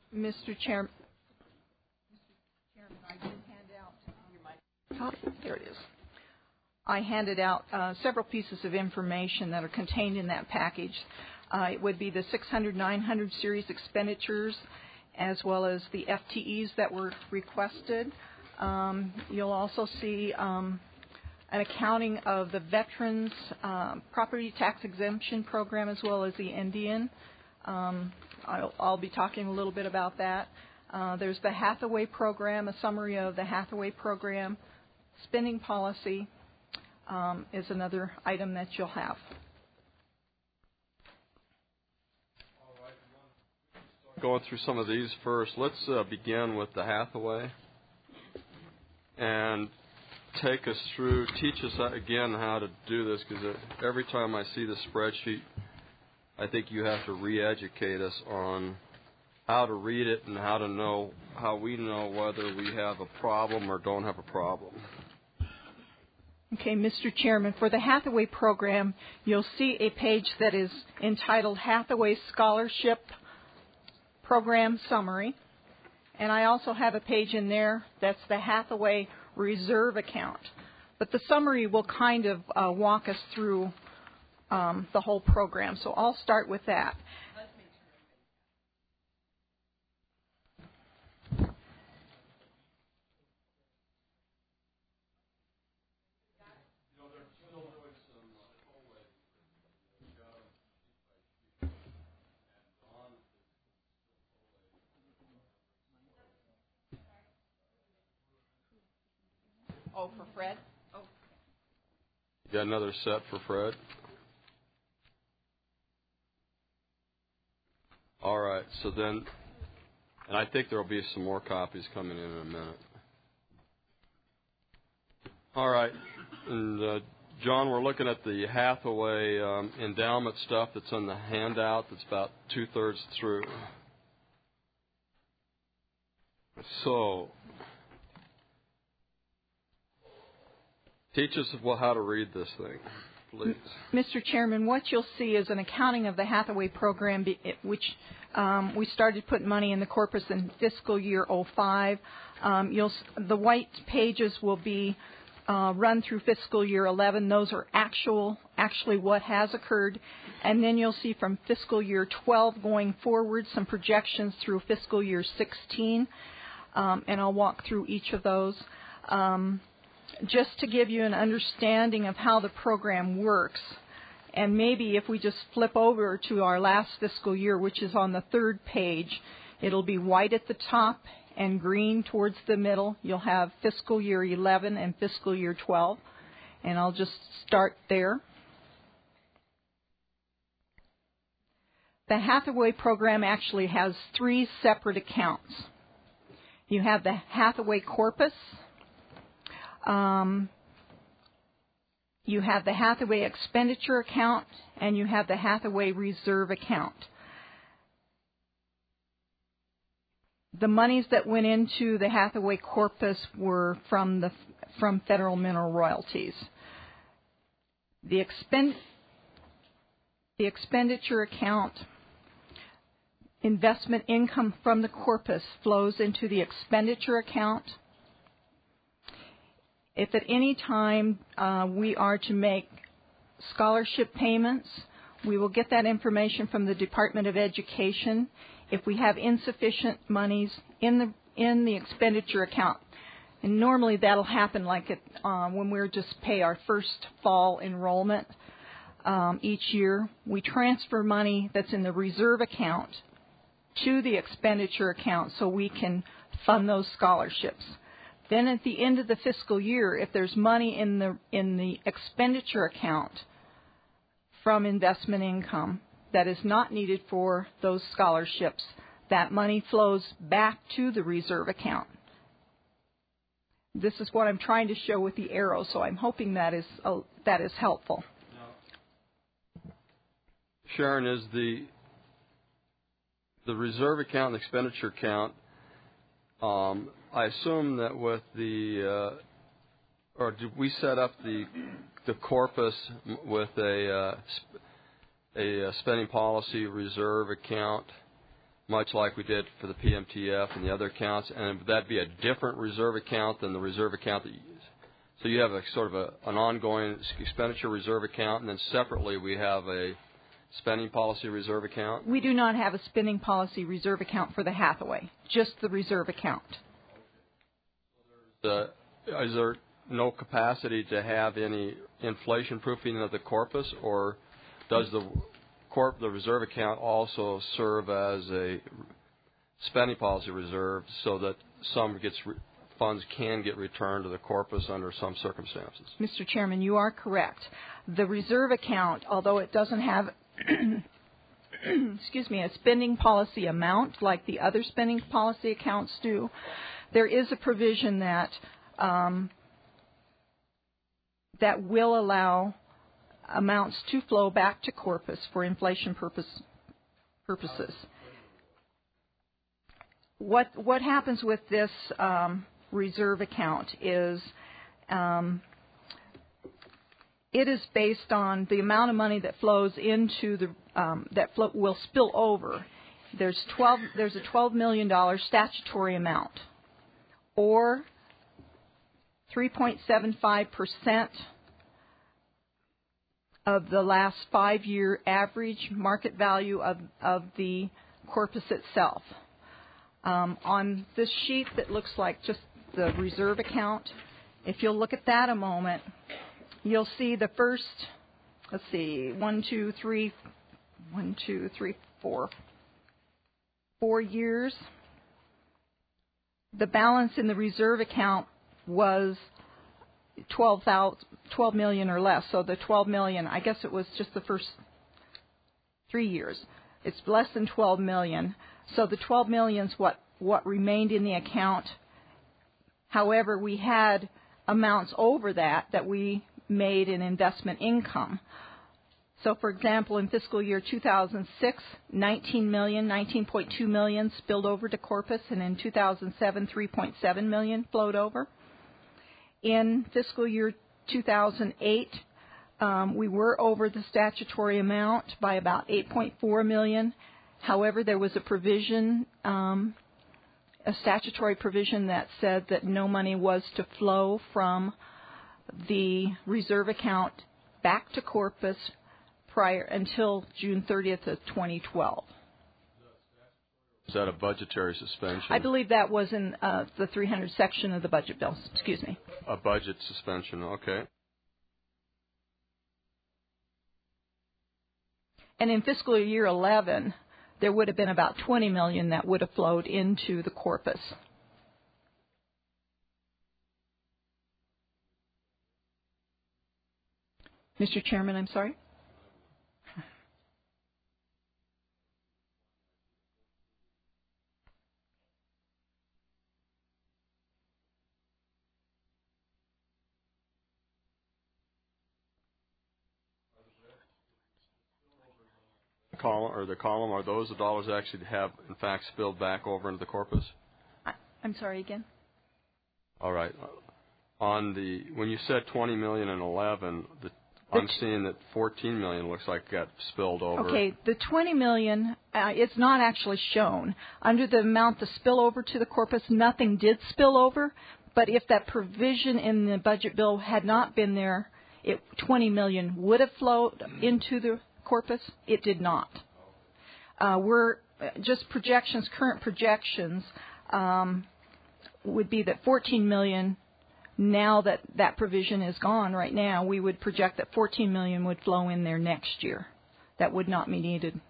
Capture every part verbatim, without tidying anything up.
Mister Chairman, Chairman, I did hand out, oh, there it is. I handed out uh, several pieces of information that are contained in that package. Uh, it would be the six hundred, nine hundred series expenditures, as well as the F T Es that were requested. Um, you'll also see um, an accounting of the Veterans uh, Property Tax Exemption Program, as well as the Indian. Um, I'll, I'll be talking a little bit about that. Uh, there's the Hathaway program, a summary of the Hathaway program. Spending policy um, is another item that you'll have. Going through some of these first, let's uh, begin with the Hathaway and take us through, teach us again how to do this, because every time I see the spreadsheet, I think you have to re-educate us on how to read it and how to know, how we know whether we have a problem or don't have a problem. Okay, Mister Chairman, for the Hathaway program, you'll see a page that is entitled Hathaway Scholarship Program Summary. And I also have a page in there that's the Hathaway Reserve Account. But the summary will kind of uh, walk us through um, the whole program. So I'll start with that. Oh, for Fred? Oh. You got another set for Fred? All right, so then, and I think there will be some more copies coming in in a minute. All right, and uh, John, we're looking at the Hathaway um, endowment stuff that's on the handout that's about two-thirds through. So, teach us how to read this thing, please. Mister Chairman, what you'll see is an accounting of the Hathaway program, which um, we started putting money in the corpus in fiscal year oh five. Um, you'll, the white pages will be uh, run through fiscal year eleven. Those are actual, actually what has occurred. And then you'll see from fiscal year twelve going forward some projections through fiscal year sixteen. Um, and I'll walk through each of those. Um, just to give you an understanding of how the program works, and maybe if we just flip over to our last fiscal year, which is on the third page, it'll be white at the top and green towards the middle. You'll have fiscal year eleven and fiscal year twelve, and I'll just start there. The Hathaway program actually has three separate accounts. You have the Hathaway corpus. Um, you have the Hathaway expenditure account, and you have the Hathaway reserve account. The monies that went into the Hathaway corpus were from the from federal mineral royalties. The expend the expenditure account, investment income from the corpus flows into the expenditure account. If at any time uh, we are to make scholarship payments, we will get that information from the Department of Education. If we have insufficient monies in the in the expenditure account, and normally that'll happen like it, uh, when we just pay our first fall enrollment um, each year, we transfer money that's in the reserve account to the expenditure account so we can fund those scholarships. Then at the end of the fiscal year, if there's money in the in the expenditure account from investment income that is not needed for those scholarships, that money flows back to the reserve account. This is what I'm trying to show with the arrow, so I'm hoping that is uh, that is helpful. Sharon, is the the reserve account and expenditure account, um, I assume that with the, uh, or did we set up the the corpus with a uh, a spending policy reserve account much like we did for the P M T F and the other accounts, and would that be a different reserve account than the reserve account that you use? So you have a sort of a, an ongoing expenditure reserve account, and then separately we have a spending policy reserve account? We do not have a spending policy reserve account for the Hathaway, just the reserve account. Uh, is there no capacity to have any inflation proofing of the corpus, or does the corp, the reserve account also serve as a spending policy reserve so that some gets re- funds can get returned to the corpus under some circumstances? Mister Chairman, you are correct. The reserve account, although it doesn't have excuse me, a spending policy amount like the other spending policy accounts do, there is a provision that um, that will allow amounts to flow back to corpus for inflation purpose, purposes. What what happens with this um, reserve account is um, it is based on the amount of money that flows into the um, that flow, will spill over. There's twelve. There's a twelve million dollars statutory amount, or three point seven five percent of the last five-year average market value of of the corpus itself. Um, on this sheet that looks like just the reserve account, if you'll look at that a moment, you'll see the first, let's see, one, two, three, one, two, three, four, four years. The balance in the reserve account was twelve million or less. So the twelve million, I guess it was just the first three years. It's less than twelve million. So the twelve million is what, what remained in the account. However, we had amounts over that that we made in investment income. So, for example, in fiscal year two thousand six, nineteen million, nineteen point two million spilled over to corpus, and in two thousand seven, three point seven million flowed over. In fiscal year two thousand eight, um, we were over the statutory amount by about eight point four million. However, there was a provision, um, a statutory provision that said that no money was to flow from the reserve account back to corpus prior until June thirtieth of twenty twelve. Is that a budgetary suspension? I believe that was in uh, the three hundred section of the budget bill. Excuse me. A budget suspension, okay. And in fiscal year eleven, there would have been about twenty million dollars that would have flowed into the corpus. Mister Chairman, I'm sorry? Column or the column, are those the dollars that actually have in fact spilled back over into the corpus? I, I'm sorry again. All right. On the when you said twenty million and eleven, the, I'm seeing that fourteen million looks like got spilled over. Okay, the twenty million, uh, it's not actually shown under the amount to spill over to the corpus. Nothing did spill over, but if that provision in the budget bill had not been there, it twenty million would have flowed into the corpus. It did not. Uh, we're just projections, current projections um, would be that fourteen million, now that that provision is gone right now, we would project that fourteen million would flow in there next year. That would not be needed.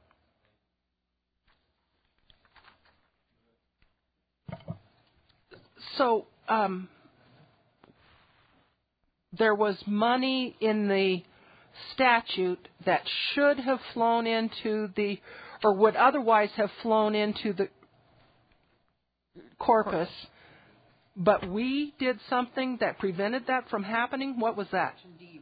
So um, there was money in the statute that should have flown into the, or would otherwise have flown into the corpus, but we did something that prevented that from happening? What was that?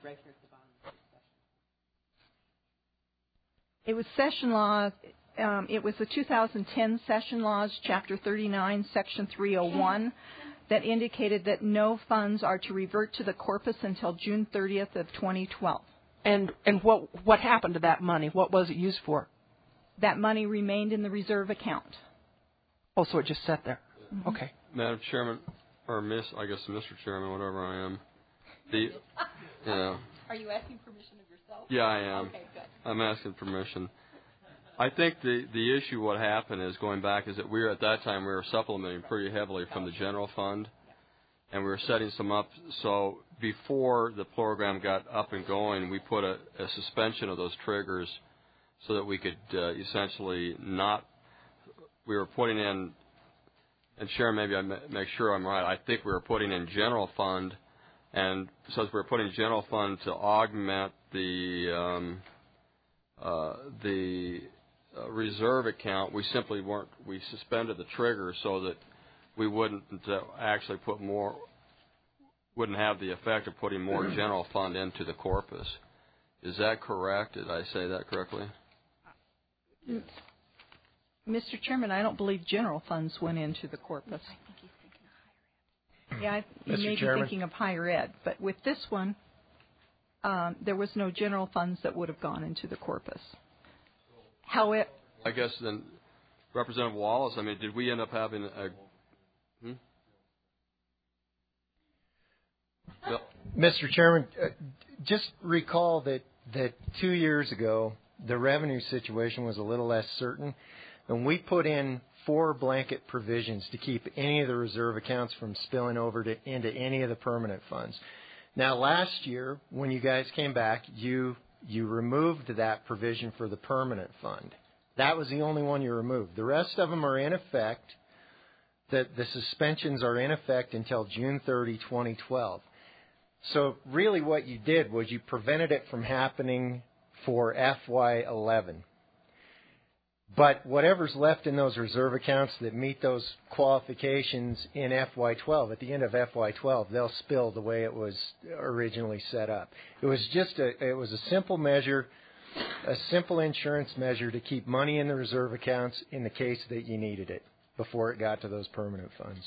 It was session law. Um, it was the two thousand ten session laws, Chapter thirty-nine, Section three oh one, that indicated that no funds are to revert to the corpus until June thirtieth of twenty twelve. And and what what happened to that money? What was it used for? that money remained in the reserve account. Oh, so it just sat there. Mm-hmm. Okay. Madam Chairman, or Miss, I guess Mister Chairman, whatever I am. The, you know, Are you asking permission of yourself? yeah, I am. Okay, good. I'm asking permission. I think the the issue, what happened is, going back, is that we were, at that time, we were supplementing pretty heavily from the general fund, and we were setting some up. So before the program got up and going, we put a, a suspension of those triggers so that we could uh, essentially not, we were putting in, and Sharon, maybe I make sure I'm right, I think we were putting in general fund, and so we were putting general fund to augment the um, uh, the uh, reserve account. We simply weren't, we suspended the trigger so that we wouldn't uh, actually put more, wouldn't have the effect of putting more general fund into the corpus. Is that correct? Did I say that correctly? Mister Chairman, I don't believe general funds went into the corpus. I think he's thinking of higher ed. Yeah, I, you Mister may be Chairman? thinking of higher ed, but with this one, um, there was no general funds that would have gone into the corpus. However, I guess then, Representative Wallace, I mean, did we end up having a... Hmm? Bill? Mister Chairman, uh, just recall that, that two years ago, the revenue situation was a little less certain, and we put in four blanket provisions to keep any of the reserve accounts from spilling over to, into any of the permanent funds. Now, last year, when you guys came back, you you removed that provision for the permanent fund. That was the only one you removed. The rest of them are in effect. The, the suspensions are in effect until June thirtieth, twenty twelve. So really what you did was you prevented it from happening for F Y eleven. But whatever's left in those reserve accounts that meet those qualifications in F Y twelve, at the end of F Y twelve, they'll spill the way it was originally set up. It was just a, it was a simple measure, a simple insurance measure to keep money in the reserve accounts in the case that you needed it before it got to those permanent funds.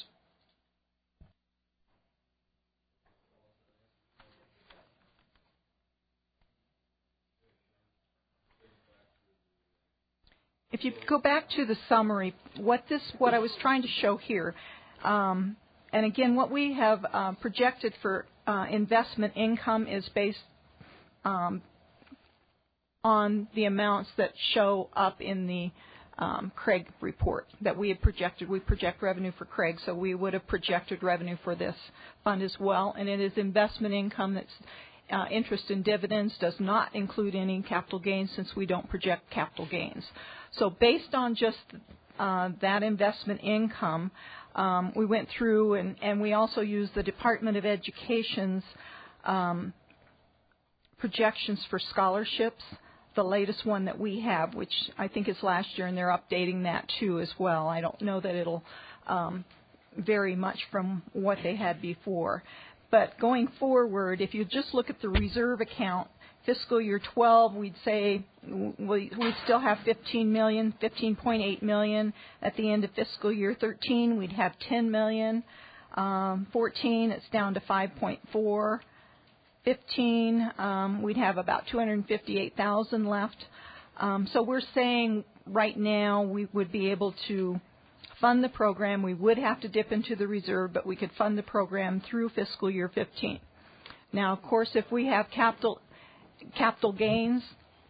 if you go back to the summary, what this, what I was trying to show here, um, and again, what we have uh, projected for uh, investment income is based um, on the amounts that show up in the um, Craig report that we had projected. We project revenue for Craig, so we would have projected revenue for this fund as well. And it is investment income that's uh, interest and dividends, does not include any capital gains since we don't project capital gains. So based on just uh, that investment income, um, we went through and, and we also used the Department of Education's um, projections for scholarships, the latest one that we have, which I think is last year, and they're updating that too as well. I don't know that it'll um, vary much from what they had before. But going forward, if you just look at the reserve account, fiscal year twelve, we'd say we we'd still have fifteen million, fifteen point eight million. At the end of fiscal year thirteen, we'd have ten million. Um, fourteen, it's down to five point four. fifteen, um, we'd have about two hundred fifty-eight thousand left. Um, so we're saying right now we would be able to fund the program. We would have to dip into the reserve, but we could fund the program through fiscal year fifteen. Now, of course, if we have capital capital gains,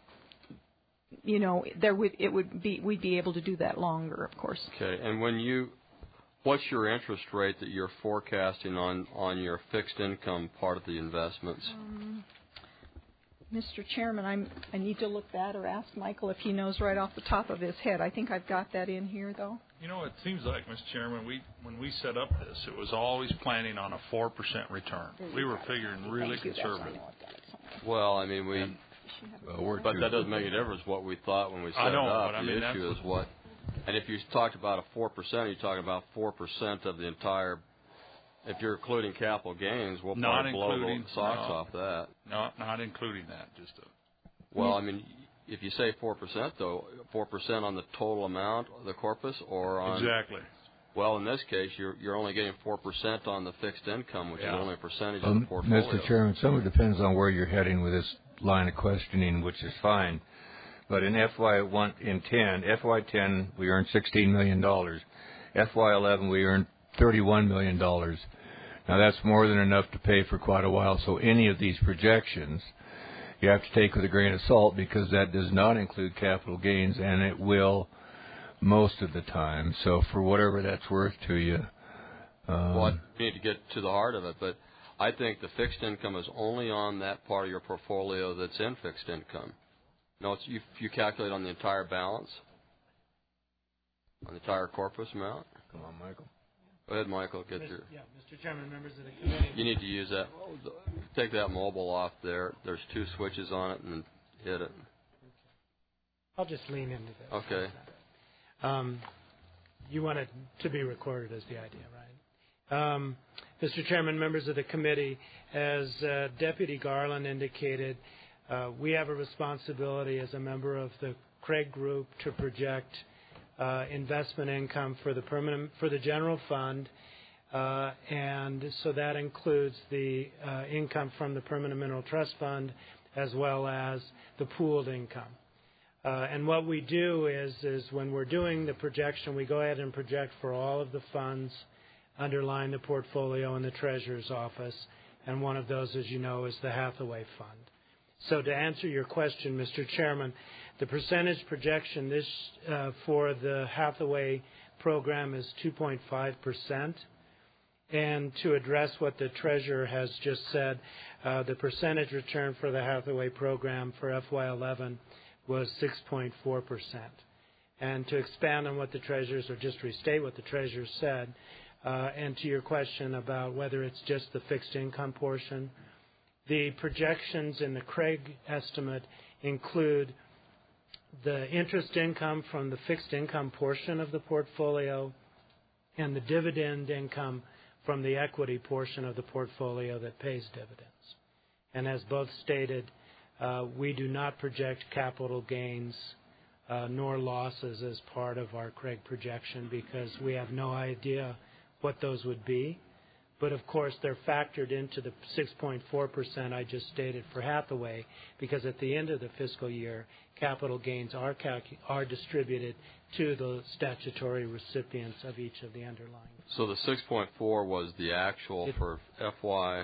you know, there would it would be we'd be able to do that longer, of course. Okay, and when you, what's your interest rate that you're forecasting on on your fixed income part of the investments? Um, Mister Chairman, I'm, I need to look that or ask Michael if he knows right off the top of his head. I think I've got that in here, though. You know, it seems like, Mister Chairman, we when we set up this, it was always planning on a four percent return. We were figuring really Thank you, that's conservative. why I looked at it somewhere. Well, I mean, we, Well, we're but too- that doesn't make any difference what we thought when we set I know, it up. but I the mean, issue is that's- what, and if you talked about a four percent, you're talking about four percent of the entire. If you're including capital gains, we'll Not probably blow including- the socks no. off that. Not not including that, just a, Well, I mean, if you say four percent, though, four percent on the total amount of the corpus, or on exactly. well, in this case, you're you're only getting four percent on the fixed income, which Yeah. is only a percentage Um, of the portfolio. Mister Chairman, some of it depends on where you're heading with this line of questioning, which is fine. but in F Y one in ten, F Y ten we earned sixteen million dollars. F Y eleven we earned thirty-one million dollars. Now that's more than enough to pay for quite a while. So any of these projections you have to take with a grain of salt, because that does not include capital gains, and it will most of the time. So for whatever that's worth to you. Um, well, I need to get to the heart of it, but I think the fixed income is only on that part of your portfolio that's in fixed income. No, it's, you, you calculate on the entire balance, on the entire corpus amount. Come on, Michael. Go ahead, Michael. Get your. Yeah, Mister Chairman, members of the committee. You need to use that. Take that mobile off there. There's two switches on it, and hit it. I'll just lean into this. Okay. Um, you want it to be recorded as the idea, right? Um, Mister Chairman, members of the committee, as uh, Deputy Garland indicated, uh, we have a responsibility as a member of the Craig Group to project uh, investment income for the permanent for the general fund, uh, and so that includes the uh, income from the Permanent Mineral Trust Fund as well as the pooled income. Uh, and what we do is, is when we're doing the projection, we go ahead and project for all of the funds underlying the portfolio in the Treasurer's office, and one of those, as you know, is the Hathaway Fund. So to answer your question, Mister Chairman, the percentage projection this uh, for the Hathaway program is two point five percent. And to address what the Treasurer has just said, uh, the percentage return for the Hathaway program for F Y eleven was six point four percent. And to expand on what the Treasurer's, or just restate what the Treasurer said, uh, and to your question about whether it's just the fixed income portion, the projections in the Craig estimate include the interest income from the fixed income portion of the portfolio and the dividend income from the equity portion of the portfolio that pays dividends. And as both stated, uh, we do not project capital gains uh, nor losses as part of our Craig projection because we have no idea what those would be. But, of course, they're factored into the six point four percent I just stated for Hathaway because at the end of the fiscal year, capital gains are, calcu- are distributed to the statutory recipients of each of the underlying. So the six point four was the actual it, for F Y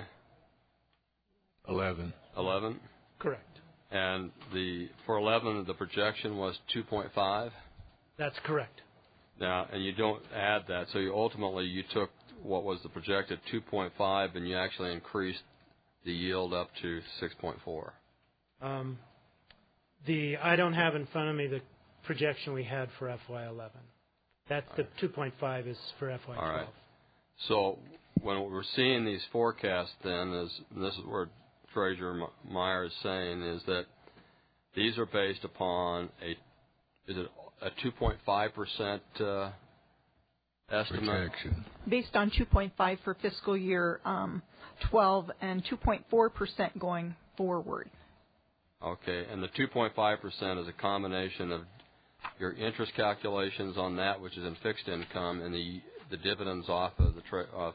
eleven. eleven? Correct. And the for eleven, the projection was two point five? That's correct. Now, and you don't add that, so you ultimately you took what was the projected two point five and you actually increased the yield up to six point four. Um, the I don't have in front of me the projection we had for F Y eleven. That's the two point five is for F Y twelve. All right. So when we're seeing these forecasts then, is, and this is where Treasurer Meyer is saying, is that these are based upon a, is it a two point five percent uh, estimate? Projection. Based on two point five for fiscal year um, twelve and two point four percent going forward. Okay, and the two point five percent is a combination of your interest calculations on that, which is in fixed income, and the the dividends off of the tra- off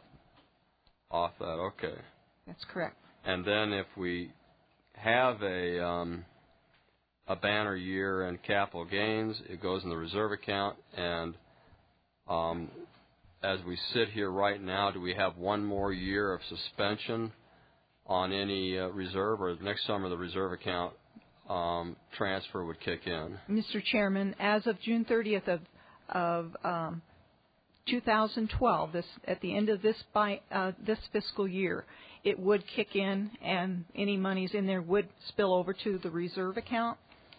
off that. Okay. That's correct. And then if we have a um, a banner year in capital gains, it goes in the reserve account. And um, as we sit here right now, do we have one more year of suspension on any uh, reserve, or next summer the reserve account um, transfer would kick in? Mister Chairman, as of June thirtieth of, of um, two thousand twelve, this at the end of this by uh, this fiscal year, it would kick in, and any monies in there would spill over to the reserve account.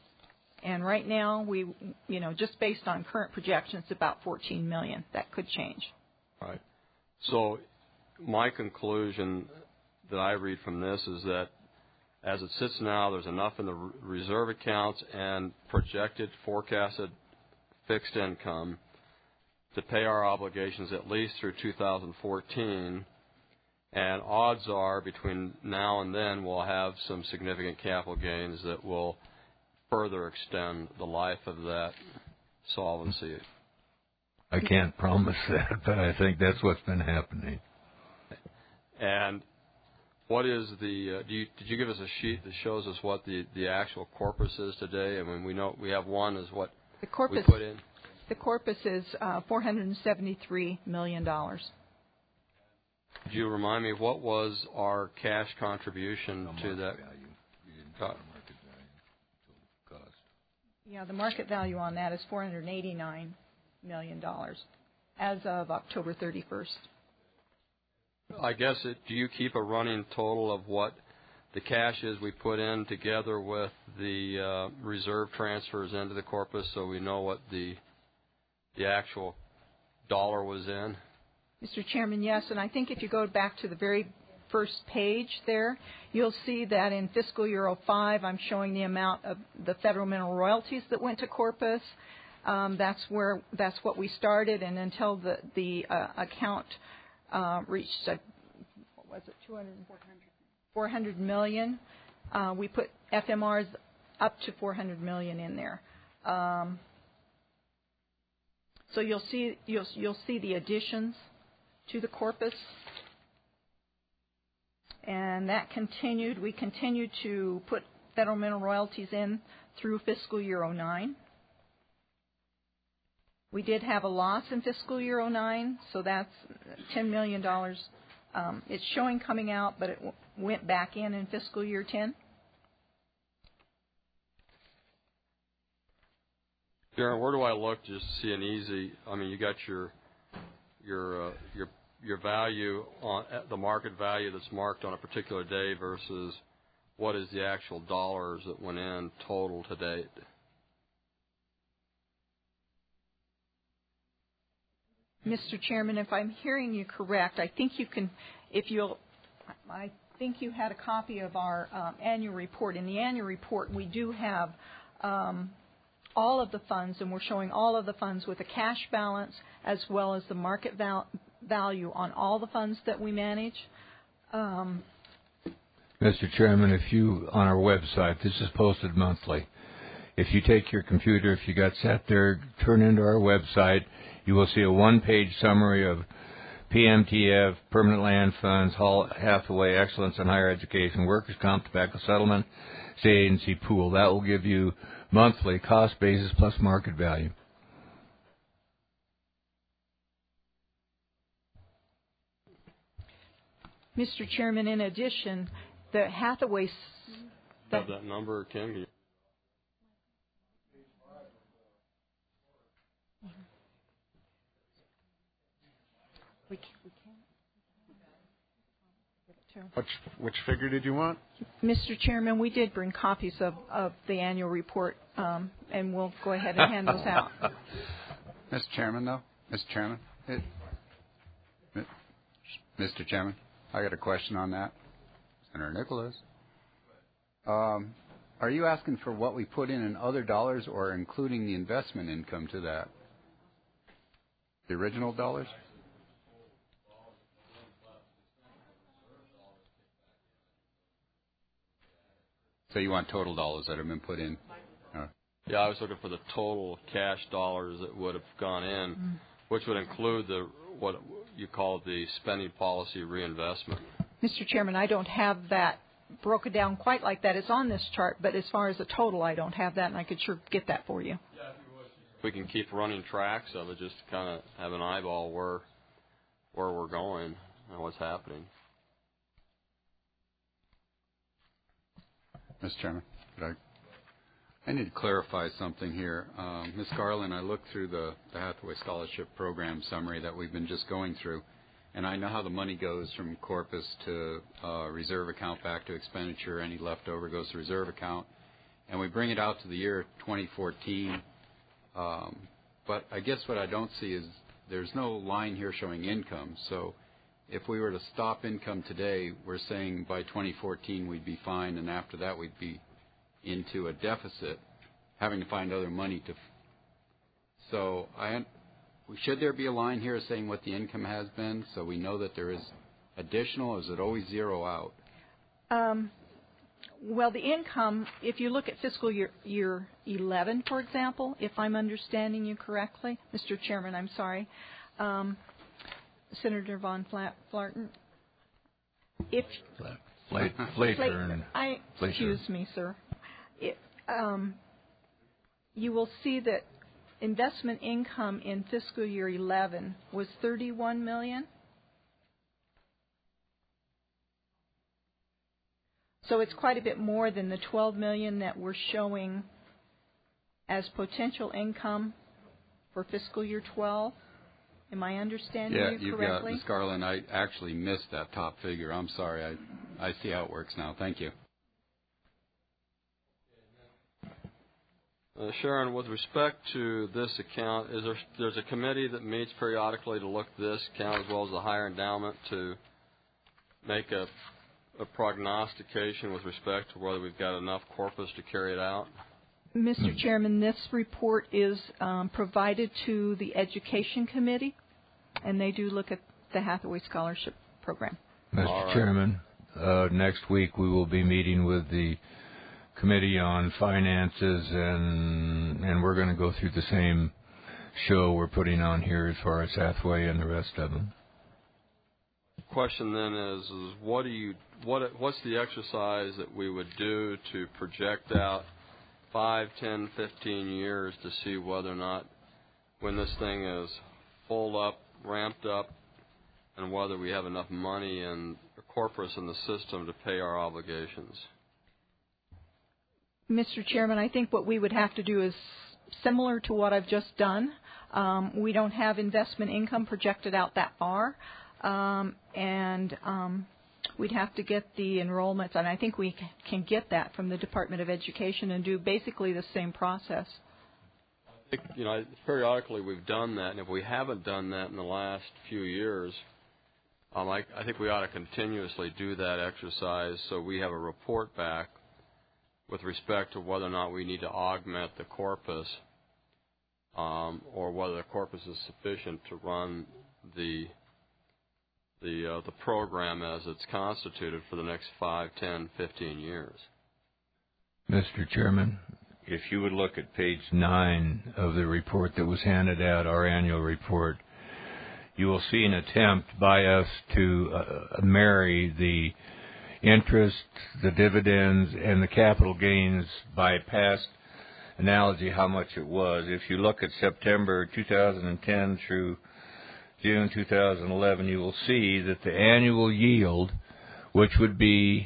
And right now, we, you know, just based on current projections, about fourteen million dollars. That could change. Right. So, my conclusion that I read from this is that, as it sits now, there's enough in the reserve accounts and projected forecasted fixed income to pay our obligations at least through two thousand fourteen, and odds are between now and then we'll have some significant capital gains that will further extend the life of that solvency. I can't promise that, but I think that's what's been happening. And what is the? Uh, do you, did you give us a sheet that shows us what the, the actual corpus is today? I mean, we know we have one is what the corpus, we put in. The corpus is uh, four hundred seventy-three million dollars. Could you remind me what was our cash contribution to that? Value. You didn't Co- put the market value. Total cost. Yeah, the market value on that is four hundred eighty-nine million dollars as of October thirty-first. I guess it, do you keep a running total of what the cash is we put in together with the uh, reserve transfers into the corpus, so we know what the the actual dollar was in? Mister Chairman, yes, and I think if you go back to the very first page there, you'll see that in fiscal year oh five, I'm showing the amount of the federal mineral royalties that went to corpus. Um, that's where that's what we started, and until the the uh, account uh, reached uh, what was it, two hundred, four hundred million, uh, we put F M Rs up to four hundred million in there. Um, so you'll see you'll you'll see the additions to the corpus, and that continued. We continued to put federal mineral royalties in through fiscal year oh nine. We did have a loss in fiscal year oh nine, so that's ten million dollars. Um, it's showing coming out, but it w- went back in in fiscal year ten. Darren, where do I look just to see an easy? I mean, you got your your uh, your your value on the market value that's marked on a particular day versus what is the actual dollars that went in total to date. Mister Chairman, if I'm hearing you correct, I think you can, if you'll, I think you had a copy of our um, annual report. In the annual report, we do have um, all of the funds, and we're showing all of the funds with a cash balance as well as the market val- value on all the funds that we manage. Um, Mister Chairman, if you, on our website, this is posted monthly. If you take your computer, if you got sat there, turn into our website, you will see a one-page summary of P M T F, Permanent Land Funds, Hall, Hathaway, Excellence in Higher Education, Workers' Comp, Tobacco Settlement, State Agency Pool. That will give you monthly cost basis plus market value. Mister Chairman, in addition, the Hathaway... The, Have that number, Kim? we, we can't. Which, which figure did you want? Mister Chairman, we did bring copies of, of the annual report, um, and we'll go ahead and hand those out. Mister Chairman, though? Mister Chairman? It, it, Mister Chairman, I got a question on that. Senator Nicholas. Um, are you asking for what we put in in other dollars or including the investment income to that? The original dollars? So you want total dollars that have been put in? Uh, Yeah, I was looking for the total cash dollars that would have gone in, mm. which would include the what you call the spending policy reinvestment. Mister Chairman, I don't have that broken down quite like that. It's on this chart, but as far as the total, I don't have that, and I could sure get that for you. Yeah, if you would. We can keep running tracks of it, just to kind of have an eyeball where where we're going and what's happening. Mister Chairman, could I, I need to clarify something here. Um, Miz Garland, I looked through the, the Hathaway Scholarship Program summary that we've been just going through, and I know how the money goes from corpus to uh, reserve account back to expenditure. Any leftover goes to reserve account, and we bring it out to the year twenty fourteen. Um, but I guess what I don't see is there's no line here showing income. So if we were to stop income today, we're saying by twenty fourteen we'd be fine, and after that we'd be into a deficit, having to find other money to. F- so I, should there be a line here saying what the income has been, so we know that there is additional, or is it always zero out? Um, well, the income, if you look at fiscal year, year eleven, for example, if I'm understanding you correctly, Mister Chairman, I'm sorry. Um, Senator Von Flarten, if Flate, Flater Flater. and I Flater. excuse me, sir. It, um, you will see that investment income in fiscal year eleven was thirty-one million dollars. So it's quite a bit more than the twelve million dollars that we're showing as potential income for fiscal year twelve. Am I understanding yeah, you you've correctly? got, Miz Garland, I actually missed that top figure. I'm sorry. I, I see how it works now. Thank you. Uh, Sharon, with respect to this account, is there there's a committee that meets periodically to look at this account as well as the higher endowment to make a, a prognostication with respect to whether we've got enough corpus to carry it out? Mister Chairman, this report is um, provided to the Education Committee, and they do look at the Hathaway Scholarship Program. Mister Right. Chairman, uh, next week we will be meeting with the Committee on Finances, and and we're going to go through the same show we're putting on here as far as Hathaway and the rest of them. Question then is, is what do you what what's the exercise that we would do to project out five, ten, fifteen years to see whether or not when this thing is full up, ramped up, and whether we have enough money and corpus in the system to pay our obligations? Mister Chairman, I think what we would have to do is similar to what I've just done. Um, we don't have investment income projected out that far, um, and um, we'd have to get the enrollments, and I think we can get that from the Department of Education and do basically the same process. I think, you know, periodically we've done that, and if we haven't done that in the last few years, um, I, I think we ought to continuously do that exercise so we have a report back with respect to whether or not we need to augment the corpus um, or whether the corpus is sufficient to run the the uh, the program as it's constituted for the next five, ten, fifteen years. Mister Chairman, if you would look at page nine of the report that was handed out, our annual report, you will see an attempt by us to uh, marry the interest, the dividends, and the capital gains by past analogy how much it was. If you look at September two thousand ten through June two thousand eleven, you will see that the annual yield, which would be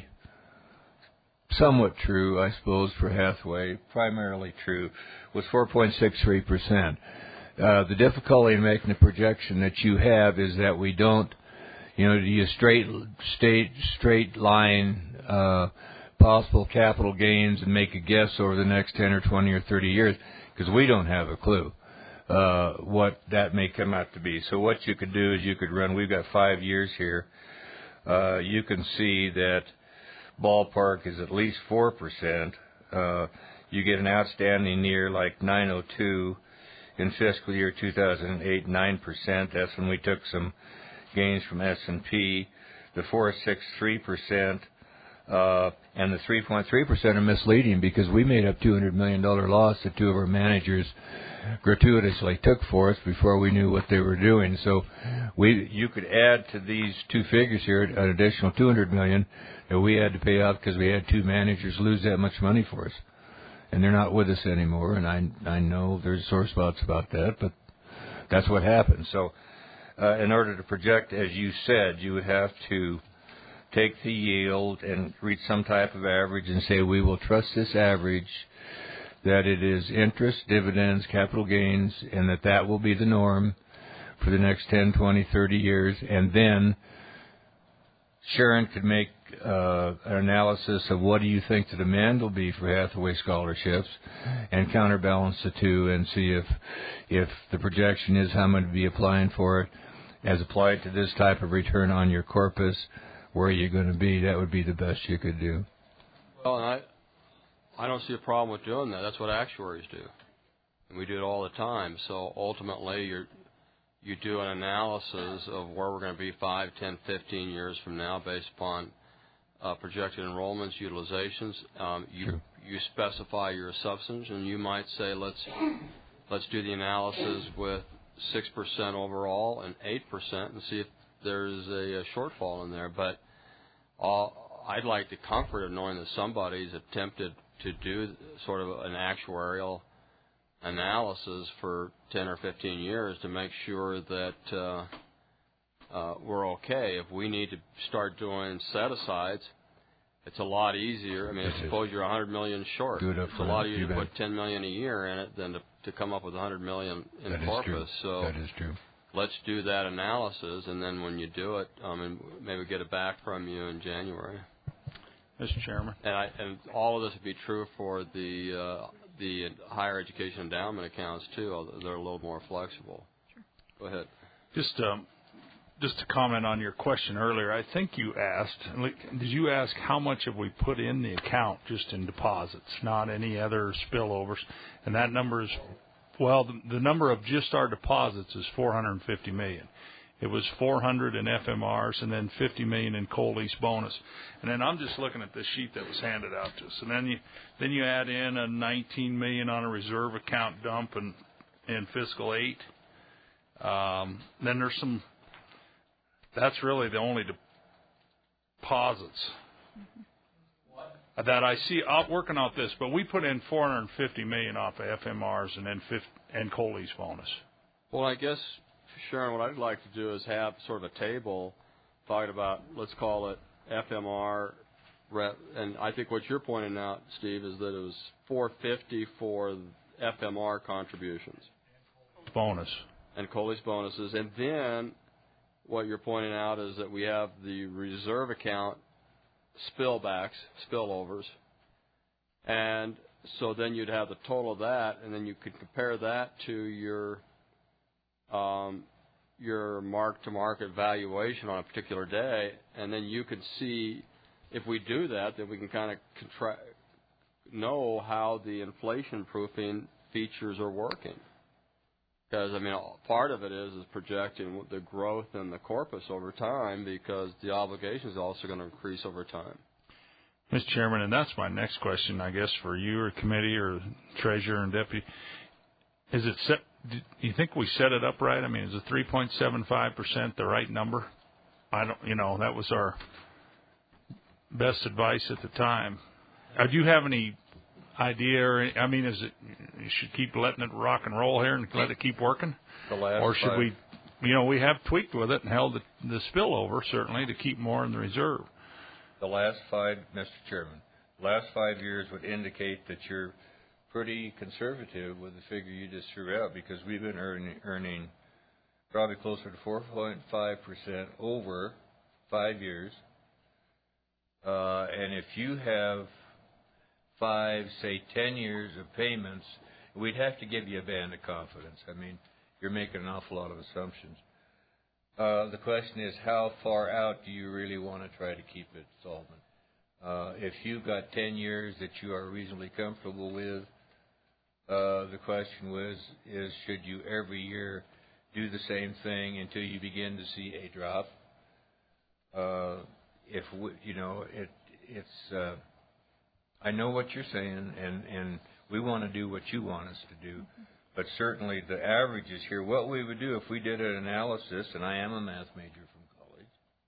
somewhat true, I suppose, for Hathaway, primarily true, was four point six three percent. Uh, the difficulty in making the projection that you have is that we don't, you know, do you straight, straight, straight line uh, possible capital gains and make a guess over the next ten or twenty or thirty years? Because we don't have a clue uh, what that may come out to be. So what you could do is you could run, we've got five years here. Uh, you can see that ballpark is at least four percent. Uh, you get an outstanding year like nine oh two in fiscal year two thousand eight, nine percent. That's when we took some gains from S and P. The four point six three percent uh, and the three point three percent are misleading because we made up two hundred million dollars loss that two of our managers gratuitously took for us before we knew what they were doing. So we, you could add to these two figures here an additional two hundred million dollars that we had to pay out because we had two managers lose that much money for us. And they're not with us anymore, and I I know there's sore spots about that, but that's what happened. So uh, in order to project, as you said, you would have to take the yield and reach some type of average and say we will trust this average, that it is interest, dividends, capital gains, and that that will be the norm for the next ten, twenty, thirty years. And then Sharon could make uh, an analysis of what do you think the demand will be for Hathaway scholarships and counterbalance the two and see if if the projection is how much to be applying for it as applied to this type of return on your corpus, where are you going to be? That would be the best you could do. Well, and I, I don't see a problem with doing that. That's what actuaries do. And we do it all the time. So ultimately, you're, you do an analysis of where we're going to be five, ten, fifteen years from now based upon uh, projected enrollments, utilizations. Um, you Sure. you specify your assumptions, and you might say, let's let's do the analysis with six percent overall and eight percent and see if there's a, a shortfall in there. But uh, I'd like the comfort of knowing that somebody's attempted to do sort of an actuarial analysis for ten or fifteen years to make sure that uh, uh, we're okay. If we need to start doing set-asides, it's a lot easier. I mean, Yes, suppose you're one hundred million dollars short. Do it up It's a front. lot easier You to bet. put ten million dollars a year in it than to, to come up with one hundred million dollars in That is corpus. true. So That is true. let's do that analysis, and then when you do it, um, and maybe get it back from you in January. Mister Chairman. And, I, and all of this would be true for the uh, the higher education endowment accounts too, although they're a little more flexible. Sure. Go ahead. Just um, just to comment on your question earlier, I think you asked, did you ask how much have we put in the account just in deposits, not any other spillovers? And that number is, well, the, the number of just our deposits is four hundred fifty million dollars. It was four hundred in F M Rs and then fifty million dollars in coal lease bonus. And then I'm just looking at this sheet that was handed out to us. And then you then you add in a nineteen million dollars on a reserve account dump in, in fiscal eight. Um, then there's some. That's really the only deposits mm-hmm. that I see out working off this. But we put in four hundred fifty million dollars off of F M Rs and then fifty, and coal lease bonus. Well, I guess, Sharon, what I'd like to do is have sort of a table talking about, let's call it F M R, rep, and I think what you're pointing out, Steve, is that it was four hundred fifty for F M R contributions. Bonus. And coal lease bonuses. And then what you're pointing out is that we have the reserve account spillbacks, spillovers. And so then you'd have the total of that, and then you could compare that to your um, your mark-to-market valuation on a particular day, and then you could see, if we do that, then we can kind of contra- know how the inflation-proofing features are working. Because, I mean, part of it is, is projecting the growth in the corpus over time, because the obligation is also going to increase over time. Mister Chairman, and that's my next question, I guess, for you or committee or treasurer and deputy. Is it set? Do you think we set it up right? I mean, is the three point seven five percent the right number? I don't, you know, that was our best advice at the time. Uh, do you have any idea? Or, I mean, is it you should keep letting it rock and roll here and let it keep working, The last or should five, we? You know, we have tweaked with it and held the, the spillover certainly to keep more in the reserve. The last five, Mister Chairman, last five years would indicate that you're pretty conservative with the figure you just threw out, because we've been earning, earning probably closer to four point five percent over five years. Uh, and if you have five, say, ten years of payments, we'd have to give you a band of confidence. I mean, you're making an awful lot of assumptions. Uh, the question is, how far out do you really want to try to keep it solvent? Uh, if you've got ten years that you are reasonably comfortable with, uh, the question was, is should you every year do the same thing until you begin to see a drop? Uh, if we, you know, it, it's. Uh, I know what you're saying, and and we want to do what you want us to do. But certainly the averages here, what we would do if we did an analysis, and I am a math major from college,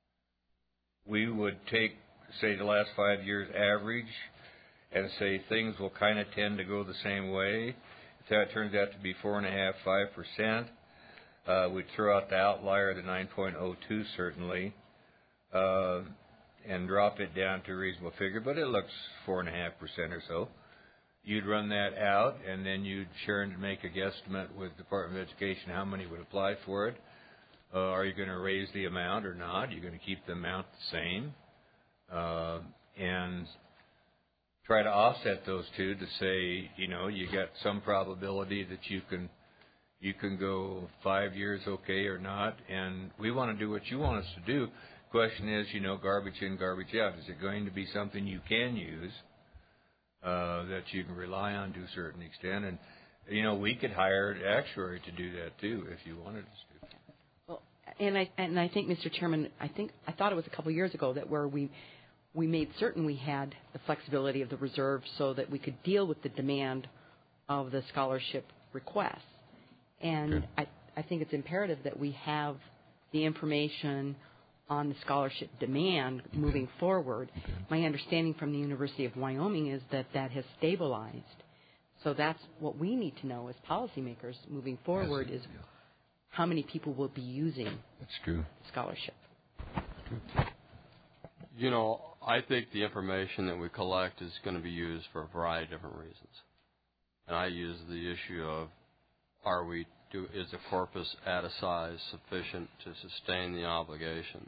we would take, say, the last five years average and say things will kind of tend to go the same way. If that turns out to be four point five, five percent, uh, we'd throw out the outlier, the nine point oh two certainly, uh, and drop it down to a reasonable figure, but it looks four point five percent or so. You'd run that out, and then you'd sure make a guesstimate with the Department of Education how many would apply for it. Uh, are you going to raise the amount or not? Are you going to keep the amount the same? Uh, and try to offset those two to say, you know, you got some probability that you can you can go five years okay or not, and we want to do what you want us to do. Question is, you know, garbage in, garbage out. Is it going to be something you can use? Uh, that you can rely on to a certain extent, and you know we could hire an actuary to do that too if you wanted us to. Well, and I and I think, Mister Chairman, I think I thought it was a couple of years ago that where we we made certain we had the flexibility of the reserve so that we could deal with the demand of the scholarship requests, and I I think it's imperative that we have the information on the scholarship demand moving forward. My understanding from the University of Wyoming is that that has stabilized. So that's what we need to know as policymakers moving forward is how many people will be using That's true. scholarship. You know, I think the information that we collect is going to be used for a variety of different reasons. And I use the issue of, are we, do, is the corpus at a size sufficient to sustain the obligation?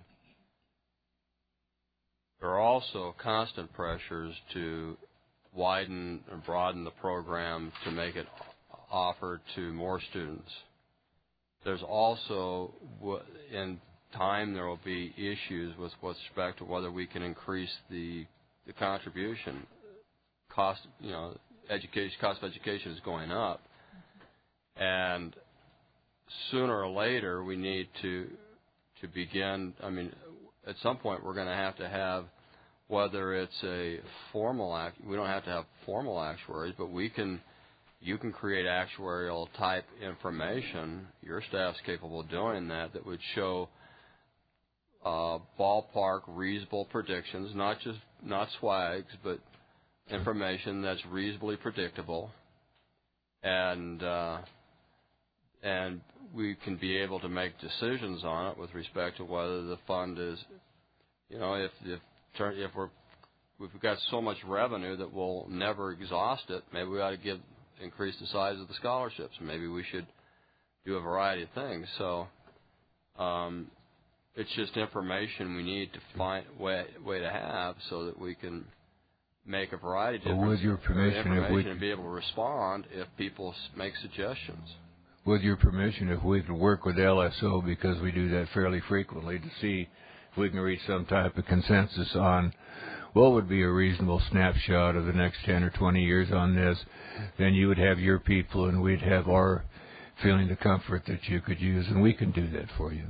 There are also constant pressures to widen and broaden the program to make it offered to more students. There's also, in time, there will be issues with respect to whether we can increase the the contribution. Cost, you know, education, cost of education is going up, and sooner or later we need to to begin. I mean, at some point we're going to have to have, whether it's a formal act, we don't have to have formal actuaries, but we can. You can create actuarial type information. Your staff's capable of doing that. That would show uh, ballpark reasonable predictions, not just not swags, but information that's reasonably predictable, and uh, and we can be able to make decisions on it with respect to whether the fund is, you know, if if if we're if we've got so much revenue that we'll never exhaust it, maybe we ought to give. Increase the size of the scholarships. Maybe we should do a variety of things. So um, it's just information we need to find way way to have so that we can make a variety of different well, with your permission, if we and be able to respond if people make suggestions. With your permission, if we could work with L S O, because we do that fairly frequently, to see if we can reach some type of consensus on what would be a reasonable snapshot of the next ten or twenty years on this, then you would have your people and we'd have our feeling of comfort that you could use, and we can do that for you.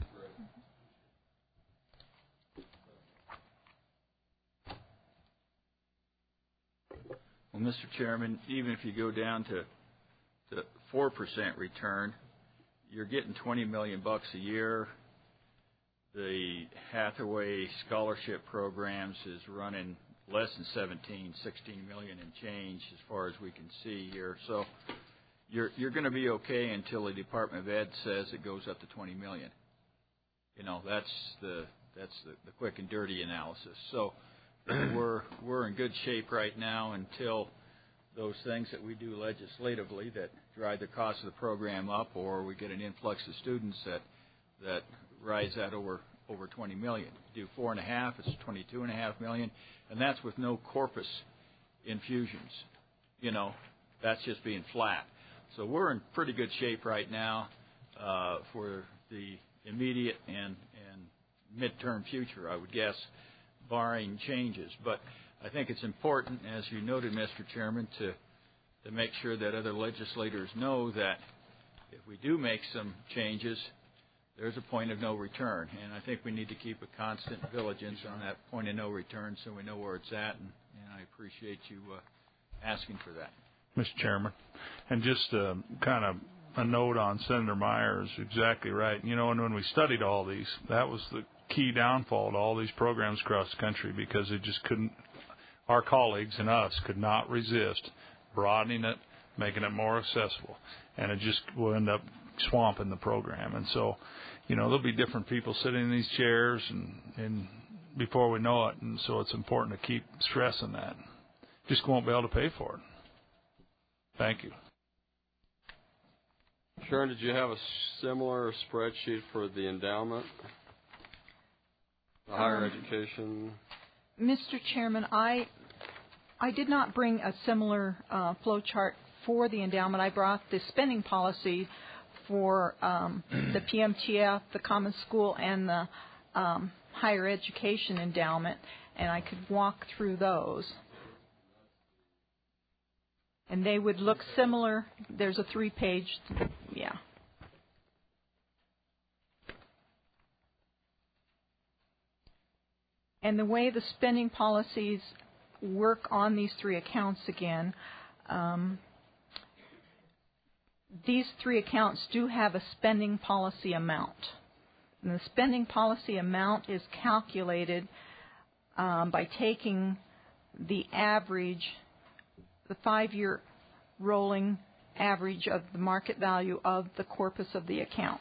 Well, Mister Chairman, even if you go down to to four percent return, you're getting twenty million bucks a year. The Hathaway scholarship programs is running less than seventeen, sixteen million and change as far as we can see here. So you're you're going to be okay until the Department of Ed says it goes up to twenty million. You know, that's the that's the, the quick and dirty analysis. So we're we're in good shape right now until those things that we do legislatively that drive the cost of the program up, or we get an influx of students that that rise that over over twenty million. Do four and a half, it's twenty-two and a half million, and that's with no corpus infusions. You know, that's just being flat. So we're in pretty good shape right now uh, for the immediate and and midterm future, I would guess, barring changes. But I think it's important, as you noted, Mister Chairman, to to make sure that other legislators know that if we do make some changes, there's a point of no return, and I think we need to keep a constant vigilance on that point of no return so we know where it's at, and, and I appreciate you uh, asking for that. Mister Chairman, and just uh, kind of a note on Senator Meyer is exactly right. You know, and when we studied all these, that was the key downfall to all these programs across the country, because it just couldn't, our colleagues and us could not resist broadening it, making it more accessible, and it just will end up swamping the program. And so, you know, there'll be different people sitting in these chairs and, and before we know it, and so it's important to keep stressing that. Just won't be able to pay for it. Thank you. Sharon, did you have a similar spreadsheet for the endowment, the higher um, education? Mister Chairman, I I did not bring a similar uh, flow chart for the endowment. I brought the spending policy for um, the P M T F, the Common School, and the um, higher education endowment, and I could walk through those. And they would look similar. There's a three-page, yeah. And the way the spending policies work on these three accounts again, um, these three accounts do have a spending policy amount. And the spending policy amount is calculated um, by taking the average, the five-year rolling average of the market value of the corpus of the account.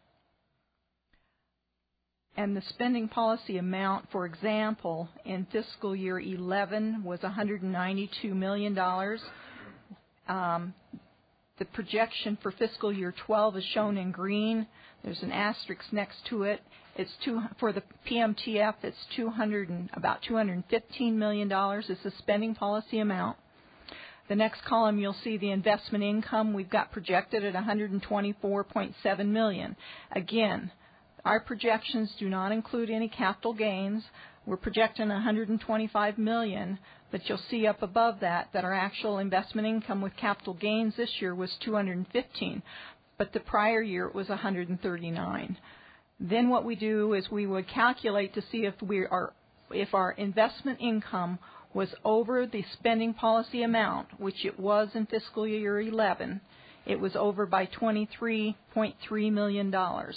And the spending policy amount, for example, in fiscal year eleven was one hundred ninety-two million dollars. Um, the projection for fiscal year twelve is shown in green. There's an asterisk next to it. It's two, for the P M T F, it's two hundred and, about two hundred fifteen million dollars is the spending policy amount. The next column, you'll see the investment income. We've got projected at one hundred twenty-four point seven million dollars. Again, our projections do not include any capital gains. We're projecting one hundred twenty-five million dollars, but you'll see up above that that our actual investment income with capital gains this year was two hundred fifteen, but the prior year it was one hundred thirty-nine. Then what we do is we would calculate to see if we are if our investment income was over the spending policy amount, which it was in fiscal year eleven. It was over by twenty-three point three million dollars.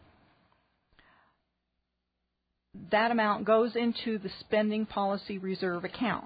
That amount goes into the spending policy reserve account.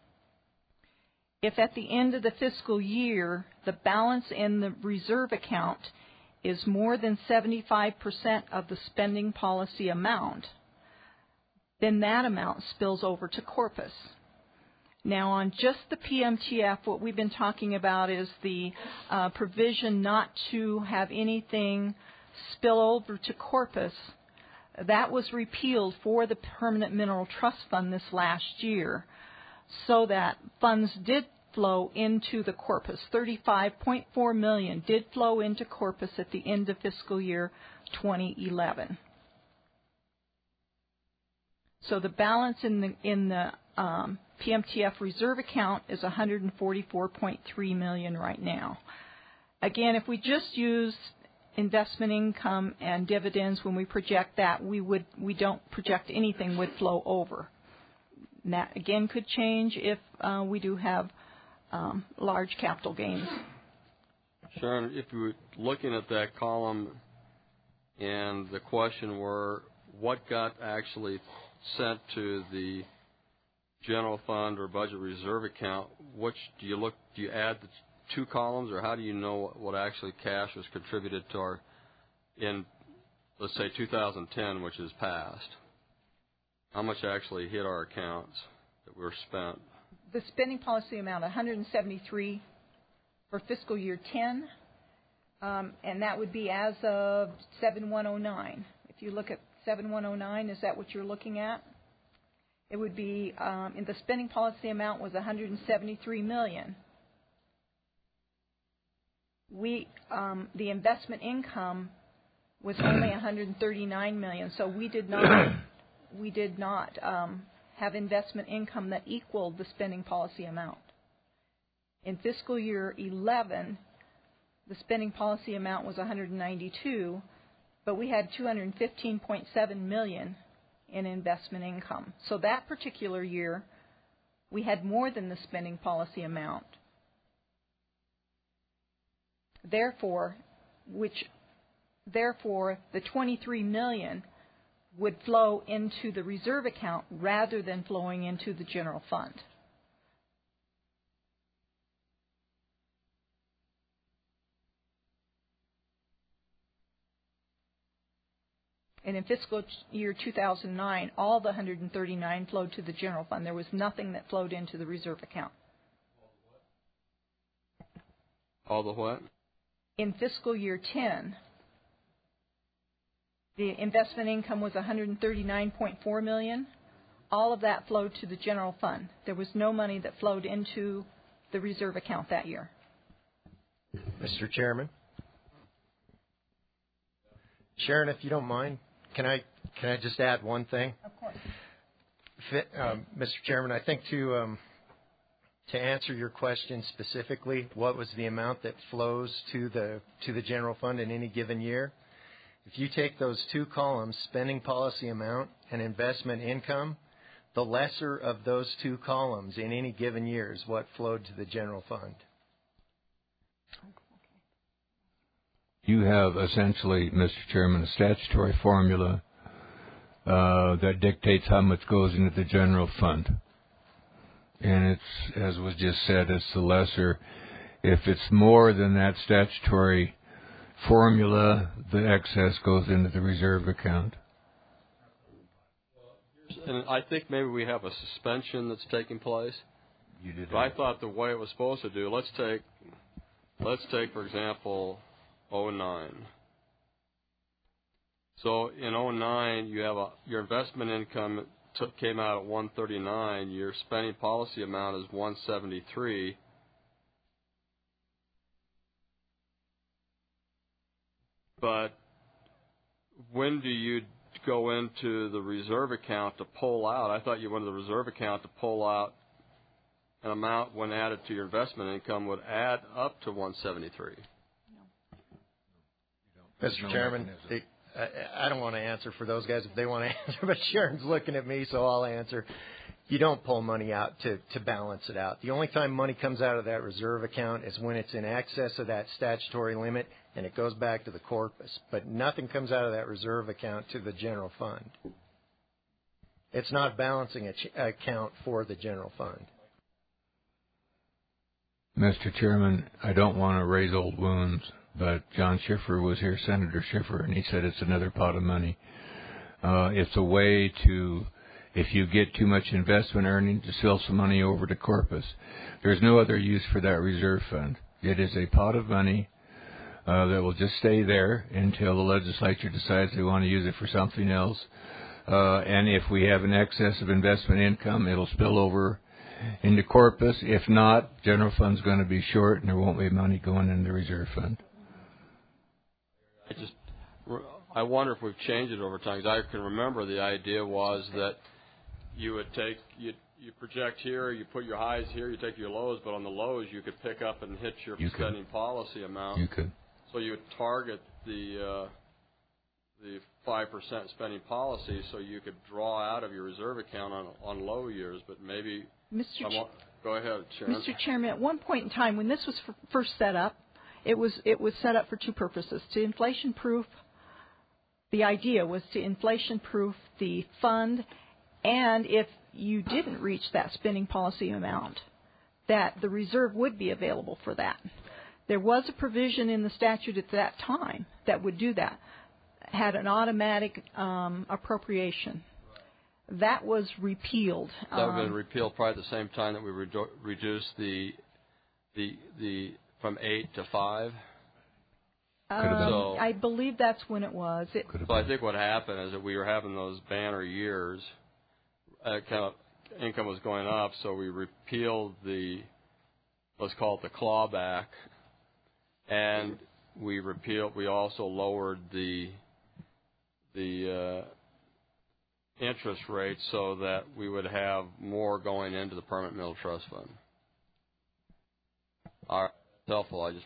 If at the end of the fiscal year the balance in the reserve account is more than seventy-five percent of the spending policy amount, then that amount spills over to corpus. Now, on just the P M T F, what we've been talking about is the uh, provision not to have anything spill over to corpus. That was repealed for the Permanent Mineral Trust Fund this last year, so that funds did flow into the corpus. thirty-five point four million dollars did flow into corpus at the end of fiscal year twenty eleven. So the balance in the in the um, P M T F reserve account is one hundred forty-four point three million dollars right now. Again, if we just use investment income and dividends when we project that, we would we don't project anything would flow over. And that again could change if uh, we do have um, large capital gains. Sharon, if you were looking at that column and the question were what got actually sent to the general fund or budget reserve account, which do you look? Do you add the two columns, or how do you know what actually cash was contributed to our in, let's say, two thousand ten, which is past? How much actually hit our accounts that were spent? The spending policy amount, one hundred seventy-three for fiscal year ten, um, and that would be as of seven one oh nine. If you look at seven one oh nine, is that what you're looking at? It would be, um, in the spending policy amount was one hundred seventy-three million dollars. We, um, the investment income was only one hundred thirty-nine million dollars, so we did not, we did not um, have investment income that equaled the spending policy amount. In fiscal year eleven, the spending policy amount was one hundred ninety-two, but we had two hundred fifteen point seven million dollars in investment income. So that particular year, we had more than the spending policy amount. Therefore, which, therefore, the twenty-three million dollars would flow into the reserve account rather than flowing into the general fund. And in fiscal year two thousand nine, all the one hundred thirty-nine flowed to the general fund. There was nothing that flowed into the reserve account. All the what? In fiscal year ten, the investment income was one hundred thirty-nine point four million dollars. All of that flowed to the general fund. There was no money that flowed into the reserve account that year. Mister Chairman. Sharon, if you don't mind, can I can I just add one thing? Of course. Fit, um, Mister Chairman, I think to um, to answer your question specifically, what was the amount that flows to the to the general fund in any given year? If you take those two columns, spending policy amount and investment income, the lesser of those two columns in any given year is what flowed to the general fund. you have essentially, Mister Chairman, a statutory formula uh, that dictates how much goes into the general fund. And it's, as was just said, it's the lesser. If it's more than that statutory formula, the excess goes into the reserve account. And I think maybe we have a suspension that's taking place. You did. But I thought the way it was supposed to do. Let's take, let's take for example, oh nine. So in oh nine, you have a your investment income took, came out at one thirty-nine. Your spending policy amount is one seventy-three. But when do you go into the reserve account to pull out? I thought you went to the reserve account to pull out an amount when added to your investment income would add up to one seventy-three. No. Mister No Chairman, the, I, I don't want to answer for those guys if they want to answer, but Sharon's looking at me, so I'll answer. You don't pull money out to, to balance it out. The only time money comes out of that reserve account is when it's in excess of that statutory limit, and it goes back to the corpus. But nothing comes out of that reserve account to the general fund. It's not balancing a ch- account for the general fund. Mister Chairman, I don't want to raise old wounds, but John Schiffer was here, Senator Schiffer, and he said it's another pot of money. Uh, it's a way to, if you get too much investment earning, to sell some money over to corpus. There's no other use for that reserve fund. It is a pot of money uh, that will just stay there until the legislature decides they want to use it for something else. Uh, and if we have an excess of investment income, it'll spill over into corpus. If not, general fund's going to be short and there won't be money going in the reserve fund. I just, I wonder if we've changed it over time, because I can remember the idea was that you would take, you you project here, you put your highs here, you take your lows, but on the lows you could pick up and hit your you spending could. policy amount. You could. So you would target the uh, the five percent spending policy, so you could draw out of your reserve account on on low years, but maybe. Mister Ch- Go ahead, Sharon. Mister Chairman, at one point in time when this was f- first set up, it was it was set up for two purposes: to inflation-proof. The idea was to inflation-proof the fund, and if you didn't reach that spending policy amount, that the reserve would be available for that. There was a provision in the statute at that time that would do that, had an automatic um, appropriation. That was repealed. That would have um, been repealed probably at the same time that we redu- reduced the the the from eight to five. Um, so, I believe that's when it was. It, so I think what happened is that we were having those banner years. Uh, kind of income was going up, so we repealed the, let's call it the clawback, and we repealed. We also lowered the the uh, interest rate so that we would have more going into the permanent middle trust fund. All right, helpful. I just.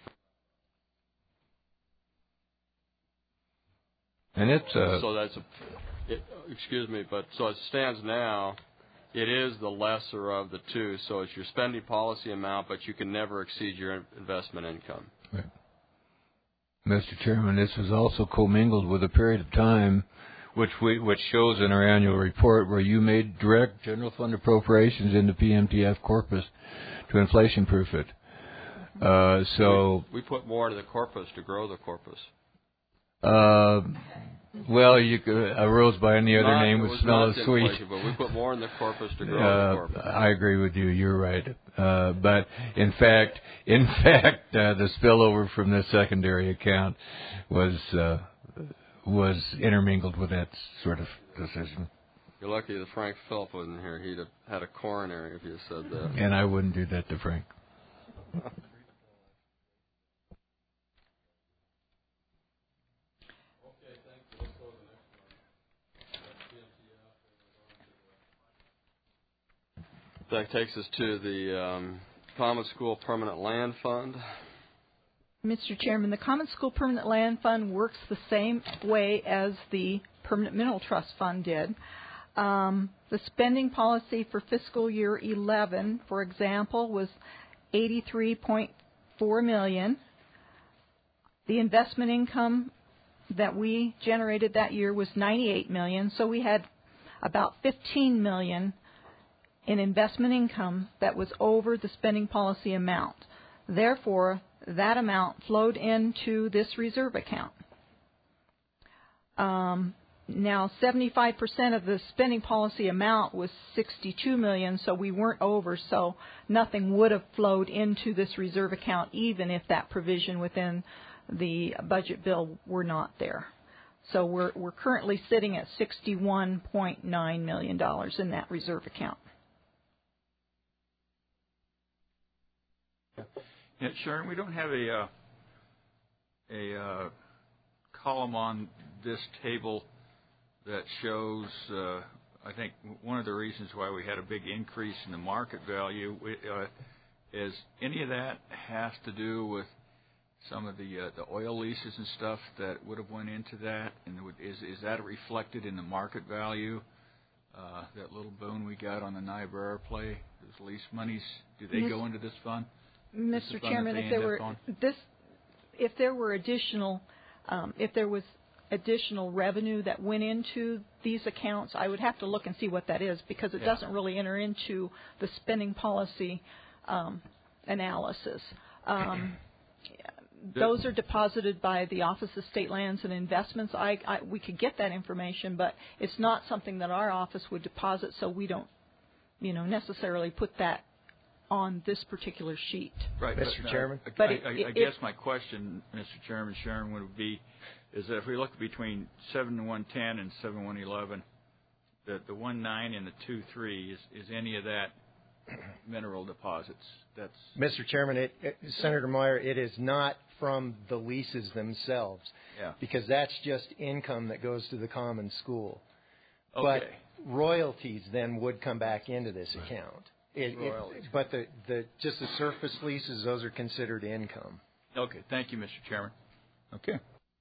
And it's uh, so that's a, it, excuse me, but so as it stands now, it is the lesser of the two. So it's your spending policy amount, but you can never exceed your investment income. Right. Mister Chairman, this was also commingled with a period of time, which we which shows in our annual report, where you made direct general fund appropriations into P M T F corpus to inflation-proof it. Uh, so we, we put more into the corpus to grow the corpus. Uh, well, you could, a rose by any other not, name would smell as sweet. But we put more in the corpus to grow uh, the corpus. I agree with you. You're right. Uh, but in fact, in fact, uh, the spillover from the secondary account was uh, was intermingled with that sort of decision. You're lucky that Frank Phillip wasn't here. He'd have had a coronary if you said that. And I wouldn't do that to Frank. That takes us to the um, Common School Permanent Land Fund. Mister Chairman, the Common School Permanent Land Fund works the same way as the Permanent Mineral Trust Fund did. Um, the spending policy for fiscal year eleven, for example, was eighty-three point four million dollars. The investment income that we generated that year was ninety-eight million dollars, so we had about fifteen million dollars in investment income that was over the spending policy amount. Therefore, that amount flowed into this reserve account. Um, now, seventy-five percent of the spending policy amount was sixty-two million dollars, so we weren't over, so nothing would have flowed into this reserve account even if that provision within the budget bill were not there. So we're, we're currently sitting at sixty-one point nine million dollars in that reserve account. Yeah, Sharon, we don't have a uh, a uh, column on this table that shows. Uh, I think one of the reasons why we had a big increase in the market value uh, is any of that has to do with some of the uh, the oil leases and stuff that would have went into that, and would, is is that reflected in the market value? Uh, that little boon we got on the Niobrara play, those lease monies, do they Miz go into this fund? Mister Chairman, if there were this, if there were additional, um, if there was additional revenue that went into these accounts, I would have to look and see what that is because it yeah. doesn't really enter into the spending policy um, analysis. Um, those are deposited by the Office of State Lands and Investments. I, I, we could get that information, but it's not something that our office would deposit, so we don't, you know, necessarily put that on this particular sheet. Right, Mister But, Chairman. Uh, but I, it, I, it, I guess my question, Mister Chairman, Sharon, would be, is that if we look between seven one ten and seven one eleven, the the one nine and the two three is is any of that mineral deposits? That's Mister Chairman, it, it, Senator Meyer, it is not from the leases themselves, yeah. because that's just income that goes to the common school. Okay. But royalties then would come back into this account. It, it, but the, the just the surface leases, those are considered income. Okay. Thank you, Mister Chairman. Okay.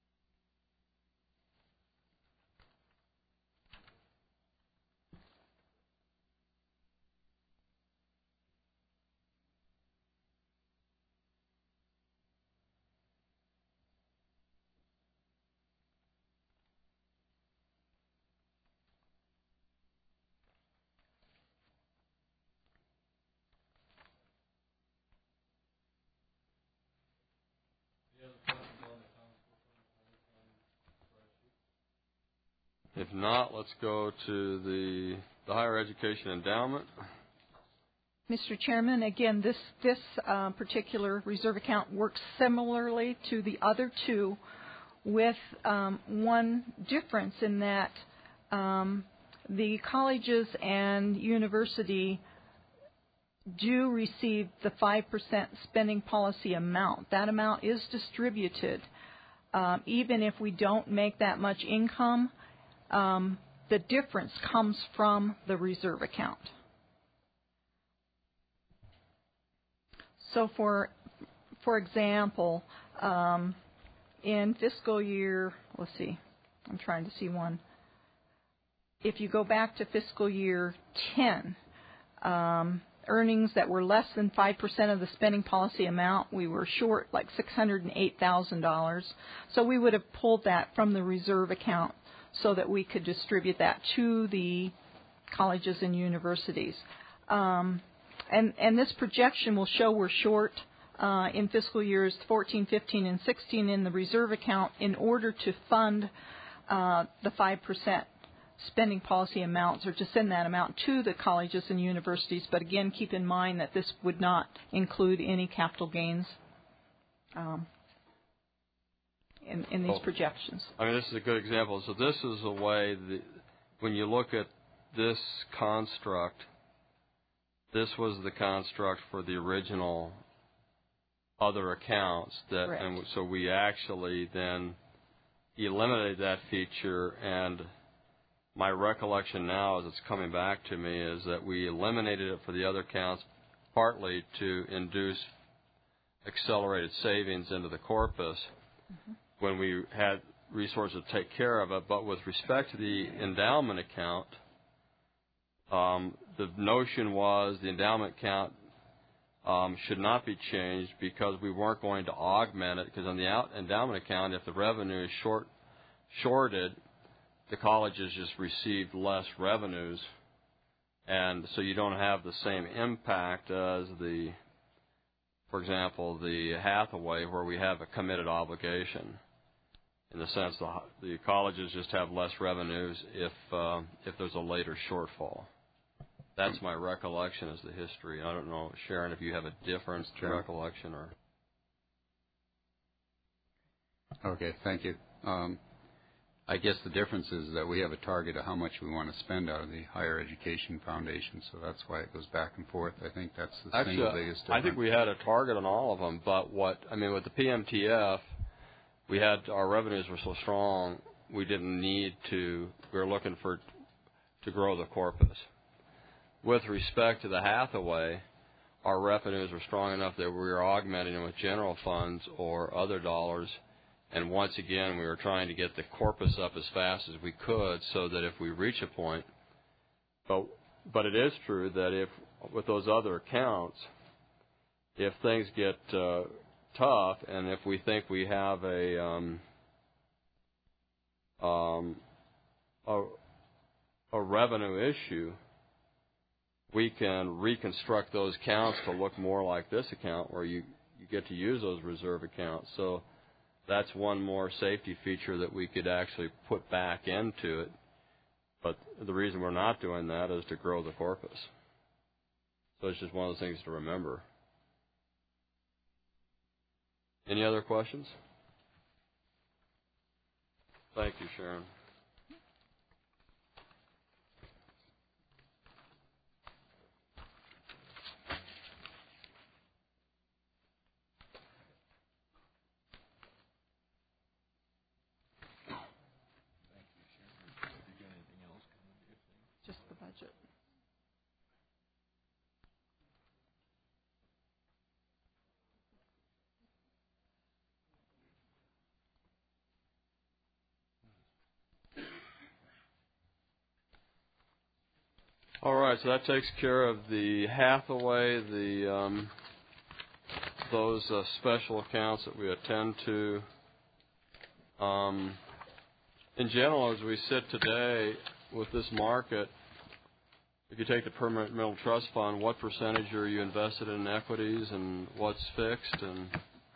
If not, let's go to the, the higher education endowment. Mister Chairman, again, this this uh, particular reserve account works similarly to the other two, with um, one difference in that um, the colleges and university do receive the five percent spending policy amount. That amount is distributed. Um, even if we don't make that much income, um, the difference comes from the reserve account. So for for example, um, in fiscal year, let's see, I'm trying to see one. If you go back to fiscal year ten, um, earnings that were less than five percent of the spending policy amount, we were short like six hundred eight thousand dollars. So we would have pulled that from the reserve account so that we could distribute that to the colleges and universities. Um, and, and this projection will show we're short uh, in fiscal years fourteen, fifteen, and sixteen in the reserve account in order to fund uh, the five percent spending policy amounts, or to send that amount to the colleges and universities. But again, keep in mind that this would not include any capital gains um, in, in these oh. projections. I mean, this is a good example. So this is a way that when you look at this construct, this was the construct for the original other accounts. That, Correct. And so we actually then eliminated that feature, and my recollection now, as it's coming back to me, is that we eliminated it for the other accounts partly to induce accelerated savings into the corpus mm-hmm. when we had resources to take care of it. But with respect to the endowment account, um, the notion was the endowment account um, should not be changed because we weren't going to augment it, because on the out endowment account, if the revenue is short shorted, the colleges just received less revenues, and so you don't have the same impact as the, for example, the Hathaway, where we have a committed obligation. In the sense the, the colleges just have less revenues if uh, if there's a later shortfall. That's my recollection as the history. I don't know, Sharon, if you have a different sure. recollection or. Okay, thank you. Um, I guess the difference is that we have a target of how much we want to spend out of the Higher Education Foundation, so that's why it goes back and forth. I think that's the Actually, single biggest difference. I think we had a target on all of them, but what I mean with the P M T F. We had our revenues were so strong we didn't need to. We were looking for to grow the corpus. With respect to the Hathaway, our revenues were strong enough that we were augmenting them with general funds or other dollars. And once again, we were trying to get the corpus up as fast as we could, so that if we reach a point, but but it is true that if with those other accounts, if things get uh, tough, and if we think we have a um, um, a, a revenue issue, we can reconstruct those accounts to look more like this account, where you, you get to use those reserve accounts. So that's one more safety feature that we could actually put back into it. But the reason we're not doing that is to grow the corpus. So it's just one of those things to remember. Any other questions? Thank you, Sharon. Just the budget. All right, so that takes care of the Hathaway, the um, those uh, special accounts that we attend to. Um, in general, as we sit today with this market, if you take the permanent middle trust fund, what percentage are you invested in equities and what's fixed? And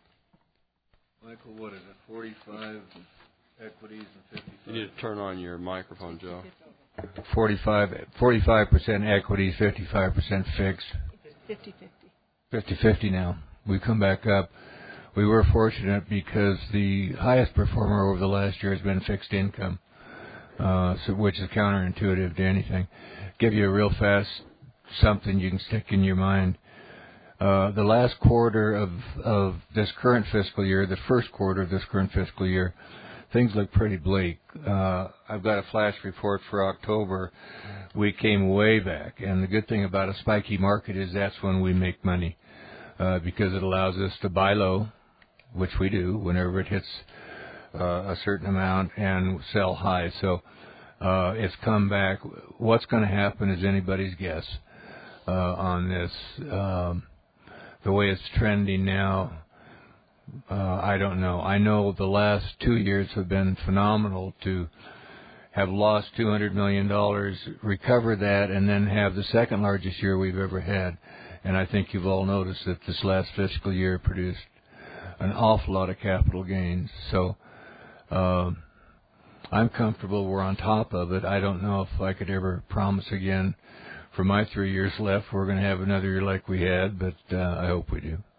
Michael, what is it, forty-five equities and fifty-five? You need to turn on your microphone, Joe. forty-five, forty-five percent equities, fifty-five percent fixed. fifty-fifty. fifty-fifty now. We come back up. We were fortunate because the highest performer over the last year has been fixed income, uh, so, which is counterintuitive to anything. Give you a real fast something you can stick in your mind. Uh, the last quarter of, of this current fiscal year, the first quarter of this current fiscal year, things look pretty bleak. Uh, I've got a flash report for October. We came way back, and the good thing about a spiky market is that's when we make money, uh, because it allows us to buy low, which we do whenever it hits uh, a certain amount, and sell high. So uh, it's come back. What's going to happen is anybody's guess uh, on this. Um, the way it's trending now, Uh, I don't know. I know the last two years have been phenomenal to have lost two hundred million dollars, recover that, and then have the second largest year we've ever had. And I think you've all noticed that this last fiscal year produced an awful lot of capital gains. So uh, I'm comfortable we're on top of it. I don't know if I could ever promise again for my three years left we're going to have another year like we had, but uh, I hope we do.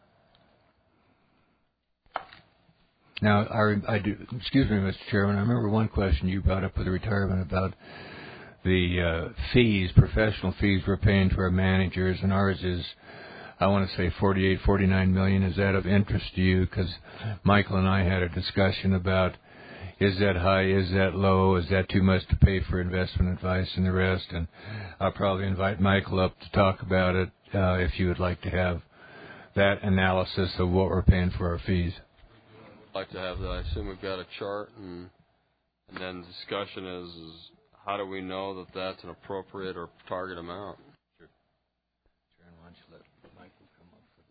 Now, I, I do, excuse me, Mister Chairman, I remember one question you brought up with the retirement about the uh, fees, professional fees we're paying to our managers, and ours is, I want to say forty-eight, forty-nine million. Is that of interest to you? Because Michael and I had a discussion about, is that high, is that low, is that too much to pay for investment advice and the rest? And I'll probably invite Michael up to talk about it uh, if you would like to have that analysis of what we're paying for our fees. Like to have that. I assume we've got a chart, and and then the discussion is, is how do we know that that's an appropriate or target amount? Sure. Sharon, why don't you let Michael come up with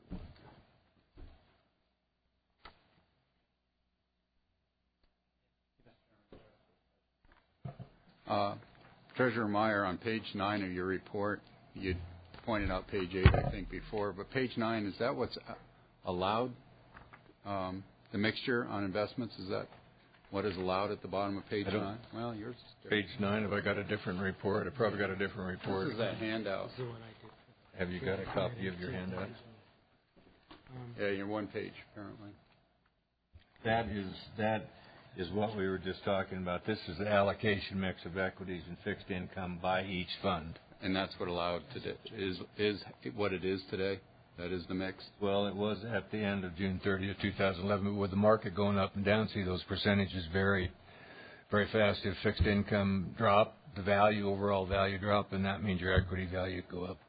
Uh, Treasurer Meyer, on page nine of your report, you pointed out page eight, I think, before, but page nine, is that what's allowed? Um, the mixture on investments, is that what is allowed at the bottom of page nine? Well, yours is page nine. Have I got a different report? I probably got a different report. This is that handout. Have you got a copy of your handout? Yeah, you're one page, apparently. That is that is what we were just talking about. This is the allocation mix of equities and fixed income by each fund. And that's what allowed today is is what it is today. That is the mix. Well, it was at the end of June thirtieth, two thousand eleven. But with the market going up and down, see those percentages vary very fast. If fixed income drop, the value, overall value drop, and that means your equity value go up.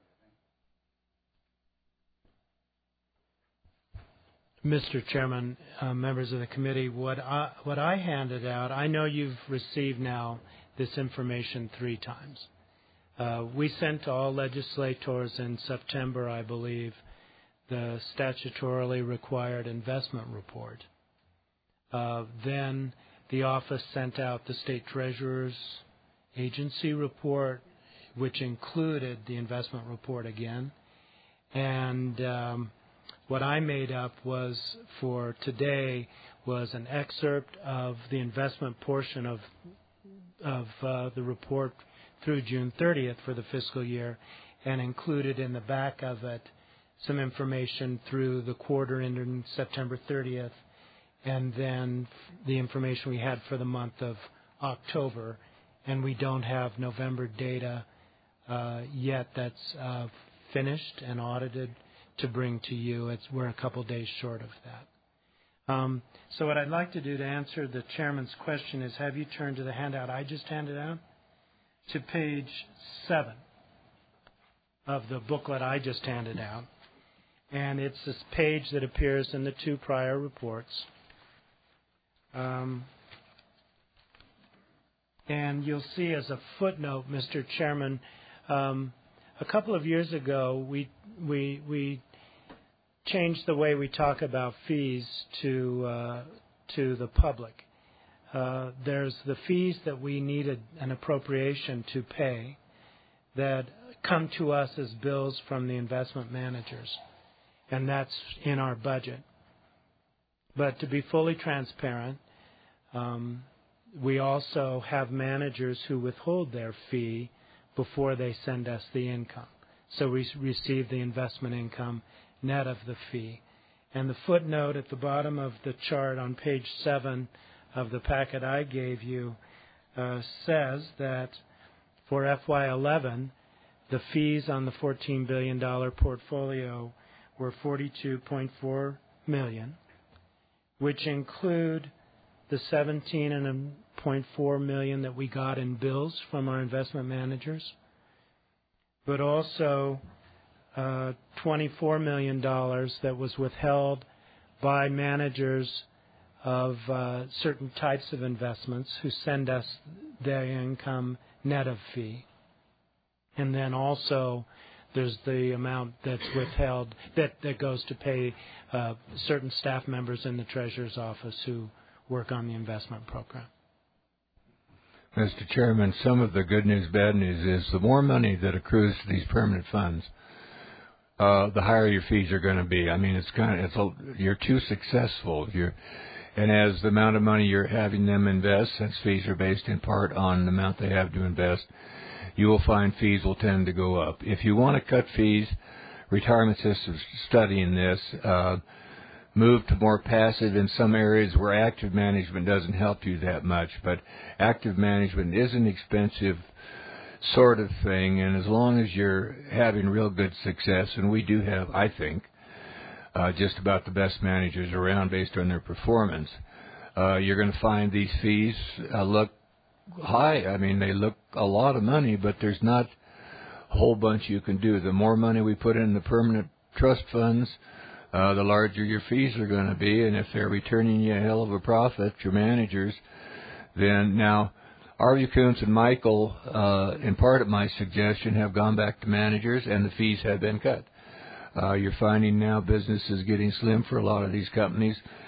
Mister Chairman, uh, members of the committee, what I, what I handed out, I know you've received now this information three times. Uh, we sent to all legislators in September, I believe, the statutorily required investment report. Uh, then the office sent out the state treasurer's agency report, which included the investment report again. And um, what I made up was for today was an excerpt of the investment portion of of uh, the report through June thirtieth for the fiscal year, and included in the back of it some information through the quarter ending September thirtieth, and then the information we had for the month of October. And we don't have November data uh, yet that's uh, finished and audited to bring to you. It's, we're a couple days short of that. Um, so what I'd like to do to answer the chairman's question is have you turned to the handout I just handed out, to page seven of the booklet I just handed out. And it's this page that appears in the two prior reports. Um, and you'll see as a footnote, Mister Chairman, um, a couple of years ago we we we changed the way we talk about fees to uh, to the public. Uh, there's the fees that we needed an appropriation to pay that come to us as bills from the investment managers, and that's in our budget. But to be fully transparent, um, we also have managers who withhold their fee before they send us the income. So we receive the investment income net of the fee. And the footnote at the bottom of the chart on page seven of the packet I gave you uh, says that for F Y eleven, the fees on the fourteen billion dollars portfolio were forty-two point four million dollars, which include the seventeen point four million dollars that we got in bills from our investment managers, but also uh, twenty-four million dollars that was withheld by managers of uh, certain types of investments who send us their income net of fee. And then also there's the amount that's withheld that, that goes to pay uh, certain staff members in the Treasurer's office who work on the investment program. Mister Chairman, some of the good news, bad news is the more money that accrues to these permanent funds, uh, the higher your fees are going to be. I mean, it's kind of it's a, you're too successful. If you're And as the amount of money you're having them invest, since fees are based in part on the amount they have to invest, you will find fees will tend to go up. If you want to cut fees, retirement systems studying this, uh, move to more passive in some areas where active management doesn't help you that much. But active management is an expensive sort of thing, and as long as you're having real good success, and we do have, I think, Uh, just about the best managers around based on their performance, uh, you're going to find these fees uh, look high. I mean, they look a lot of money, but there's not a whole bunch you can do. The more money we put in the permanent trust funds, uh, the larger your fees are going to be, and if they're returning you a hell of a profit, your managers, then now Arvie Kuntz and Michael, uh, in part of my suggestion, have gone back to managers, and the fees have been cut. Uh, you're finding now business is getting slim for a lot of these companies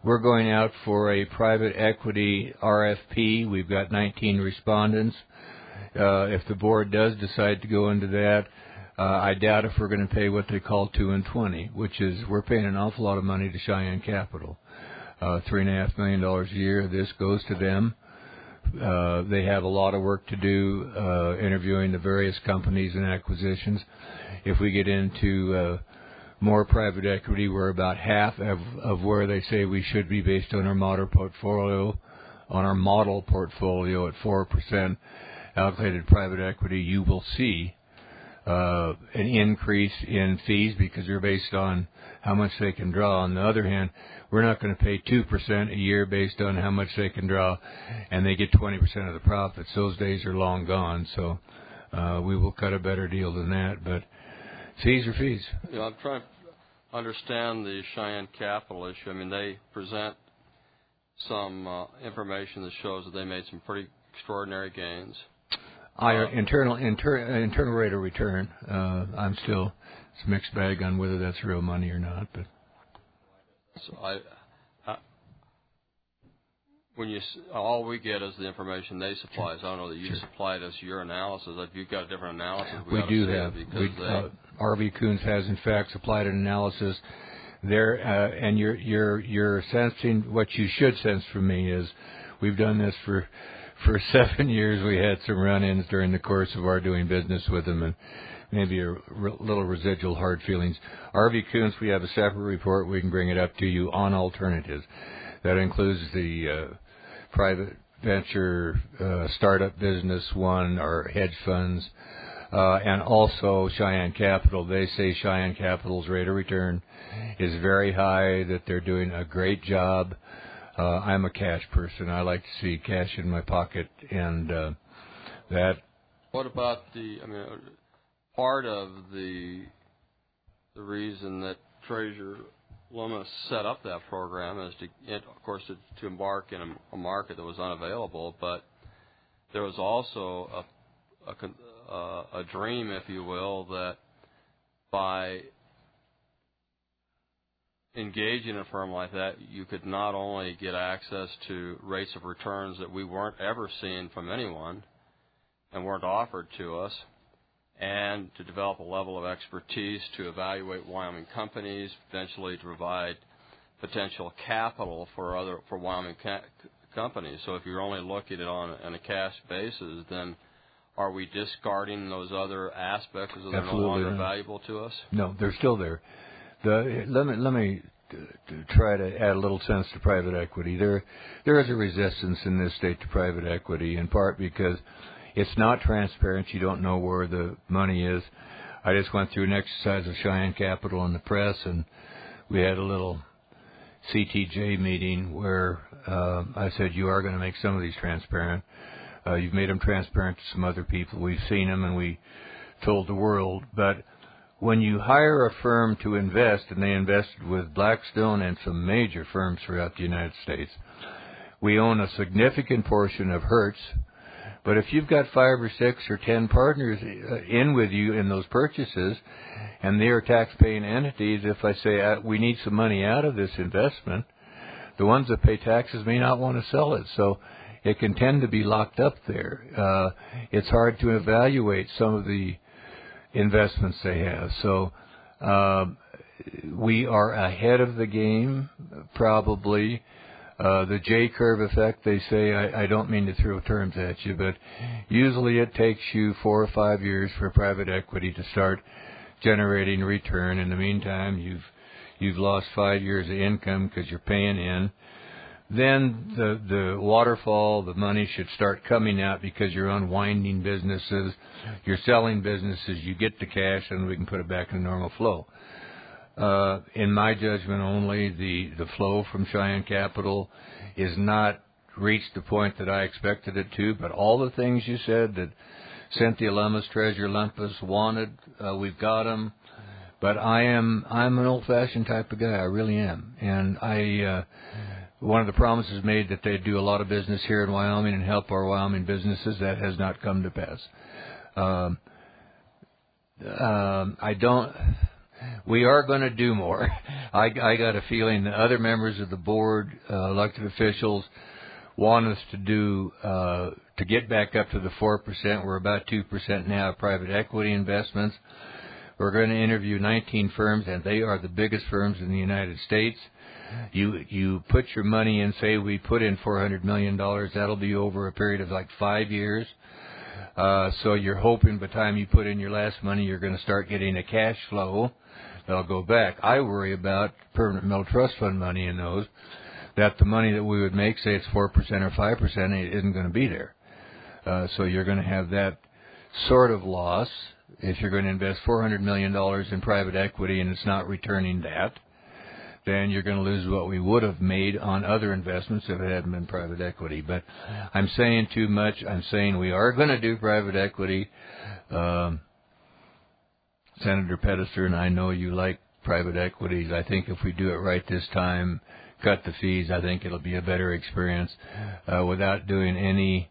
We're going out for a private equity R F P. We've got nineteen respondents. Uh, if the board does decide to go into that, uh, I doubt if we're going to pay what they call two and twenty, which is we're paying an awful lot of money to Cheyenne Capital. Uh, three and a half million dollars a year. This goes to them. Uh, they have a lot of work to do uh, interviewing the various companies and acquisitions. If we get into uh, more private equity, we're about half of, of where they say we should be based on our model portfolio. On our model portfolio at four percent allocated private equity, you will see uh, an increase in fees because they're based on how much they can draw. On the other hand, we're not going to pay two percent a year based on how much they can draw, and they get twenty percent of the profits. Those days are long gone, so uh, we will cut a better deal than that. But fees are fees. You know, I'm trying to understand the Cheyenne Capital issue. I mean, they present some uh, information that shows that they made some pretty extraordinary gains. I, uh, internal inter, internal rate of return. Uh, I'm still it's a mixed bag on whether that's real money or not. But so I, I when you all we get is the information they supply. So I don't know that you sure. supplied us your analysis. If you've got a different analysis, we, we ought do to see have. it because We, they, uh, R V Coons has in fact supplied an analysis. There, uh, and you're you're you're sensing what you should sense from me is we've done this for for seven years. We had some run-ins during the course of our doing business with them, and maybe a r- little residual hard feelings. R V Coons, we have a separate report. We can bring it up to you on alternatives. That includes the uh, private venture uh, startup business one, our hedge funds. Uh, and also Cheyenne Capital. They say Cheyenne Capital's rate of return is very high, that they're doing a great job. Uh, I'm a cash person. I like to see cash in my pocket, and uh, that. What about the, I mean, part of the the reason that Treasurer Lummis set up that program is to, of course, to, to embark in a, a market that was unavailable, but there was also a, a Uh, a dream, if you will, that by engaging in a firm like that, you could not only get access to rates of returns that we weren't ever seeing from anyone and weren't offered to us, and to develop a level of expertise to evaluate Wyoming companies, eventually to provide potential capital for other for Wyoming ca- companies. So if you're only looking at it on, on a cash basis, then are we discarding those other aspects as they're no longer not. valuable to us? No, they're still there. The, let me let me try to add a little sense to private equity. There, there is a resistance in this state to private equity, in part because it's not transparent. You don't know where the money is. I just went through an exercise of Cheyenne Capital in the press, and we had a little C T J meeting where uh, I said, you are going to make some of these transparent. Uh, you've made them transparent to some other people. We've seen them, and we told the world. But when you hire a firm to invest, and they invested with Blackstone and some major firms throughout the United States, we own a significant portion of Hertz. But if you've got five or six or ten partners in with you in those purchases, and they are tax-paying entities, if I say uh, we need some money out of this investment, the ones that pay taxes may not want to sell it. So it can tend to be locked up there. Uh, it's hard to evaluate some of the investments they have. So um, we are ahead of the game, probably. Uh, the J-curve effect, they say, I, I don't mean to throw terms at you, but usually it takes you four or five years for private equity to start generating return. In the meantime, you've you've lost five years of income because you're paying in. Then the, the waterfall, the money should start coming out because you're unwinding businesses, you're selling businesses, you get the cash, and we can put it back in normal flow. Uh, in my judgment only, the, the flow from Cheyenne Capital is not reached the point that I expected it to, but all the things you said that Cynthia Lummis, Treasurer Lumpus wanted, uh, we've got them. But I am, I'm an old-fashioned type of guy, I really am. And I, uh, one of the promises made that they'd do a lot of business here in Wyoming and help our Wyoming businesses. That has not come to pass. Um, um, I don't. we are going to do more. I, I got a feeling that other members of the board, uh, elected officials, want us to do uh, to get back up to the four percent. We're about two percent now of private equity investments. We're going to interview nineteen firms, and they are the biggest firms in the United States. You you put your money in, say we put in four hundred million dollars. That'll be over a period of like five years. Uh, so you're hoping by the time you put in your last money, you're going to start getting a cash flow that'll go back. I worry about permanent mill trust fund money in those, that the money that we would make, say it's four percent or five percent, it isn't going to be there. Uh, so you're going to have that sort of loss if you're going to invest four hundred million dollars in private equity and it's not returning that. Then you're going to lose what we would have made on other investments if it hadn't been private equity. But I'm saying too much. I'm saying we are going to do private equity. Um, Senator Pedester and I know you like private equities. I think if we do it right this time, cut the fees, I think it'll be a better experience uh, without doing any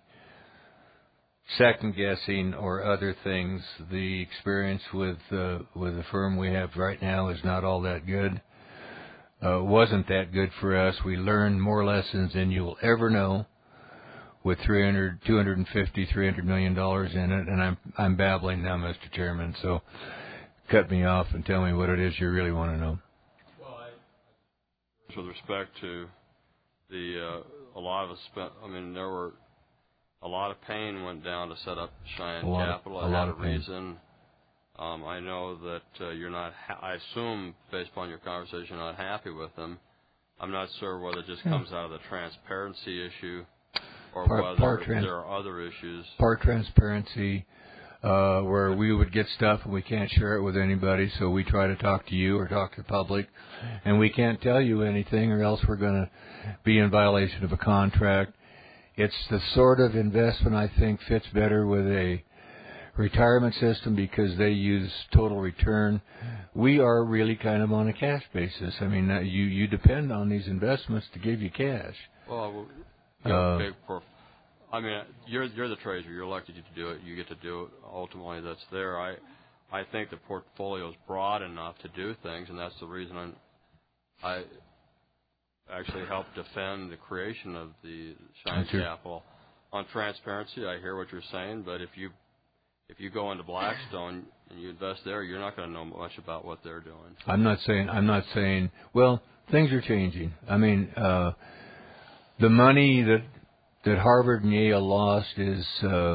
second guessing or other things. The experience with uh, with the firm we have right now is not all that good. Uh, wasn't that good for us. We learned more lessons than you will ever know with three hundred, two hundred fifty, three hundred million dollars in it. And I'm I'm babbling now, Mister Chairman. So cut me off and tell me what it is you really want to know. Well, I, with respect to the uh, a lot of us spent. I mean, there were a lot of pain went down to set up Cheyenne a Capital. Of, a I lot had of a pain. reason. Um, I know that uh, you're not, ha- I assume, based upon your conversation, you're not happy with them. I'm not sure whether it just comes out of the transparency issue or part, whether part trans- there are other issues. Part transparency, uh, where we would get stuff and we can't share it with anybody, so we try to talk to you or talk to the public, and we can't tell you anything or else we're going to be in violation of a contract. It's the sort of investment I think fits better with a retirement system because they use total return. We are really kind of on a cash basis. I mean, uh, you you depend on these investments to give you cash. Well, you Uh, know, for, I mean, you're you're the treasurer. You're elected to do it. You get to do it. Ultimately, that's there. I I think the portfolio is broad enough to do things, and that's the reason I'm, I actually helped defend the creation of the Cheyenne Capital. On transparency, I hear what you're saying, but if you If you go into Blackstone and you invest there, you're not going to know much about what they're doing. I'm not saying, I'm not saying, well, things are changing. I mean, uh, the money that, that Harvard and Yale lost is, uh,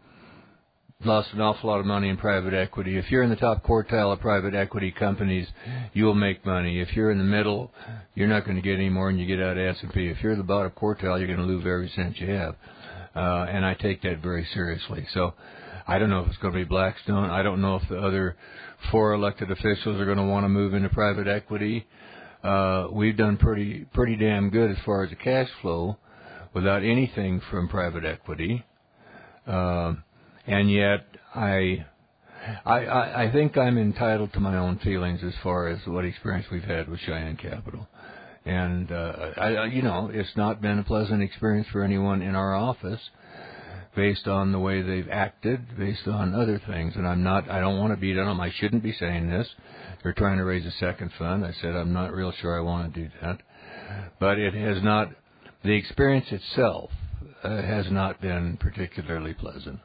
lost an awful lot of money in private equity. If you're in the top quartile of private equity companies, you'll make money. If you're in the middle, you're not going to get any more than you get out of S and P. If you're in the bottom quartile, you're going to lose every cent you have. Uh, and I take that very seriously. So, I don't know if it's going to be Blackstone. I don't know if the other four elected officials are going to want to move into private equity. Uh, we've done pretty pretty damn good as far as the cash flow without anything from private equity. Uh, and yet I, I I think I'm entitled to my own feelings as far as what experience we've had with Cheyenne Capital. And, uh, I, you know, it's not been a pleasant experience for anyone in our office, based on the way they've acted, based on other things. And I'm not, I don't want to beat on them. I shouldn't be saying this. They're trying to raise a second fund. I said I'm not real sure I want to do that. But it has not, the experience itself uh, has not been particularly pleasant.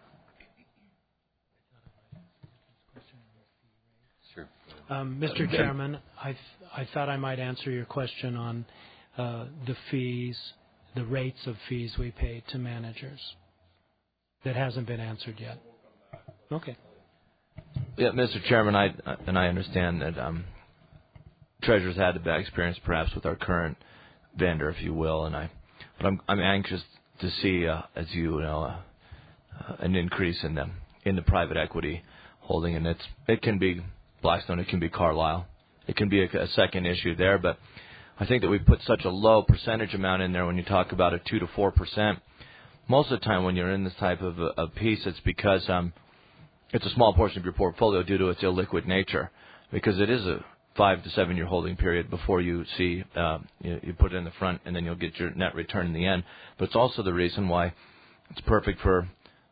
Sure. Um, Mister Chairman, I, th- I thought I might answer your question on uh, the fees, the rates of fees we pay to managers. That hasn't been answered yet. Okay. Yeah, Mister Chairman, I and I understand that um, Treasurer's had a bad experience, perhaps with our current vendor, if you will, and I, but I'm I'm anxious to see, uh, as you know, uh, uh, an increase in the in the private equity holding, and it's it can be Blackstone, it can be Carlyle, it can be a, a second issue there, but I think that we put such a low percentage amount in there when you talk about a two to four percent. Most of the time when you're in this type of a, a piece, it's because um, it's a small portion of your portfolio due to its illiquid nature, because it is a five to seven year holding period before you see uh, you, you put it in the front and then you'll get your net return in the end. But it's also the reason why it's perfect for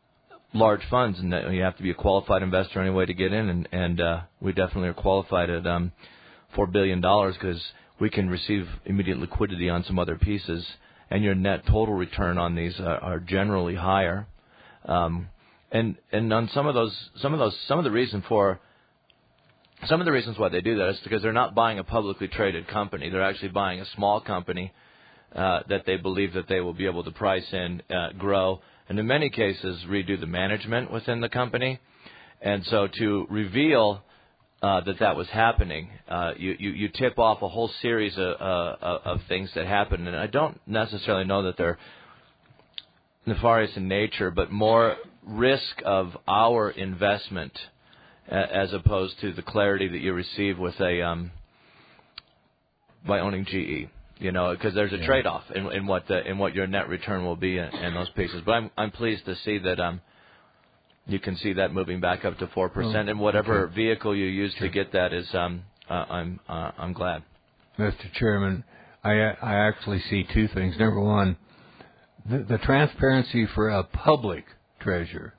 large funds, and that you have to be a qualified investor anyway to get in, and, and uh, we definitely are qualified at um, four billion dollars because we can receive immediate liquidity on some other pieces, and your net total return on these are, are generally higher. Um, and and on some of those, some of those, some of the reason for some of the reasons why they do that is because they're not buying a publicly traded company. They're actually buying a small company uh, that they believe that they will be able to price in, uh, grow, and in many cases redo the management within the company. And so to reveal uh, that that was happening, uh, you, you, you tip off a whole series of, uh, of things that happen. And I don't necessarily know that they're nefarious in nature, but more risk of our investment as opposed to the clarity that you receive with a um, by owning G E, you know, because there's a yeah. trade-off in, in what the, in what your net return will be in, in those pieces. But I'm I'm pleased to see that um, you can see that moving back up to four percent, oh, and whatever okay. vehicle you use sure. to get that is um, uh, I'm uh, I'm glad. Mister Chairman, I I actually see two things. Number one, the, the transparency for a public treasurer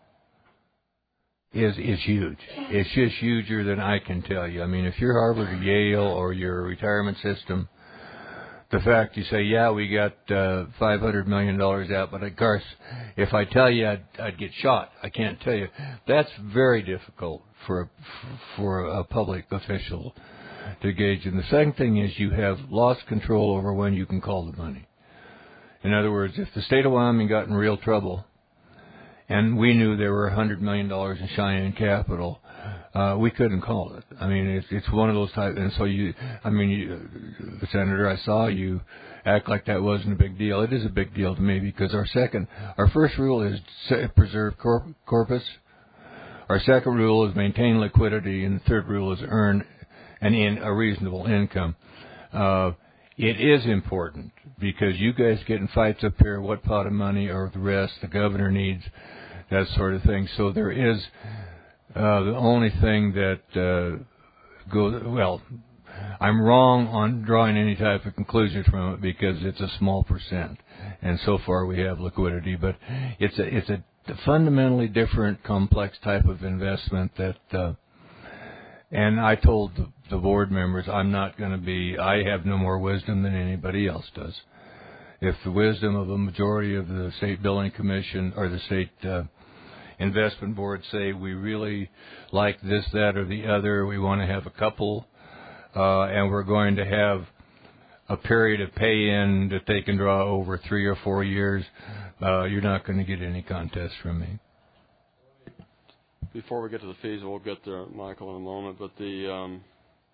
is is huge. It's just huger than I can tell you. I mean, if you're Harvard or Yale or your retirement system, the fact you say, yeah, we got uh, five hundred million dollars out, but of course, if I tell you I'd, I'd get shot, I can't tell you. That's very difficult for a, for a public official to gauge. And the second thing is you have lost control over when you can call the money. In other words, if the state of Wyoming got in real trouble, and we knew there were one hundred million dollars in Cheyenne capital, uh, we couldn't call it. I mean, it's, it's one of those types. And so you, I mean, you, Senator, I saw you act like that wasn't a big deal. It is a big deal to me because our second, our first rule is preserve corp- corpus. Our second rule is maintain liquidity, and the third rule is earn an in, a reasonable income. Uh, it is important because you guys get in fights up here, what pot of money or the rest the governor needs, that sort of thing. So there is uh, the only thing that uh, goes, well, I'm wrong on drawing any type of conclusion from it because it's a small percent. And so far we have liquidity, but it's a, it's a fundamentally different, complex type of investment that, uh, and I told the, the board members, I'm not going to be, I have no more wisdom than anybody else does. If the wisdom of a majority of the State Building Commission or the State uh, Investment Board say we really like this, that, or the other, we want to have a couple, uh, and we're going to have a period of pay-in that they can draw over three or four years, uh, you're not going to get any contest from me. Before we get to the fees, we'll get there, Michael, in a moment. But the um,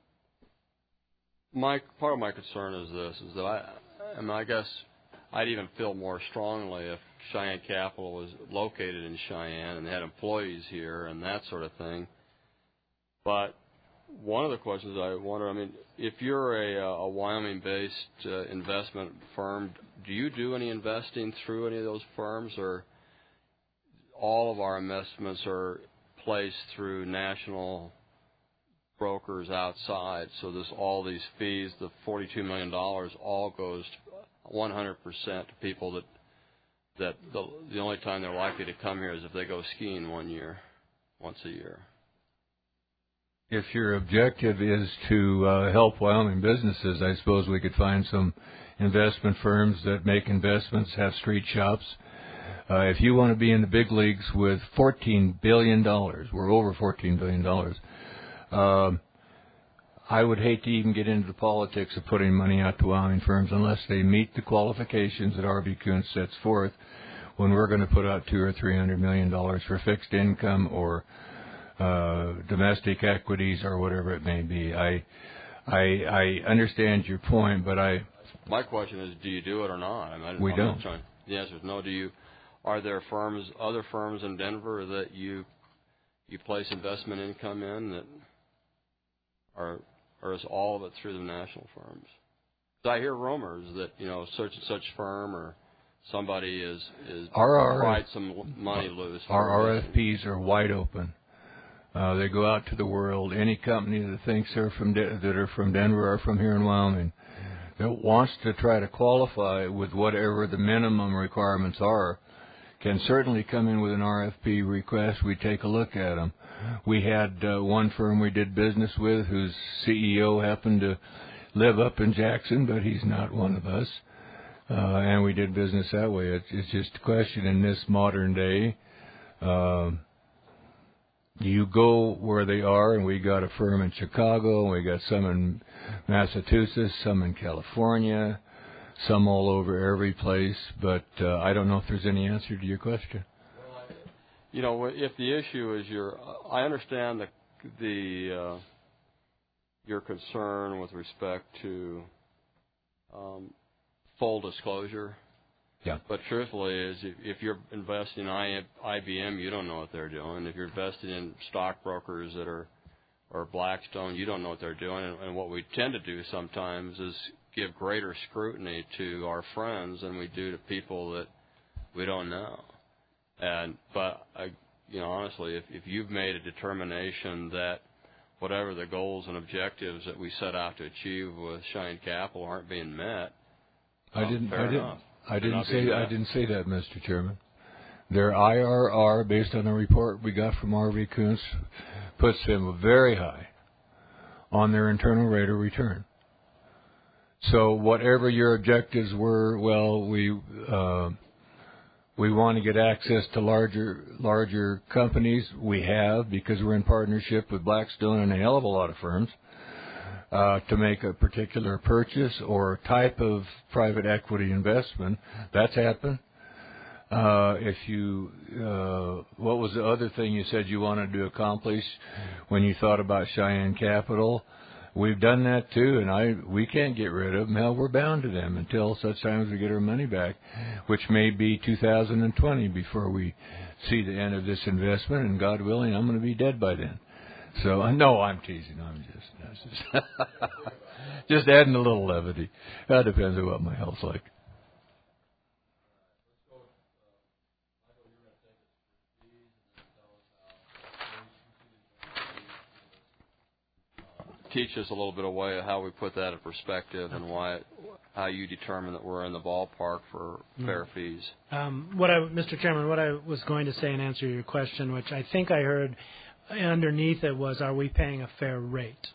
my part of my concern is this: is that I, I mean, I guess I'd even feel more strongly if Cheyenne Capital was located in Cheyenne and they had employees here and that sort of thing. But one of the questions I wonder, I mean, if you're a, a Wyoming-based uh, investment firm, do you do any investing through any of those firms, or all of our investments are placed through national brokers outside? So this, all these fees, the forty-two million dollars, all goes one hundred percent to people that that the, the only time they're likely to come here is if they go skiing one year, once a year. If your objective is to uh, help Wyoming businesses, I suppose we could find some investment firms that make investments, have street shops. Uh, if you want to be in the big leagues with fourteen billion dollars, we're over fourteen billion dollars, uh, I would hate to even get into the politics of putting money out to Wyoming firms unless they meet the qualifications that R B Kuntz sets forth when we're going to put out two or three hundred million dollars for fixed income or uh, domestic equities or whatever it may be. I, I, I understand your point, but I. My question is, do you do it or not? I mean, we I'm don't. Trying, the answer is no. Do you? Are there firms, other firms in Denver that you you place investment income in that are, or is all of it through the national firms? I hear rumors that, you know, such and such firm or somebody is is provide some money loose. Our R F Ps are wide open. Uh, they go out to the world. Any company that thinks they're from De- that are from Denver or from here in Wyoming that wants to try to qualify with whatever the minimum requirements are can certainly come in with an R F P request. We take a look at them. We had uh, one firm we did business with whose C E O happened to live up in Jackson, but he's not one of us. Uh, and we did business that way. It's, it's just a question in this modern day. Uh, you go where they are, and we got a firm in Chicago, and we got some in Massachusetts, some in California, some all over every place. But uh, I don't know if there's any answer to your question. You know, if the issue is your, I understand the the uh, your concern with respect to um, full disclosure. Yeah. But truthfully, is if, if you're investing in I B M, you don't know what they're doing. If you're investing in stockbrokers that are, or Blackstone, you don't know what they're doing. And, and what we tend to do sometimes is give greater scrutiny to our friends than we do to people that we don't know. And but I, you know, honestly, if, if you've made a determination that whatever the goals and objectives that we set out to achieve with Cheyenne Capital aren't being met, I um, didn't. fair I didn't. enough. I didn't They're say. I didn't say that, Mister Chairman. Their I R R, based on the report we got from R V Kuntz, puts them very high on their internal rate of return. So whatever your objectives were, well, we uh, we want to get access to larger larger companies. We have, because we're in partnership with Blackstone and a hell of a lot of firms. Uh, to make a particular purchase or type of private equity investment. That's happened. Uh, if you, uh, what was the other thing you said you wanted to accomplish when you thought about Cheyenne Capital? We've done that too, and I we can't get rid of them. Hell, we're bound to them until such time as we get our money back, which may be two thousand twenty before we see the end of this investment, and God willing, I'm going to be dead by then. So, uh, no, I'm teasing. I'm just just, just adding a little levity. That depends on what my health's like. Teach us a little bit of way of how we put that in perspective and why, it, how you determine that we're in the ballpark for fair mm. fees. Um, what I, Mister Chairman, what I was going to say in answer to your question, which I think I heard underneath it, was, are we paying a fair rate?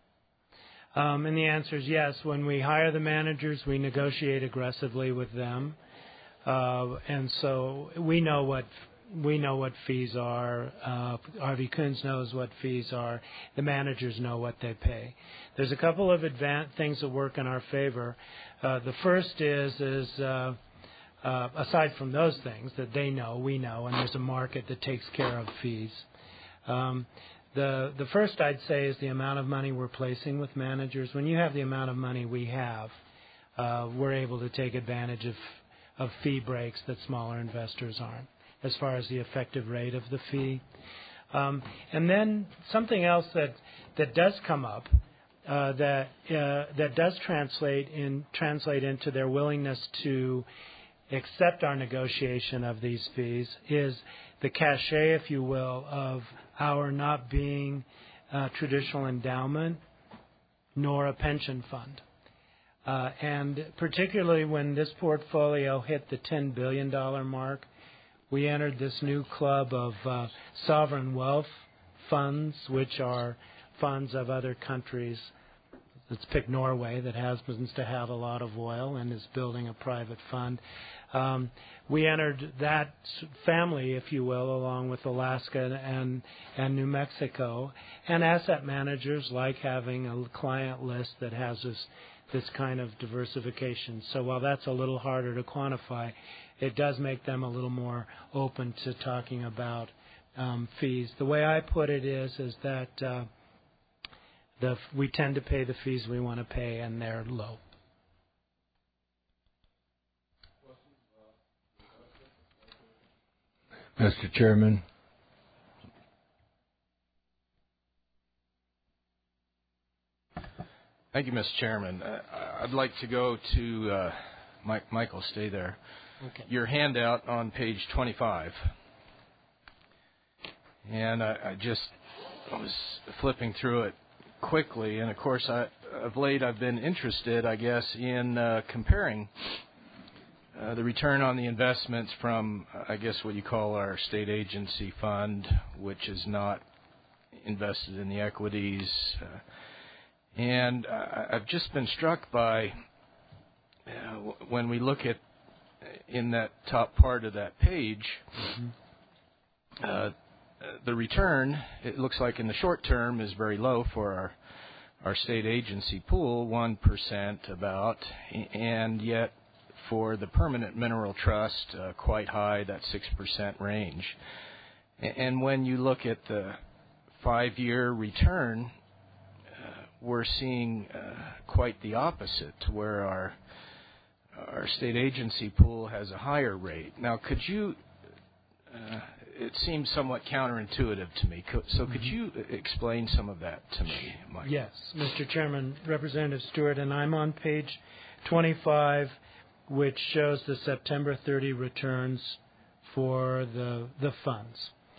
Um, and the answer is yes. When we hire the managers, we negotiate aggressively with them, uh, and so we know what we know what fees are. Uh, R V Kuntz knows what fees are. The managers know what they pay. There's a couple of advan- things that work in our favor. Uh, the first is is uh, uh, aside from those things that they know, we know, and there's a market that takes care of fees. Um, the the first I'd say is the amount of money we're placing with managers. When you have the amount of money we have, uh, we're able to take advantage of, of fee breaks that smaller investors aren't, as far as the effective rate of the fee. Um, and then something else that, that does come up uh, that uh, that does translate in translate into their willingness to accept our negotiation of these fees is the cachet, if you will, of our not being a traditional endowment nor a pension fund. Uh, and particularly when this portfolio hit the ten billion dollars mark, we entered this new club of uh, sovereign wealth funds, which are funds of other countries. Let's pick Norway, that happens to have a lot of oil and is building a private fund. Um, we entered that family, if you will, along with Alaska and and New Mexico. And asset managers like having a client list that has this this kind of diversification. So while that's a little harder to quantify, it does make them a little more open to talking about um, fees. The way I put it is is that uh, the we tend to pay the fees we want to pay, and they're low. Mister Chairman. Thank you, Mister Chairman. Uh, I'd like to go to uh, Mike. Michael, stay there. Okay. Your handout on page twenty-five, and I, I just was flipping through it quickly, and of course, I, of late I've been interested, I guess, in uh, comparing uh, the return on the investments from, I guess, what you call our state agency fund, which is not invested in the equities. Uh, and uh, I've just been struck by uh, when we look at in that top part of that page, mm-hmm. uh, the return, it looks like in the short term, is very low for our our state agency pool, one percent about, and yet for the permanent mineral trust, uh, quite high, that six percent range. And when you look at the five-year return, uh, we're seeing uh, quite the opposite, where our our state agency pool has a higher rate. Now, could you, uh, it seems somewhat counterintuitive to me, so could you explain some of that to me, Mike? Yes, Mister Chairman, Representative Stewart, and I'm on page twenty-five, which shows the September thirtieth returns for the the funds.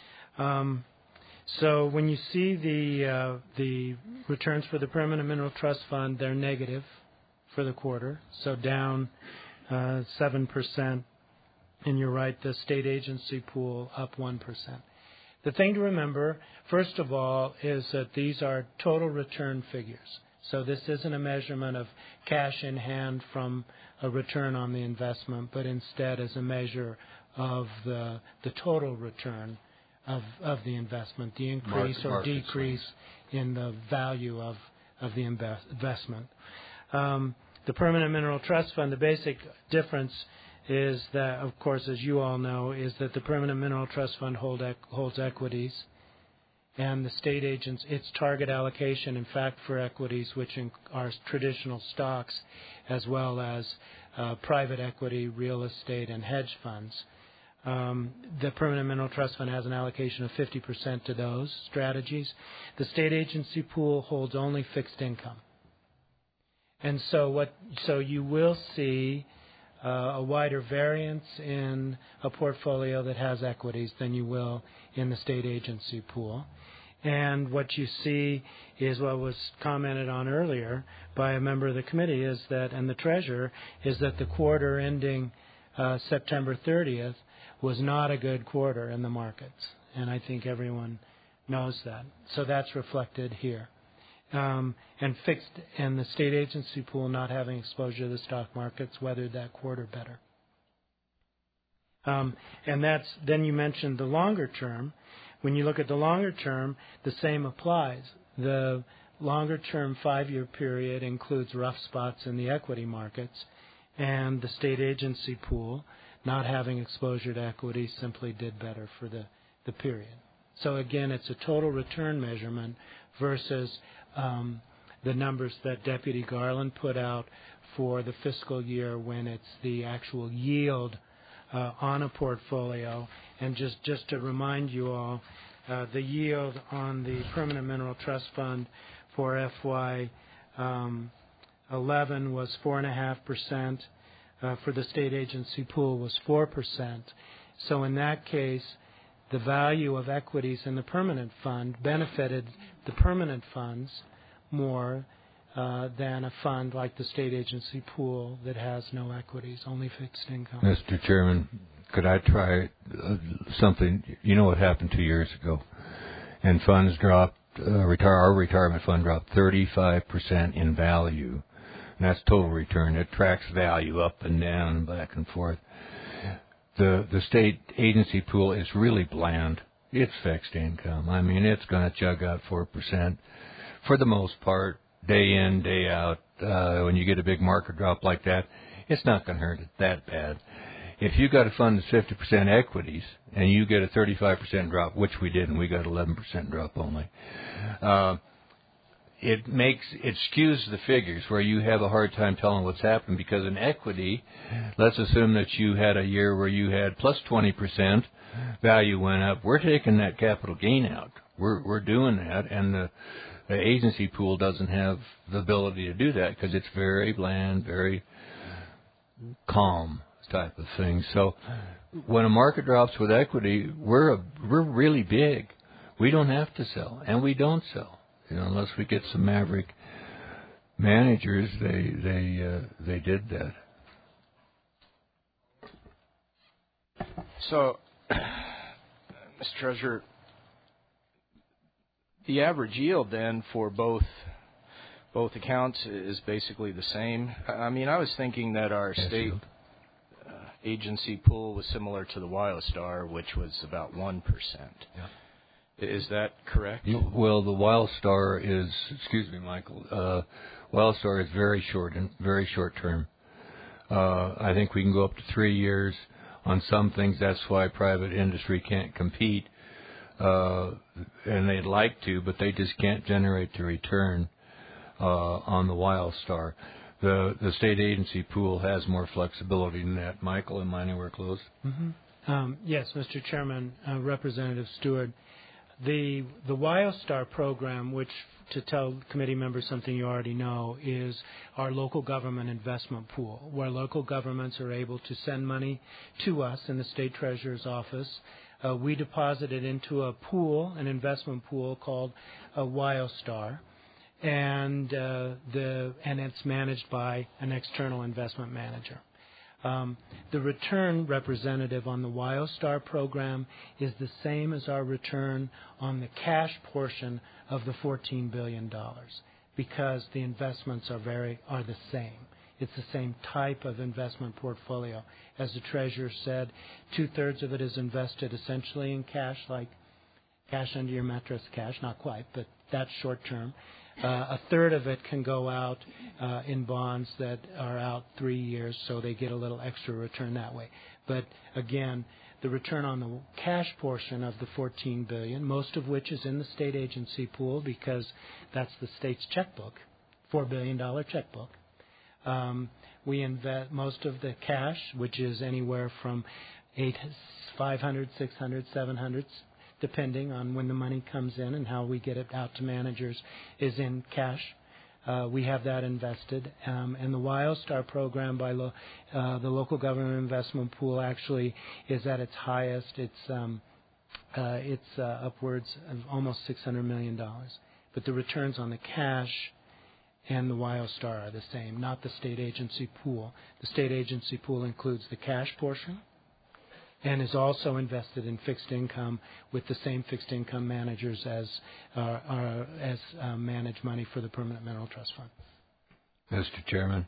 Um, so when you see the uh, the returns for the Permanent Mineral Trust Fund, they're negative for the quarter, so down uh, seven percent. And you're right, the state agency pool up one percent. The thing to remember, first of all, is that these are total return figures. So this isn't a measurement of cash in hand from a return on the investment, but instead is a measure of the the total return of, of the investment, the increase market, or market decrease swings. In the value of, of the invest, investment. Um, the Permanent Mineral Trust Fund, the basic difference is that, of course, as you all know, is that the Permanent Mineral Trust Fund hold ec- holds equities, and the state agents, its target allocation, in fact, for equities, which in, are traditional stocks, as well as uh, private equity, real estate, and hedge funds. Um, the Permanent Mineral Trust Fund has an allocation of fifty percent to those strategies. The state agency pool holds only fixed income. And so what? So you will see Uh, a wider variance in a portfolio that has equities than you will in the state agency pool. And what you see is what was commented on earlier by a member of the committee is that, and the treasurer, is that the quarter ending uh, September thirtieth was not a good quarter in the markets. And I think everyone knows that. So that's reflected here. Um, and fixed and the state agency pool not having exposure to the stock markets weathered that quarter better. Um, and that's then you mentioned the longer term. When you look at the longer term, the same applies. The longer term five-year period includes rough spots in the equity markets, and the state agency pool not having exposure to equity simply did better for the, the period. So again, it's a total return measurement versus Um, the numbers that Deputy Garland put out for the fiscal year when it's the actual yield uh, on a portfolio. And just, just to remind you all, uh, the yield on the Permanent Mineral Trust Fund for F Y eleven um, was four point five percent. Uh, for the state agency pool was four percent. So in that case, the value of equities in the permanent fund benefited the permanent funds more uh, than a fund like the state agency pool that has no equities, only fixed income. Mister Chairman, could I try uh, something? You know what happened two years ago, and funds dropped. Uh, retire our retirement fund dropped thirty-five percent in value, and that's total return. It tracks value up and down and back and forth. The the state agency pool is really bland. It's fixed income. I mean, it's going to chug out four percent for the most part, day in, day out. Uh, when you get a big market drop like that, it's not going to hurt it that bad. If you got a fund that's fifty percent equities and you get a thirty-five percent drop, which we did, and we got eleven percent drop only, uh, it makes it skews the figures where you have a hard time telling what's happened, because in equity, let's assume that you had a year where you had plus twenty percent, value went up. We're taking that capital gain out. We're we're doing that, and the, the agency pool doesn't have the ability to do that because it's very bland, very calm type of thing. So when a market drops with equity, we're a, we're really big. We don't have to sell, and we don't sell. You know, unless we get some maverick managers, they they uh, they did that. So, Mister Treasurer, the average yield then for both both accounts is basically the same. I mean, I was thinking that our state uh, agency pool was similar to the WildStar, which was about one percent. Yeah. Is that correct? Well, the WildStar is, excuse me, Michael, uh, WildStar is very short and very short term. Uh, I think we can go up to three years on some things. That's why private industry can't compete, uh, and they'd like to, but they just can't generate the return uh, on the WildStar. The the state agency pool has more flexibility than that. Michael, am I anywhere close? Mm-hmm. Um, yes, Mister Chairman, uh, Representative Stewart. The the WildStar program, which, to tell committee members something you already know, is our local government investment pool, where local governments are able to send money to us in the state treasurer's office. Uh, we deposit it into a pool, an investment pool called a WildStar, and uh, the and it's managed by an external investment manager. Um, the return, Representative, on the WildStar program is the same as our return on the cash portion of the fourteen billion dollars, because the investments are very are the same. It's the same type of investment portfolio. As the Treasurer said, two-thirds of it is invested essentially in cash, like cash under your mattress cash, not quite, but that's short-term. Uh, a third of it can go out uh, in bonds that are out three years, so they get a little extra return that way. But again, the return on the cash portion of the fourteen billion dollars, most of which is in the state agency pool because that's the state's checkbook, four billion dollars checkbook. Um, we invest most of the cash, which is anywhere from eight, five hundred, six hundred, seven hundred. Depending on when the money comes in and how we get it out to managers, is in cash. Uh, we have that invested. Um, and the WildStar program by lo- uh, the local government investment pool actually is at its highest. It's um, uh, it's uh, upwards of almost six hundred million dollars. But the returns on the cash and the WildStar are the same, not the state agency pool. The state agency pool includes the cash portion and is also invested in fixed income with the same fixed income managers as uh, are, as uh, manage money for the Permanent Mineral Trust Fund. Mister Chairman,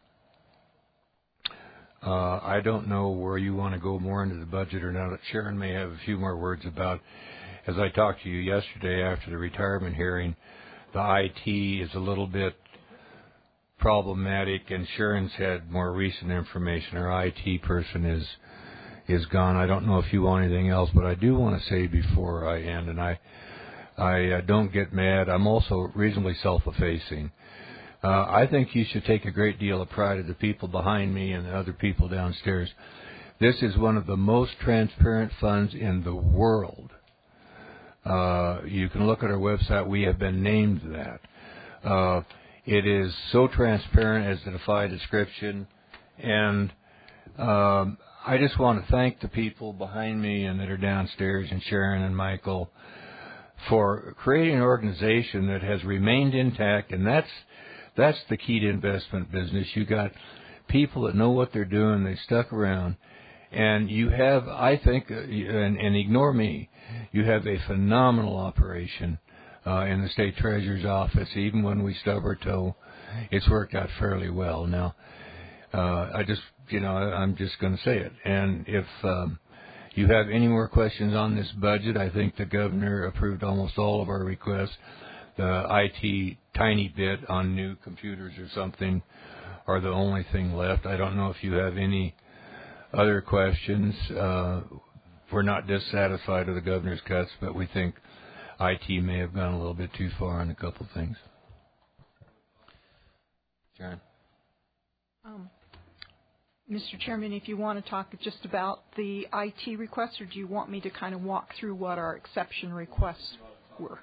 uh, I don't know where you want to go more into the budget or not. Sharon may have a few more words about. As I talked to you yesterday after the retirement hearing, the I T is a little bit problematic, and Sharon's had more recent information. Our I T person is is gone. I don't know if you want anything else, but I do want to say before I end, and I I uh, don't get mad. I'm also reasonably self-effacing. Uh, I think you should take a great deal of pride in the people behind me and the other people downstairs. This is one of the most transparent funds in the world. Uh, you can look at our website. We have been named that. Uh, it is so transparent as to defy description, and um, I just want to thank the people behind me and that are downstairs, and Sharon and Michael, for creating an organization that has remained intact, and that's that's the key to investment business. You got people that know what they're doing. They stuck around, and you have, I think, uh, and, and ignore me, you have a phenomenal operation uh, in the state treasurer's office. Even when we stub our toe, it's worked out fairly well. Now, uh, I just You know, I'm just going to say it. And if um, you have any more questions on this budget, I think the governor approved almost all of our requests. The I T tiny bit on new computers or something are the only thing left. I don't know if you have any other questions. Uh, we're not dissatisfied with the governor's cuts, but we think I T may have gone a little bit too far on a couple of things. Sharon? Um. Mister Chairman, if you want to talk just about the I T requests, or do you want me to kind of walk through what our exception requests were?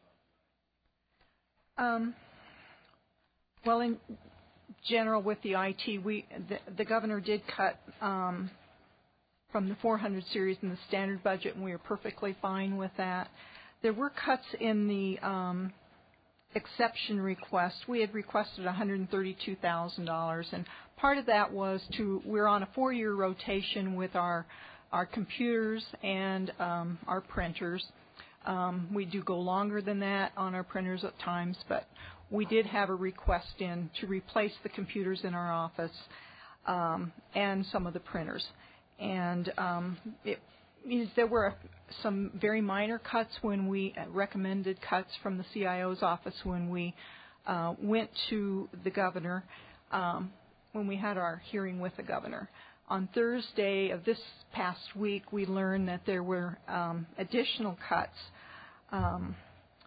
Um, well, in general, with the I T, we the, the governor did cut um, from the four hundred series in the standard budget, and we are perfectly fine with that. There were cuts in the um, exception request. We had requested one hundred thirty-two thousand dollars, and part of that was to, we're on a four-year rotation with our our computers and um, our printers. Um, we do go longer than that on our printers at times, but we did have a request in to replace the computers in our office um, and some of the printers. And um, it, it, there were some very minor cuts when we recommended cuts from the C I O's office when we uh, went to the governor, um, when we had our hearing with the governor. On Thursday of this past week, we learned that there were um, additional cuts um,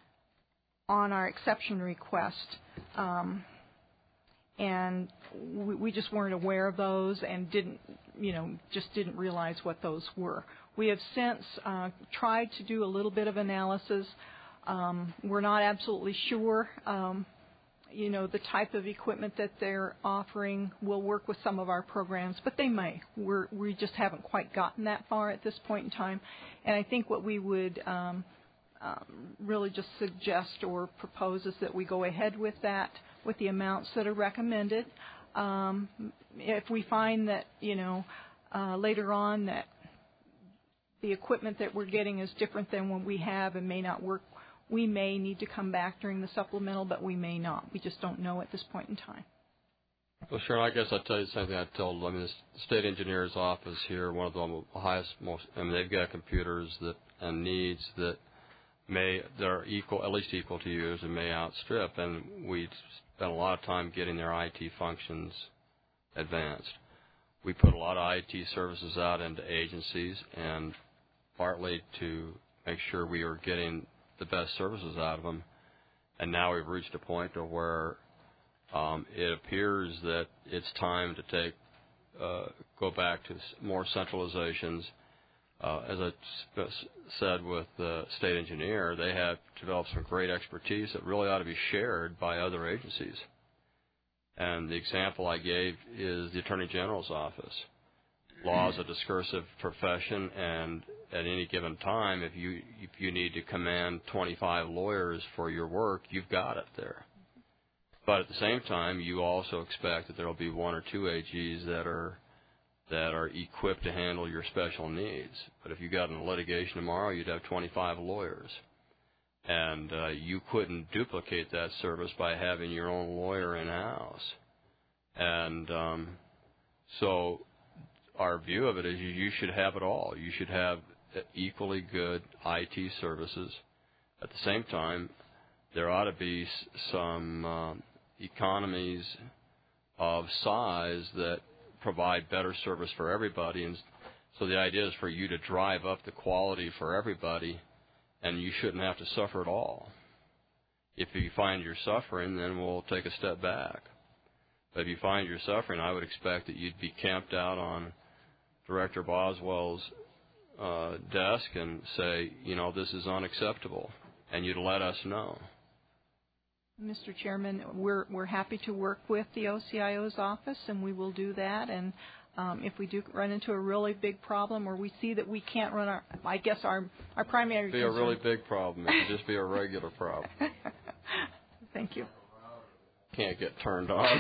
on our exception request, um, and we, we just weren't aware of those and didn't, you know, just didn't realize what those were. We have since uh, tried to do a little bit of analysis. Um, we're not absolutely sure. Um, you know, the type of equipment that they're offering will work with some of our programs, but they may. We're, we just haven't quite gotten that far at this point in time. And I think what we would um, um, really just suggest or propose is that we go ahead with that, with the amounts that are recommended. Um, if we find that, you know, uh, later on that the equipment that we're getting is different than what we have and may not work, we may need to come back during the supplemental, but we may not. We just don't know at this point in time. Well, Sharon, I guess I'll tell you the same thing I told, I mean, the state engineer's office here, one of the highest, most, I mean, they've got computers that and needs that may, that are equal, at least equal to yours and may outstrip, and we spent a lot of time getting their I T functions advanced. We put a lot of I T services out into agencies, and partly to make sure we are getting the best services out of them. And now we've reached a point to where um, it appears that it's time to take, uh, go back to more centralizations. Uh, as I sp- said with the state engineer, they have developed some great expertise that really ought to be shared by other agencies. And the example I gave is the Attorney General's office. Law is a discursive profession, and at any given time, if you if you need to command twenty-five lawyers for your work, you've got it there. But at the same time, you also expect that there will be one or two A Gs that are that are equipped to handle your special needs. But if you got in litigation tomorrow, you'd have twenty-five lawyers, and uh, you couldn't duplicate that service by having your own lawyer in house. And um, so. Our view of it is you, you should have it all. You should have equally good I T services. At the same time, there ought to be some uh, economies of size that provide better service for everybody. And so the idea is for you to drive up the quality for everybody, and you shouldn't have to suffer at all. If you find you're suffering, then we'll take a step back. But if you find you're suffering, I would expect that you'd be camped out on Director Boswell's uh, desk and say, you know, this is unacceptable, and you'd let us know. Mister Chairman, we're we're happy to work with the O C I O's office, and we will do that. And um, if we do run into a really big problem, or we see that we can't run our, I guess our our primary. It'd be concern, a really big problem. It could just be a regular problem. Thank you. Can't get turned on.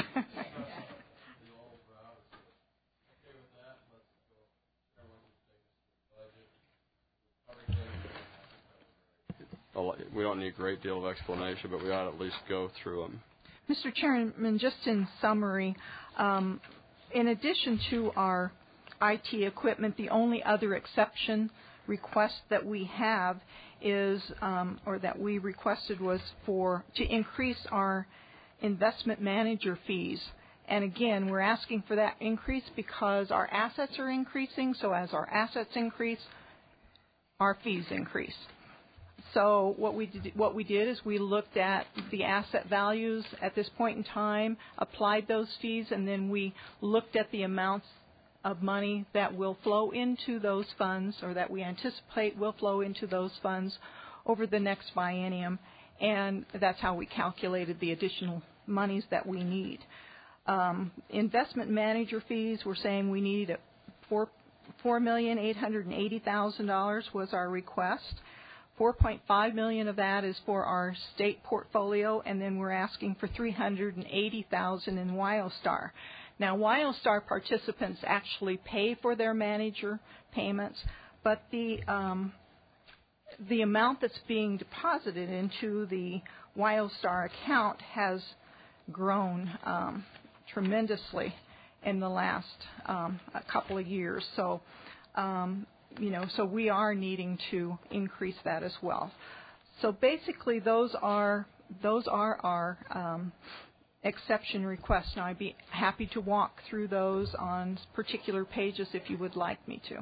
We don't need a great deal of explanation, but we ought to at least go through them. Mister Chairman, just in summary, um, in addition to our I T equipment, the only other exception request that we have is, um, or that we requested was for to increase our investment manager fees. And again, we're asking for that increase because our assets are increasing. So as our assets increase, our fees increase. So what we did, what we did is we looked at the asset values at this point in time, applied those fees, and then we looked at the amounts of money that will flow into those funds, or that we anticipate will flow into those funds over the next biennium, and that's how we calculated the additional monies that we need. Um, investment manager fees, we're saying we need four four million eight hundred and eighty thousand dollars was our request. four point five million dollars of that is for our state portfolio, and then we're asking for three hundred eighty thousand dollars in WyoStar. Now, WyoStar participants actually pay for their manager payments, but the um, the amount that's being deposited into the WyoStar account has grown um, tremendously in the last um, a couple of years. So, um, you know, so we are needing to increase that as well. So basically, those are those are our um, exception requests. Now, I'd be happy to walk through those on particular pages if you would like me to.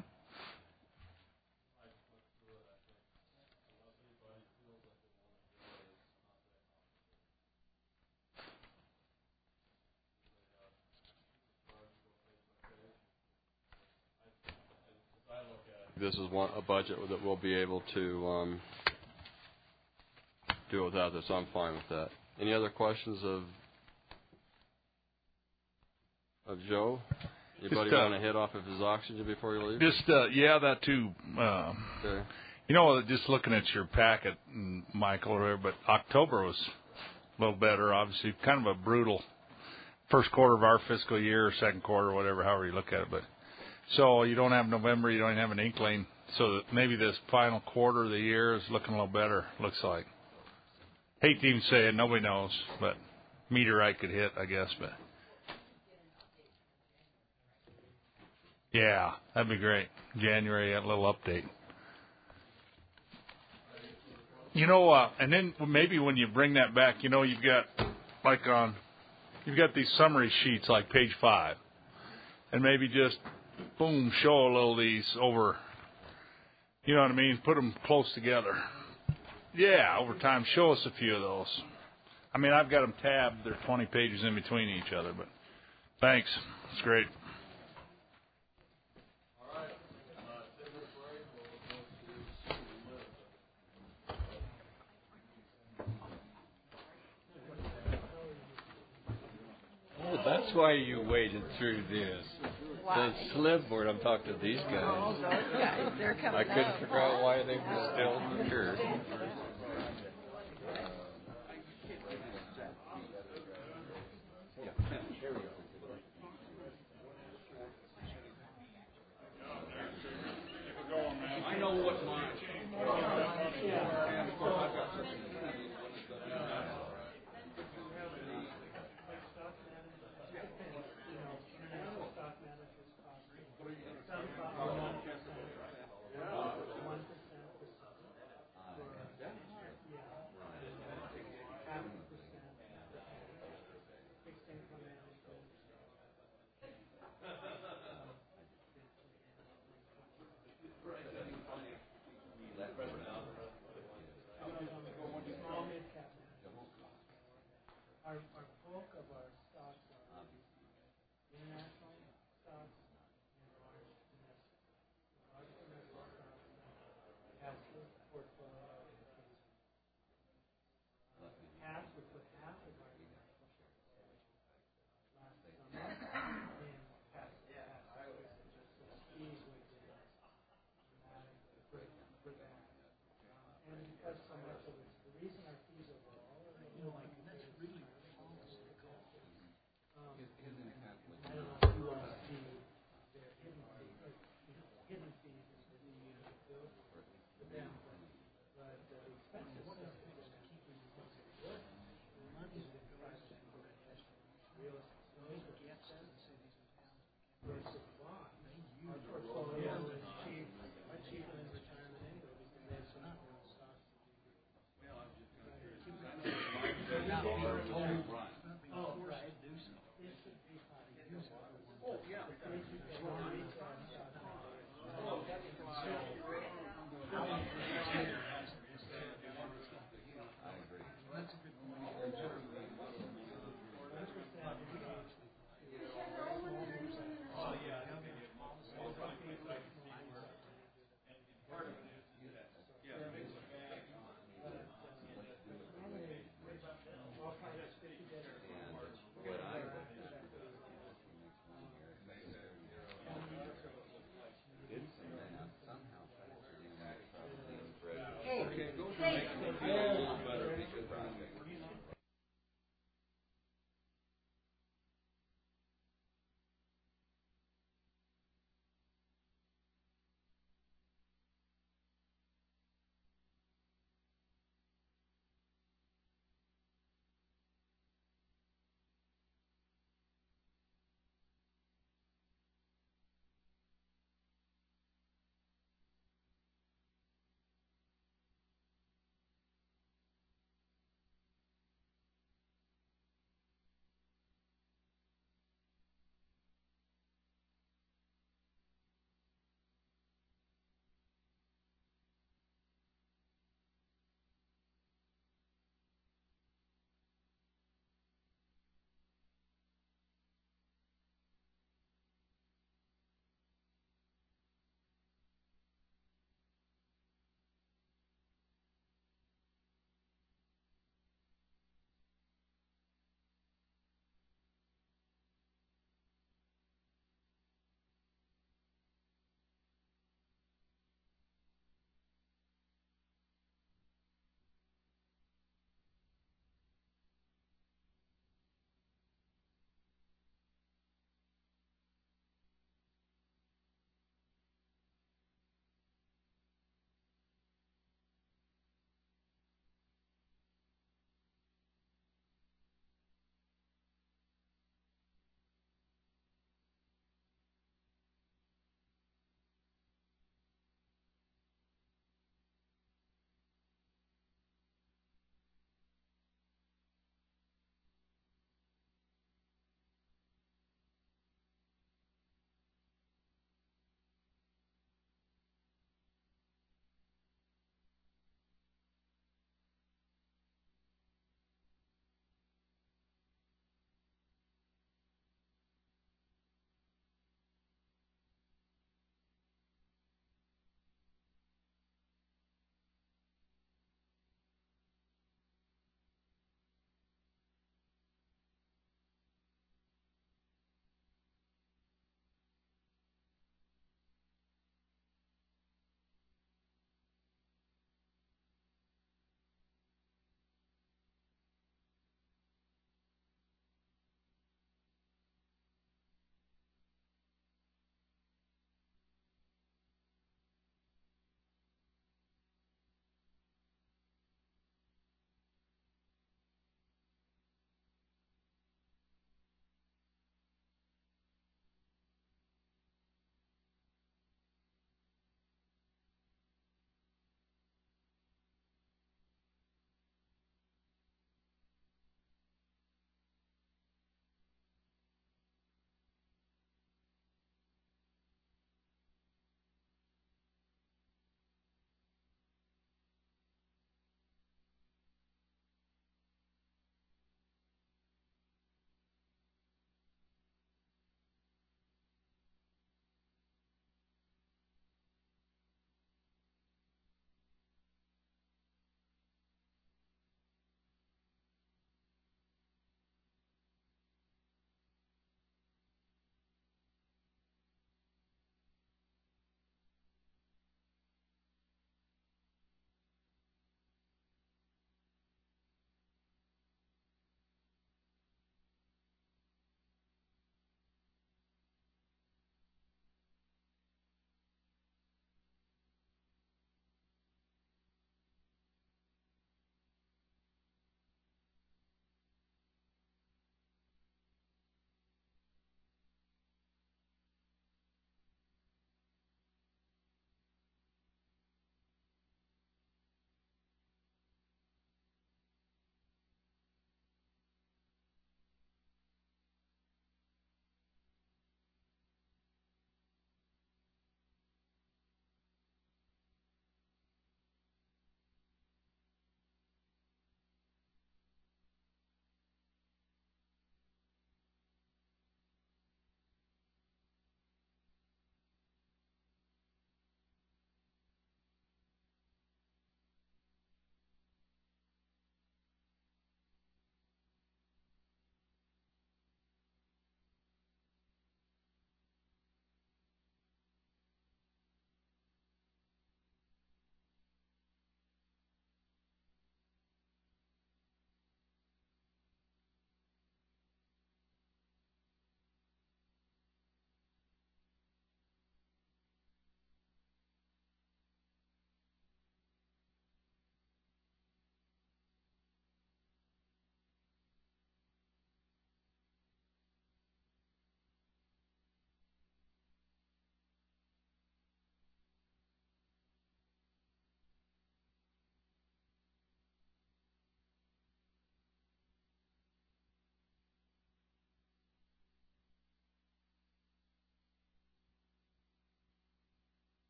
This is one, a budget that we'll be able to um, do without this. I'm fine with that. Any other questions of of Joe? Anybody Just, uh, want to hit off of his oxygen before you leave? Just uh, yeah, that too. Um, okay. You know, just looking at your packet, Michael, or whatever, but October was a little better. Obviously, kind of a brutal first quarter of our fiscal year, or second quarter, whatever, however you look at it, but. So you don't have November, you don't even have an inkling. So that maybe this final quarter of the year is looking a little better, looks like. Hate to even say it, nobody knows, but meteorite could hit, I guess. But yeah, that'd be great. January, a little update. You know, uh, and then maybe when you bring that back, you know, you've got like on, you've got these summary sheets like page five, and maybe just boom, show a little these over, you know what I mean? Put them close together. Yeah, over time, show us a few of those. I mean, I've got them tabbed. They're twenty pages in between each other, but thanks. It's great. Oh, that's why you waited through this. The slip board, I'm talking to these guys. Oh, those guys, they're coming I couldn't up. figure out why they were still here. I know what mine. Our, our bulk of our stocks are international stocks and large domestic. Large domestic stocks has the portfolio increase. Uh, half, we put half of our international shares last summer in past past just to squeeze with the dramatic put put that. Um, and because so much of it, the reason our fees overall are low, like that's really Um, I don't know if you want to see their hidden fees, or, you know, hidden fees is what we use to bill for them, but, but uh, the expensive stuff is just to keep these things good. The money's been priced in for real estate. So those are expensive versus bond. Our portfolio is cheap, much cheaper than retirement anyway, because they have some real stocks. Well, I'm just going to keep it. Oh, right. Oh, yeah.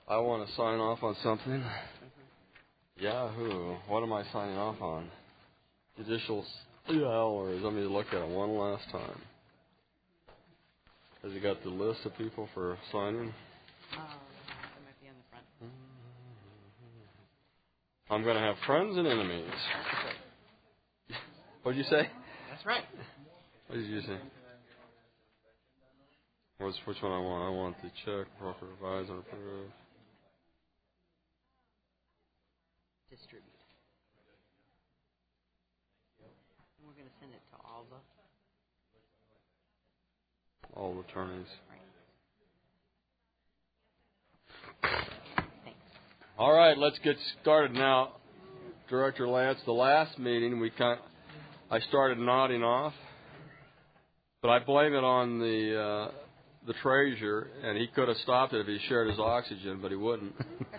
I want to sign off on something. Yahoo! What am I signing off on? Judicial hours. Let me look at it one last time. Has he got the list of people for signing? Oh, it might be on the front. I'm going to have friends and enemies. What did you say? That's right. What did you say? What's, which one I want? I want the check, broker, revise, and approve. Distribute. We're going to send it to all the... All attorneys. Right. Thanks. All right, let's get started now. Director Lance, the last meeting, we kind I started nodding off, but I blame it on the uh, the treasurer, and he could have stopped it if he shared his oxygen, but he wouldn't.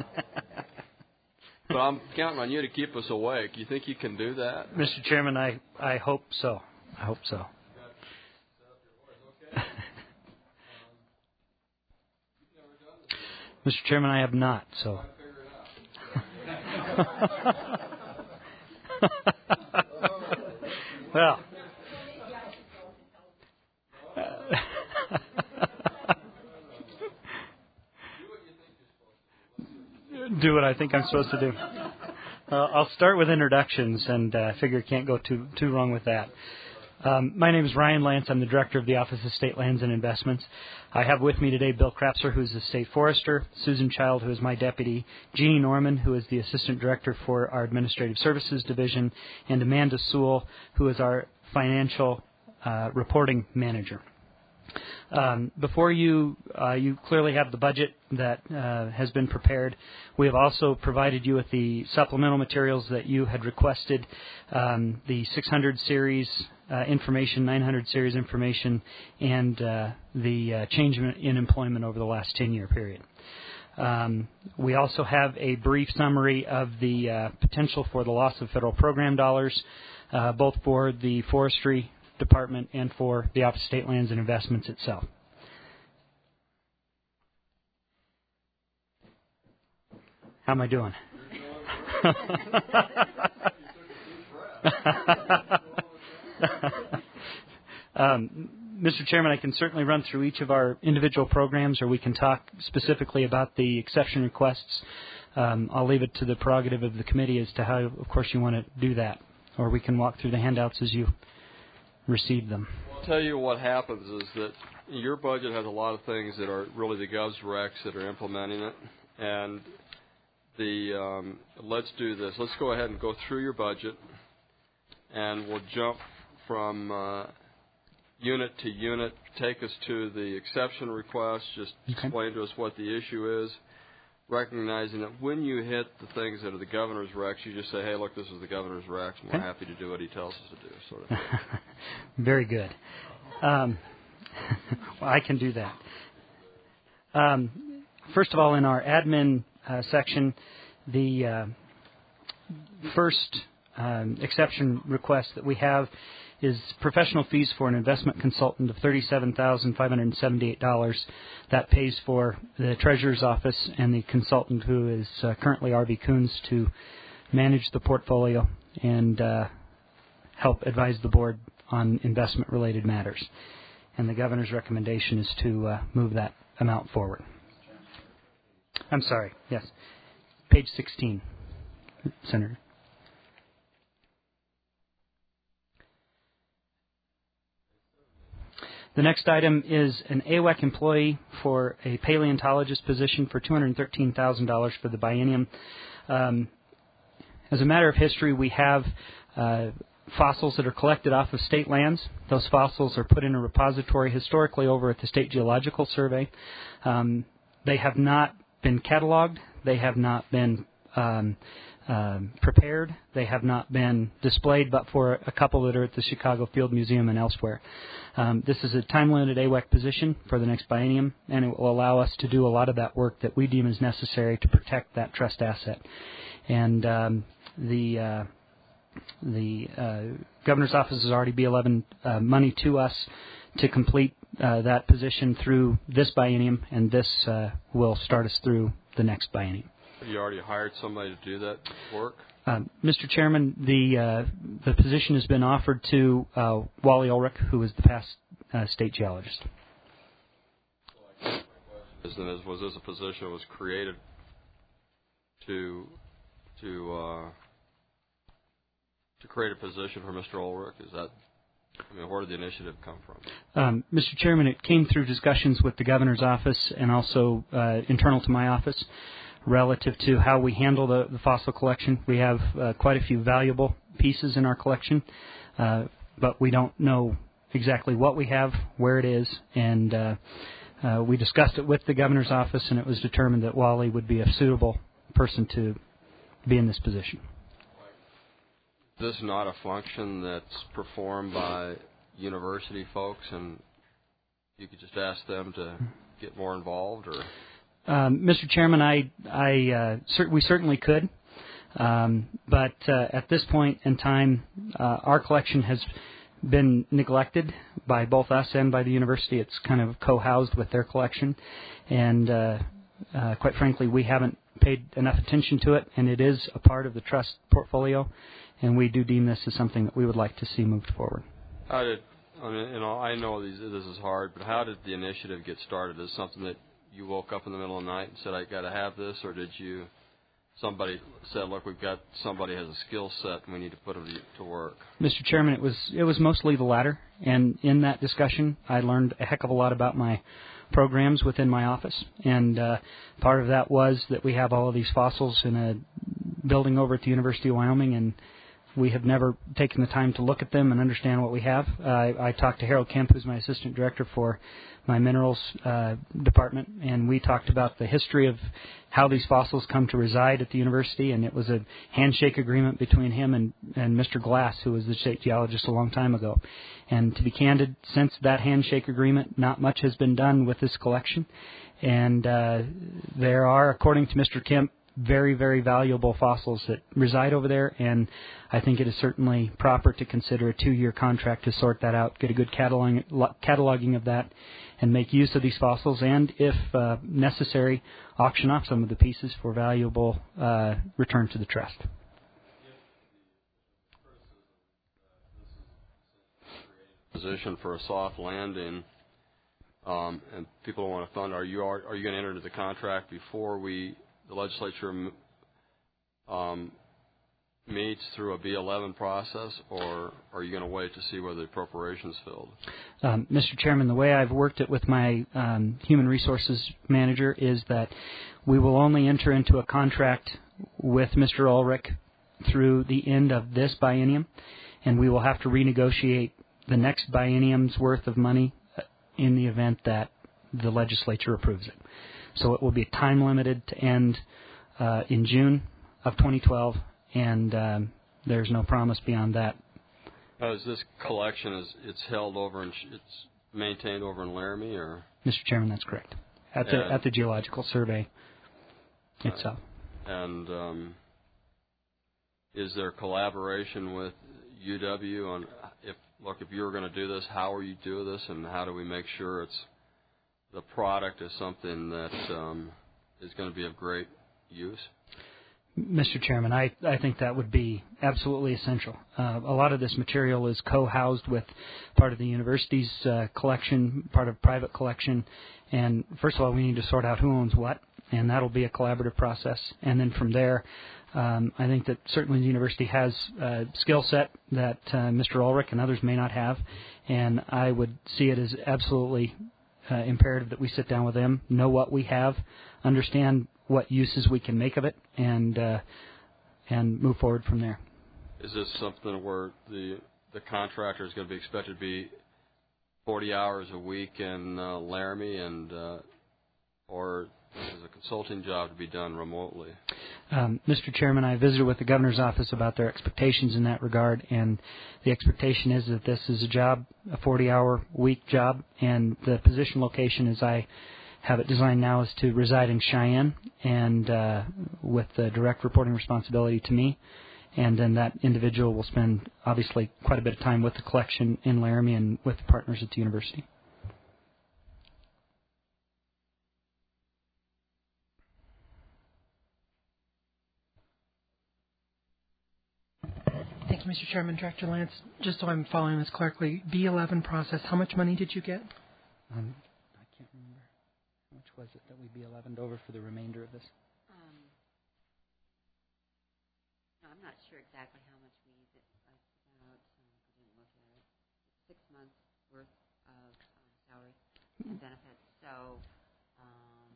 But I'm counting on you to keep us awake. You think you can do that? Mister Chairman, I, I hope so. I hope so. Mister Chairman, I have not, so. Well. Do what I think I'm supposed to do. Uh, I'll start with introductions, and I uh, figure can't go too too wrong with that. Um, my name is Ryan Lance. I'm the Director of the Office of State Lands and Investments. I have with me today Bill Krapser, who is the State Forester, Susan Child, who is my deputy, Jeannie Norman, who is the Assistant Director for our Administrative Services Division, and Amanda Sewell, who is our Financial uh, Reporting Manager. Um, before you, uh, you clearly have the budget that uh, has been prepared. We have also provided you with the supplemental materials that you had requested, um, the six hundred series uh, information, nine hundred series information, and uh, the uh, change in employment over the last ten-year period. Um, we also have a brief summary of the uh, potential for the loss of federal program dollars, uh, both for the forestry department and for the Office of State Lands and Investments itself. How am I doing? um, Mister Chairman, I can certainly run through each of our individual programs, or we can talk specifically about the exception requests. Um, I'll leave it to the prerogative of the committee as to how, of course, you want to do that, or we can walk through the handouts as you receive them. I'll tell you what happens is that your budget has a lot of things that are really the Gov's recs that are implementing it, and the um, let's do this. Let's go ahead and go through your budget, and we'll jump from uh, unit to unit, take us to the exception request, just okay. Explain to us what the issue is, recognizing that when you hit the things that are the governor's recs, you just say, hey, look, this is the governor's recs, and we're okay. happy to do what he tells us to do, sort of thing. Very good. Um, well, I can do that. Um, first of all, in our admin uh, section, the uh, first um, exception request that we have is professional fees for an investment consultant of thirty-seven thousand five hundred seventy-eight dollars. That pays for the Treasurer's Office and the consultant, who is uh, currently R V Coons, to manage the portfolio and uh, help advise the board on investment-related matters. And the governor's recommendation is to uh, move that amount forward. I'm sorry, yes. Page sixteen, Senator. The next item is an A W E C employee for a paleontologist position for two hundred thirteen thousand dollars for the biennium. Um, as a matter of history, we have uh, fossils that are collected off of state lands. Those fossils are put in a repository historically over at the State Geological Survey. Um, they have not been cataloged. They have not been um, um, prepared. They have not been displayed, but for a couple that are at the Chicago Field Museum and elsewhere. Um, this is a time-limited A W E C position for the next biennium, and it will allow us to do a lot of that work that we deem as necessary to protect that trust asset. And um, the uh, the uh, governor's office has already B eleven uh, money to us to complete uh, that position through this biennium, and this uh, will start us through the next biennium. You already hired somebody to do that work? Um, Mister Chairman, the uh, the position has been offered to uh, Wally Ulrich, who is the past uh, state geologist. Was this a position that was created to to uh, to create a position for Mister Ulrich? Is that, I mean, where did the initiative come from? Um, Mister Chairman, it came through discussions with the governor's office and also uh, internal to my office relative to how we handle the, the fossil collection. We have uh, quite a few valuable pieces in our collection, uh, but we don't know exactly what we have, where it is, and uh, uh, we discussed it with the governor's office, and it was determined that Wally would be a suitable person to be in this position. Is this not a function that's performed by university folks, and you could just ask them to get more involved, or? Um, Mister Chairman, I, I, uh, cer- we certainly could, um, but uh, at this point in time, uh, our collection has been neglected by both us and by the university. It's kind of co-housed with their collection, and uh, uh, quite frankly, we haven't paid enough attention to it, and it is a part of the trust portfolio, and we do deem this as something that we would like to see moved forward. How did, I mean, you know, I know these, this is hard, but how did the initiative get started? Is it something that you woke up in the middle of the night and said, I got to have this, or did you, somebody said, look, we've got somebody has a skill set and we need to put them to work? Mister Chairman, it was it was mostly the latter, and in that discussion, I learned a heck of a lot about my programs within my office, and uh, part of that was that we have all of these fossils in a building over at the University of Wyoming, and we have never taken the time to look at them and understand what we have. Uh, I, I talked to Harold Kemp, who's my assistant director for my minerals uh, department, and we talked about the history of how these fossils come to reside at the university, and it was a handshake agreement between him and, and Mister Glass, who was the state geologist a long time ago. And to be candid, since that handshake agreement, not much has been done with this collection, and uh, there are, according to Mister Kemp, very, very valuable fossils that reside over there, and I think it is certainly proper to consider a two-year contract to sort that out, get a good catalog, cataloging of that, and make use of these fossils, and, if uh, necessary, auction off some of the pieces for valuable uh, return to the trust. Position for a soft landing, um, and people don't want to fund. Are you are, are you going to enter into the contract before we the legislature um, meets through a B eleven process, or are you going to wait to see whether the appropriation's filled? Um, Mister Chairman, the way I've worked it with my um, human resources manager is that we will only enter into a contract with Mister Ulrich through the end of this biennium, and we will have to renegotiate the next biennium's worth of money in the event that the legislature approves it. So it will be time limited to end uh, in June of twenty twelve, and um, there's no promise beyond that. Now, is this collection is it's held over and it's maintained over in Laramie, or? Mister Chairman, that's correct. At the and, at the Geological Survey itself. Uh, and um, is there collaboration with U W on if look if you were going to do this, how are you doing this, and how do we make sure it's the product is something that um, is going to be of great use? Mister Chairman, I, I think that would be absolutely essential. Uh, a lot of this material is co-housed with part of the university's uh, collection, part of private collection, and first of all, we need to sort out who owns what, and that'll be a collaborative process. And then from there, um, I think that certainly the university has a skill set that uh, Mister Ulrich and others may not have, and I would see it as absolutely Uh, imperative that we sit down with them, know what we have, understand what uses we can make of it, and uh, and move forward from there. Is this something where the the contractor is going to be expected to be forty hours a week in uh, Laramie, and uh, or is a consulting job to be done remotely? Um, Mister Chairman, I visited with the governor's office about their expectations in that regard, and the expectation is that this is a job, a forty-hour week job, and the position location, as I have it designed now, is to reside in Cheyenne, and uh, with the direct reporting responsibility to me, and then that individual will spend, obviously, quite a bit of time with the collection in Laramie and with the partners at the university. Mister Chairman, Director Lance. Just so I'm following this correctly, B eleven process, how much money did you get? Um, I can't remember. How much was it that we B eleven'd over for the remainder of this? Um, no, I'm not sure exactly how much we did. Like, about, um, I didn't look at it. Six months worth of um, salary and benefits. So, um,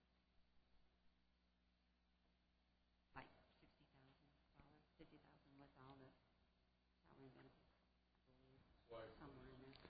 like sixty thousand dollars, fifty thousand with all the salary and benefits. I believe somewhere in there.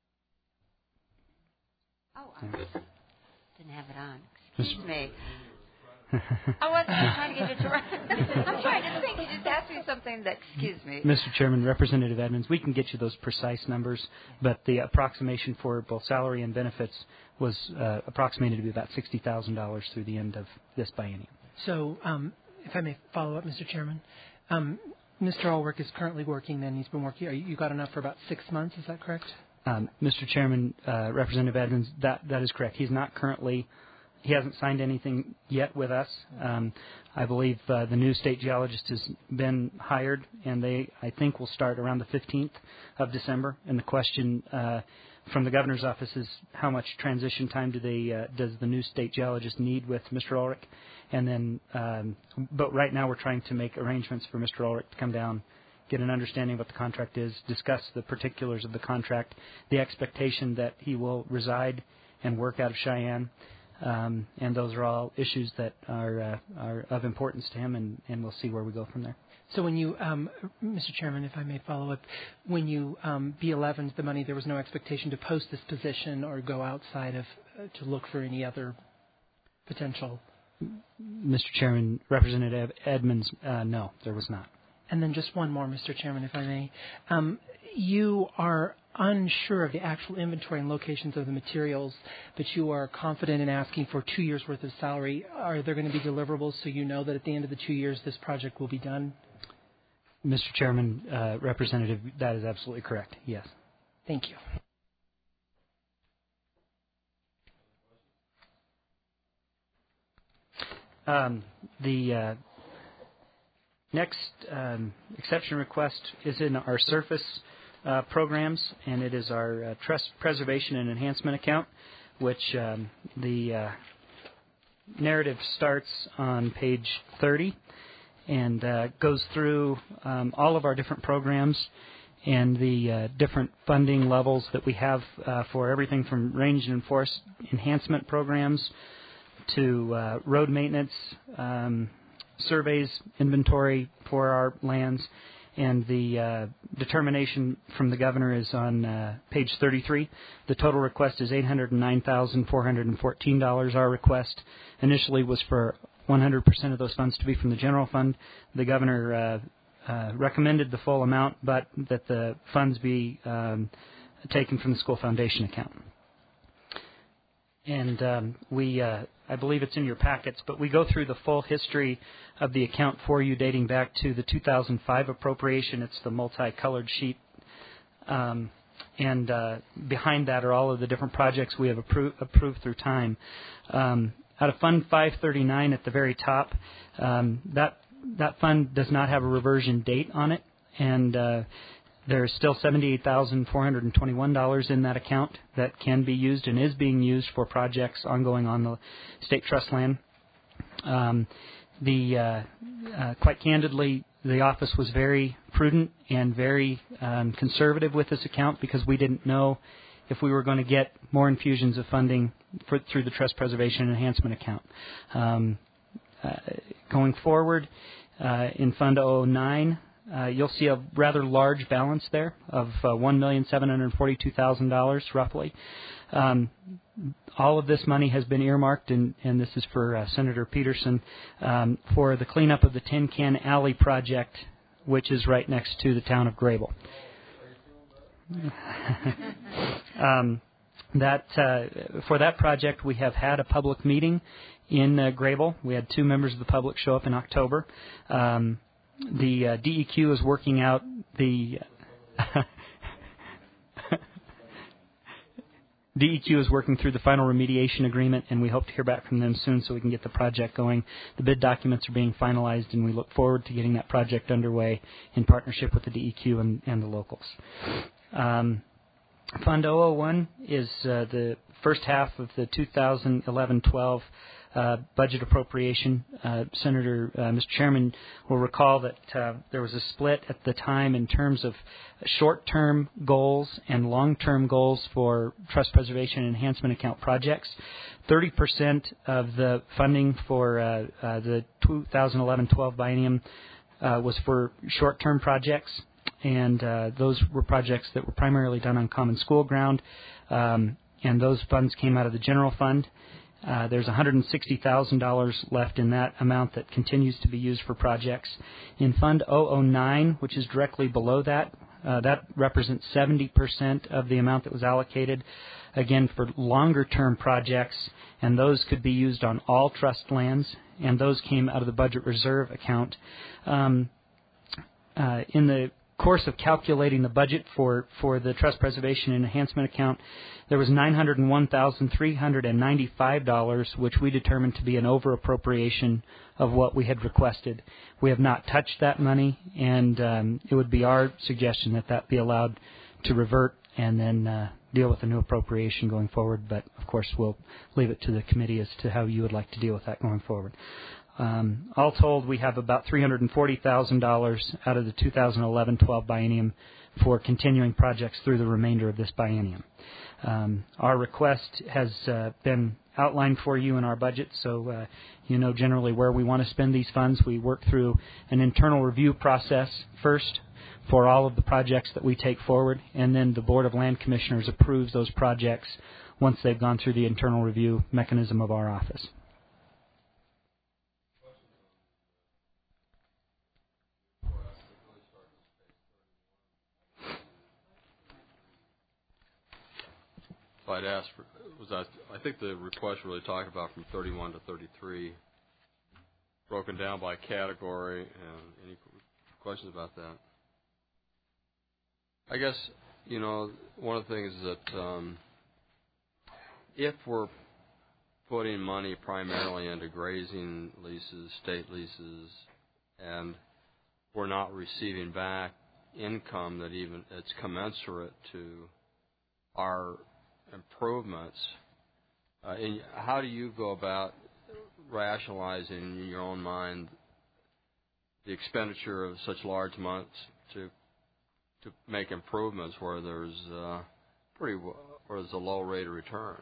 Oh, I didn't have it on. Excuse me. I wasn't trying to get it right. I'm trying to think. You just asked me something that, excuse me. Mister Chairman, Representative Edmonds, we can get you those precise numbers, but the approximation for both salary and benefits was uh, approximated to be about sixty thousand dollars through the end of this biennium. So, um, if I may follow up, Mister Chairman, um, Mister Ulrich is currently working then. He's been working. Are you, you got enough for about six months, is that correct? Um, Mister Chairman, uh, Representative Edmonds, that, that is correct. He's not currently... He hasn't signed anything yet with us. Um, I believe uh, the new state geologist has been hired, and they, I think, will start around the fifteenth of December. And the question uh, from the governor's office is how much transition time do they uh, does the new state geologist need with Mister Ulrich? And then, um, but right now we're trying to make arrangements for Mister Ulrich to come down, get an understanding of what the contract is, discuss the particulars of the contract, the expectation that he will reside and work out of Cheyenne. Um, and those are all issues that are uh, are of importance to him, and, and we'll see where we go from there. So when you, um, Mister Chairman, if I may follow up, when you um, B eleven'd the money, there was no expectation to post this position or go outside of uh, to look for any other potential? Mister Chairman, Representative Edmonds, uh, no, there was not. And then just one more, Mister Chairman, if I may. Um, you are unsure of the actual inventory and locations of the materials, but you are confident in asking for two years' worth of salary. Are there going to be deliverables so you know that at the end of the two years this project will be done? Mister Chairman, uh, Representative, that is absolutely correct, yes. Thank you. Um, the uh, next um, exception request is in our surface uh, programs, and it is our uh, trust preservation and enhancement account, which um, the uh, narrative starts on page thirty and uh, goes through um, all of our different programs and the uh, different funding levels that we have uh, for everything from range and forest enhancement programs to uh, road maintenance, um, surveys, inventory for our lands, and the uh, determination from the governor is on uh, page thirty-three. The total request is eight hundred nine thousand four hundred fourteen dollars. Our request initially was for one hundred percent of those funds to be from the general fund. The governor uh, uh, recommended the full amount, but that the funds be um, taken from the school foundation account. And um, we, uh, I believe it's in your packets, but we go through the full history of the account for you dating back to the two thousand five appropriation. It's the multicolored sheet. Um, and uh, behind that are all of the different projects we have appro- approved through time. Um, out of Fund five thirty-nine at the very top, um, that, that fund does not have a reversion date on it, and uh, there's still seventy-eight thousand four hundred twenty-one dollars in that account that can be used and is being used for projects ongoing on the state trust land. Um, the uh, uh, quite candidly, the office was very prudent and very um, conservative with this account because we didn't know if we were going to get more infusions of funding for, through the trust preservation and enhancement account. Um, uh, going forward, uh, in Fund oh nine, Uh, you'll see a rather large balance there of uh, one million seven hundred forty-two thousand dollars, roughly. Um, all of this money has been earmarked, and, and this is for uh, Senator Peterson, um, for the cleanup of the Tin Can Alley project, which is right next to the town of Grable. um, that uh, for that project, we have had a public meeting in uh, Grable. We had two members of the public show up in October. Um, The uh, D E Q is working out the D E Q is working through the final remediation agreement, and we hope to hear back from them soon so we can get the project going. The bid documents are being finalized, and we look forward to getting that project underway in partnership with the D E Q and, and the locals. Um, Fund zero zero one is uh, the first half of the two thousand eleven twelve uh, budget appropriation. Uh, Senator, uh, Mister Chairman, will recall that uh, there was a split at the time in terms of short-term goals and long-term goals for trust preservation and enhancement account projects. thirty percent of the funding for uh, uh, the two thousand eleven twelve biennium uh, was for short-term projects, and uh, those were projects that were primarily done on common school ground, um, and those funds came out of the general fund. Uh, there's one hundred sixty thousand dollars left in that amount that continues to be used for projects. In Fund zero zero nine, which is directly below that, uh, that represents seventy percent of the amount that was allocated, again, for longer-term projects, and those could be used on all trust lands, and those came out of the budget reserve account. Um, uh, in the course of calculating the budget for, for the trust preservation and enhancement account, there was nine hundred one thousand three hundred ninety-five dollars, which we determined to be an over-appropriation of what we had requested. We have not touched that money, and um, it would be our suggestion that that be allowed to revert and then uh, deal with a new appropriation going forward. But, of course, we'll leave it to the committee as to how you would like to deal with that going forward. Um, all told, we have about three hundred forty thousand dollars out of the two thousand eleven twelve biennium for continuing projects through the remainder of this biennium. Um, our request has uh, been outlined for you in our budget, so uh, you know generally where we want to spend these funds. We work through an internal review process first for all of the projects that we take forward, and then the Board of Land Commissioners approves those projects once they've gone through the internal review mechanism of our office. So I'd ask, for, was that, I think the request really talked about from thirty-one to thirty-three, broken down by category, and any questions about that? I guess, you know, one of the things is that um, if we're putting money primarily into grazing leases, state leases, and we're not receiving back income that even it's commensurate to our improvements, uh, and how do you go about rationalizing in your own mind the expenditure of such large amounts to to make improvements where there's uh, pretty where there's a low rate of return?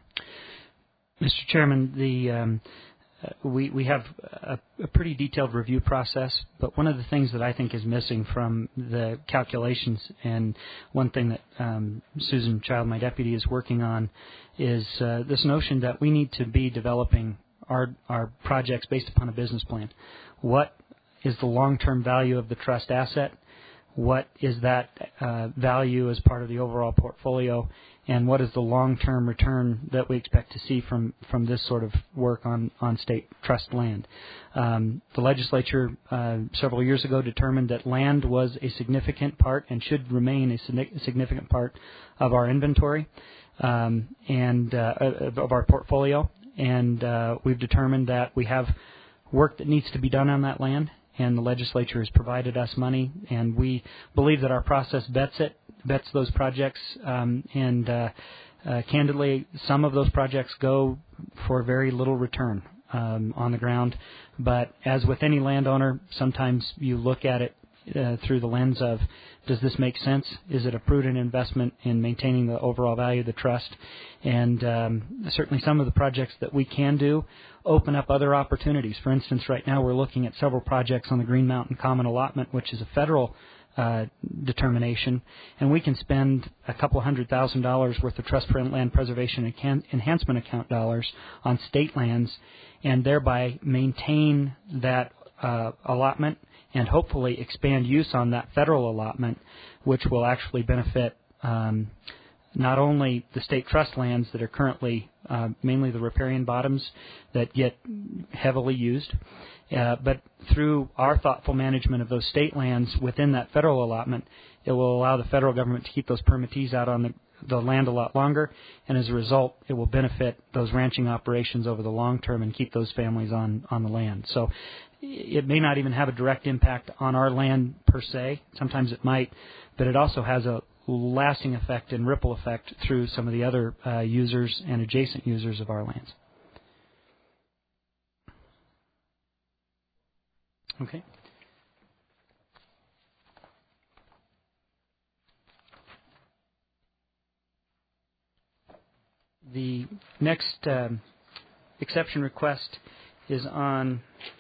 Mister Chairman, the um, uh, we we have a, a pretty detailed review process, but one of the things that I think is missing from the calculations, and one thing that um, Susan Child, my deputy, is working on, is uh, this notion that we need to be developing our our projects based upon a business plan. What is the long-term value of the trust asset? What is that uh, value as part of the overall portfolio, and what is the long-term return that we expect to see from, from this sort of work on, on state trust land? Um, the legislature uh, several years ago determined that land was a significant part and should remain a significant part of our inventory um, and uh, of our portfolio, and uh, we've determined that we have work that needs to be done on that land, and the legislature has provided us money, and we believe that our process bets it, bets those projects, um, and uh, uh, candidly, some of those projects go for very little return um, on the ground. But as with any landowner, sometimes you look at it uh, through the lens of, does this make sense? Is it a prudent investment in maintaining the overall value of the trust? And um, certainly some of the projects that we can do open up other opportunities. For instance, right now we're looking at several projects on the Green Mountain Common Allotment, which is a federal uh, determination, and we can spend a couple hundred thousand dollars worth of Trust for Land Preservation and Can- Enhancement Account dollars on state lands and thereby maintain that uh, allotment and hopefully expand use on that federal allotment, which will actually benefit um, not only the state trust lands that are currently uh, mainly the riparian bottoms that get heavily used, uh, but through our thoughtful management of those state lands within that federal allotment, it will allow the federal government to keep those permittees out on the the land a lot longer, and as a result, it will benefit those ranching operations over the long term and keep those families on, on the land. So it may not even have a direct impact on our land per se. Sometimes it might, but it also has a lasting effect and ripple effect through some of the other uh, users and adjacent users of our lands. Okay. The next um, exception request is on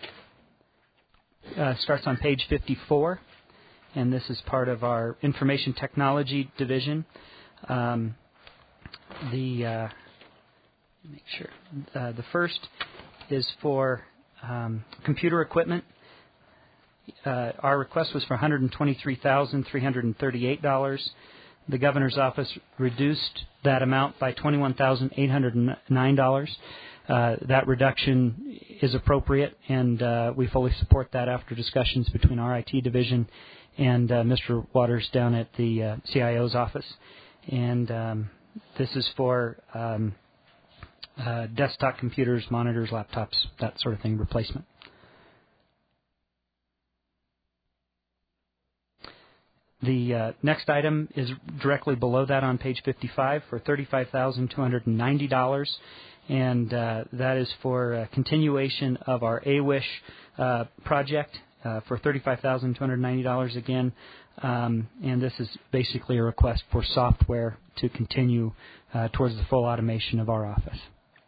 uh, starts on page fifty-four, and this is part of our information technology division. Um, the uh, make sure uh, the first is for um, computer equipment. Uh, our request was for one hundred twenty-three thousand three hundred thirty-eight dollars. The governor's office reduced that amount by twenty-one thousand eight hundred nine dollars. Uh, that reduction is appropriate, and uh, we fully support that after discussions between our I T division and uh, Mister Waters down at the uh, C I O's office. And um, this is for um, uh, desktop computers, monitors, laptops, that sort of thing, replacement. The uh, next item is directly below that on page fifty-five for thirty-five thousand two hundred ninety dollars, and uh, that is for a continuation of our A W I S H uh, project uh, for thirty-five thousand two hundred ninety dollars again, um, and this is basically a request for software to continue uh, towards the full automation of our office.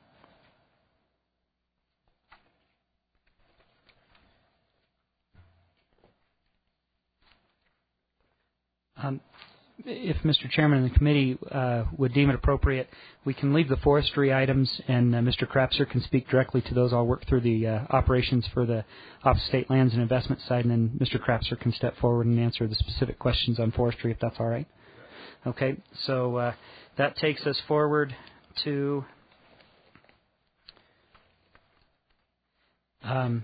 Um, if Mister Chairman and the committee uh, would deem it appropriate, we can leave the forestry items, and uh, Mister Krapser can speak directly to those. I'll work through the uh, operations for the Office of State Lands and Investment side, and then Mister Krapser can step forward and answer the specific questions on forestry, if that's all right. Okay, so uh, that takes us forward to um,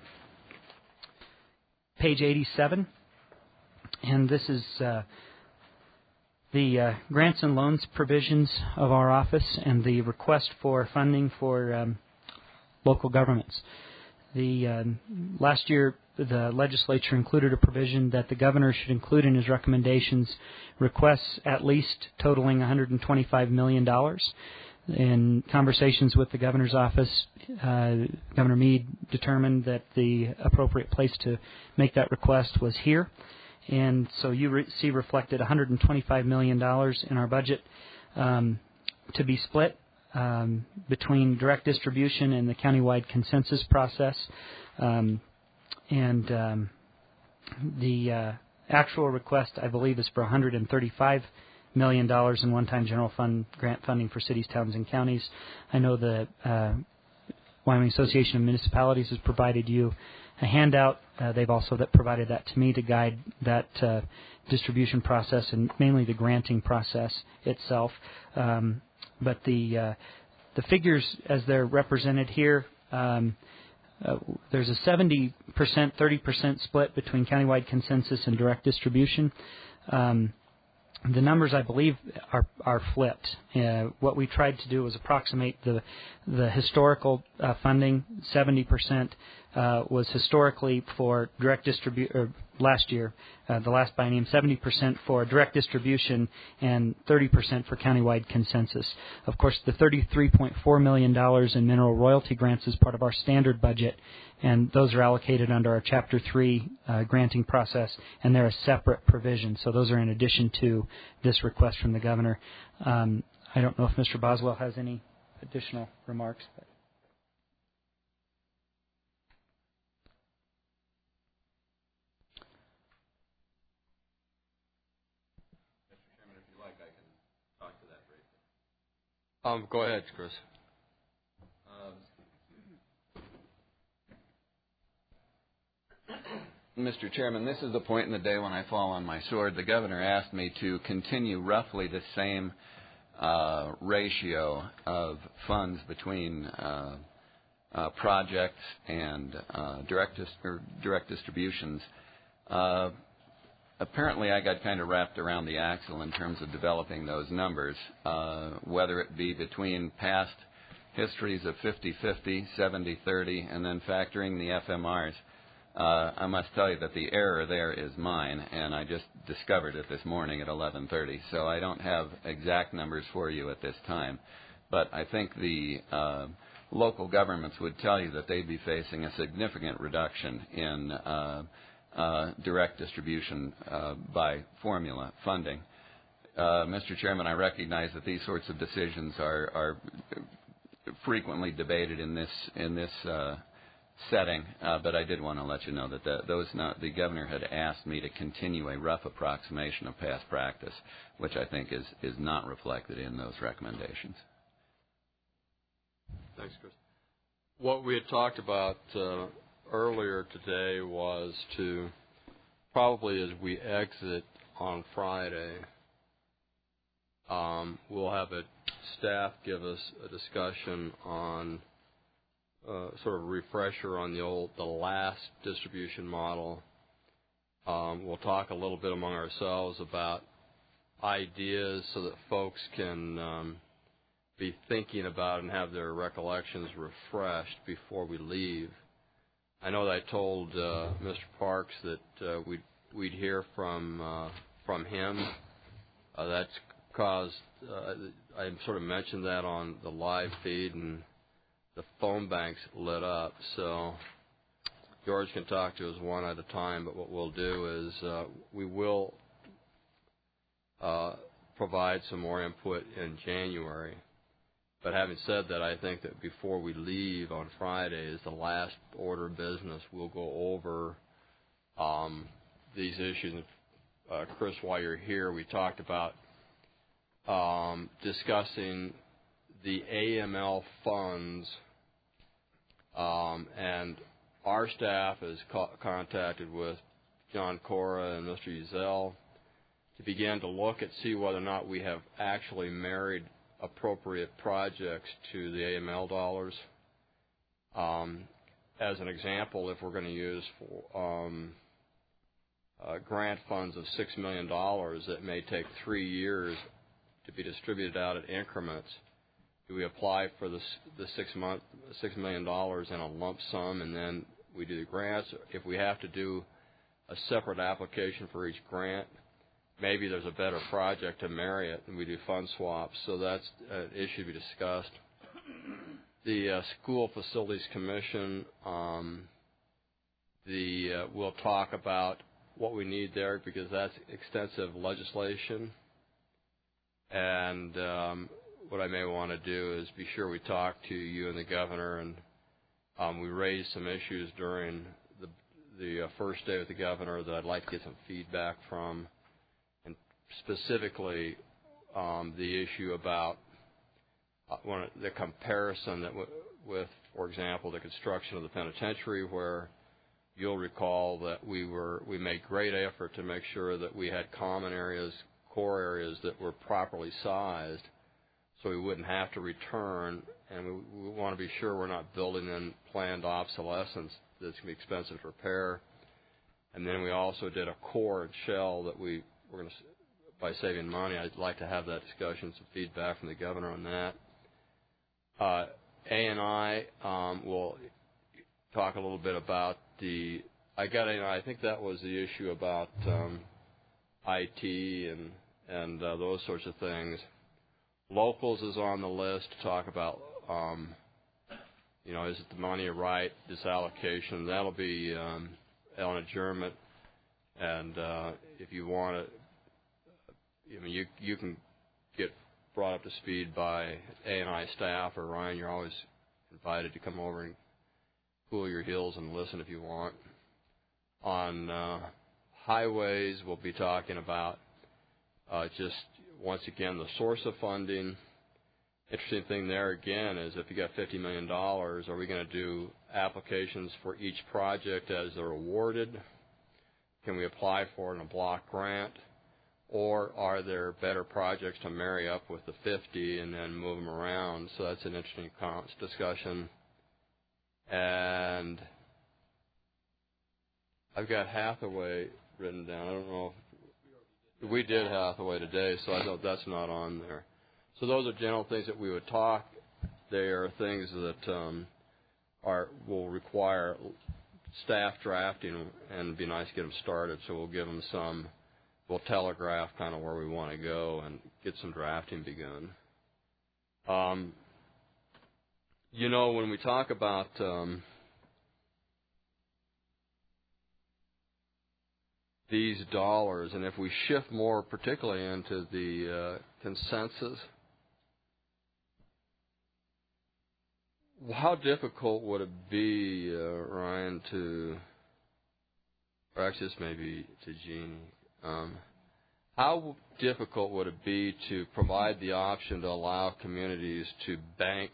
page eighty-seven, and this is Uh, the uh, grants and loans provisions of our office and the request for funding for um, local governments. The um, last year, the legislature included a provision that the governor should include in his recommendations requests at least totaling one hundred twenty-five million dollars. In conversations with the governor's office, uh, Governor Meade determined that the appropriate place to make that request was here. And so you re- see reflected one hundred twenty-five million dollars in our budget um, to be split um, between direct distribution and the countywide consensus process. Um, and um, the uh, actual request, I believe, is for one hundred thirty-five million dollars in one-time general fund grant funding for cities, towns, and counties. I know the uh, Wyoming Association of Municipalities has provided you a handout. Uh, they've also that provided that to me to guide that uh, distribution process and mainly the granting process itself. Um, but the uh, the figures as they're represented here, um, uh, there's a seventy percent, thirty percent split between countywide consensus and direct distribution. Um, The numbers, I believe, are are flipped. Uh, what we tried to do was approximate the the historical uh, funding. seventy percent uh, was historically for direct distribution. Last year, uh, the last biennium, seventy percent for direct distribution and thirty percent for countywide consensus. Of course, the thirty-three point four million dollars in mineral royalty grants is part of our standard budget, and those are allocated under our Chapter three uh, granting process, and they're a separate provision. So those are in addition to this request from the governor. Um, I don't know if Mister Boswell has any additional remarks. But. Um, go ahead, Chris. Mister Chairman, this is the point in the day when I fall on my sword. The governor asked me to continue roughly the same uh, ratio of funds between uh, uh, projects and uh, direct, dis- or direct distributions. Uh, apparently I got kind of wrapped around the axle in terms of developing those numbers, uh, whether it be between past histories of fifty fifty, seventy thirty, and then factoring the F M Rs. Uh, I must tell you that the error there is mine, and I just discovered it this morning at eleven thirty, so I don't have exact numbers for you at this time. But I think the uh, local governments would tell you that they'd be facing a significant reduction in uh, uh, direct distribution uh, by formula funding. Uh, Mister Chairman, I recognize that these sorts of decisions are, are frequently debated in this in this uh, setting, uh, but I did want to let you know that the, those not, the governor had asked me to continue a rough approximation of past practice, which I think is, is not reflected in those recommendations. Thanks, Chris. What we had talked about uh, earlier today was to probably as we exit on Friday, um, we'll have a staff give us a discussion on uh, sort of a refresher on the old, the last distribution model. Um, we'll talk a little bit among ourselves about ideas so that folks can um, be thinking about and have their recollections refreshed before we leave. I know that I told uh, Mister Parks that uh, we'd, we'd hear from uh, from him. Uh, that's caused, uh, I sort of mentioned that on the live feed, and the phone banks lit up. So George can talk to us one at a time, but what we'll do is uh, we will uh, provide some more input in January. But having said that, I think that before we leave on Friday is the last order of business. We'll go over um, these issues. Uh, Chris, while you're here, we talked about um, discussing the A M L funds, um, and our staff is co- contacted with John Cora and Mister Uzel to begin to look at see whether or not we have actually married appropriate projects to the A M L dollars. Um, as an example, if we're going to use for, um, uh, grant funds of six million dollars that may take three years to be distributed out at increments, do we apply for the, the six month, six million dollars in a lump sum and then we do the grants? If we have to do a separate application for each grant, maybe there's a better project to marry it, and we do fund swaps. So that's an issue to be discussed. The uh, School Facilities Commission, um, the uh, we'll talk about what we need there because that's extensive legislation. And um, what I may want to do is be sure we talk to you and the governor, and um, we raised some issues during the the uh, first day with the governor that I'd like to get some feedback from. Specifically, um, the issue about uh, one, the comparison that w- with, for example, the construction of the penitentiary, where you'll recall that we were we made great effort to make sure that we had common areas, core areas that were properly sized, so we wouldn't have to return, and we, we want to be sure we're not building in planned obsolescence that's going to be expensive to repair. And then we also did a core and shell that we were going to. By saving money, I'd like to have that discussion, some feedback from the governor on that. Uh, A and I um, will talk a little bit about the. I got. You know, I think that was the issue about um, I T and and uh, those sorts of things. Locals is on the list to talk about. Um, you know, is it the money right? Disallocation. That'll be um, on adjournment. And uh, if you want to. I mean, you you can get brought up to speed by A and I staff or Ryan. You're always invited to come over and cool your heels and listen if you want. On uh, highways, we'll be talking about uh, just once again the source of funding. Interesting thing there again is if you got fifty million dollars, are we going to do applications for each project as they're awarded? Can we apply for it in a block grant? Or are there better projects to marry up with the fifty and then move them around? So that's an interesting discussion. And I've got Hathaway written down. I don't know We did Hathaway today, so I know that's not on there. So those are general things that we would talk. They are things that um, are will require staff drafting, and it'd be nice to get them started. So we'll give them some. We'll telegraph kind of where we want to go and get some drafting begun. Um, you know, when we talk about um, these dollars, and if we shift more particularly into the uh, consensus, how difficult would it be, uh, Ryan, to, or actually this may be to Jeannie, um, how difficult would it be to provide the option to allow communities to bank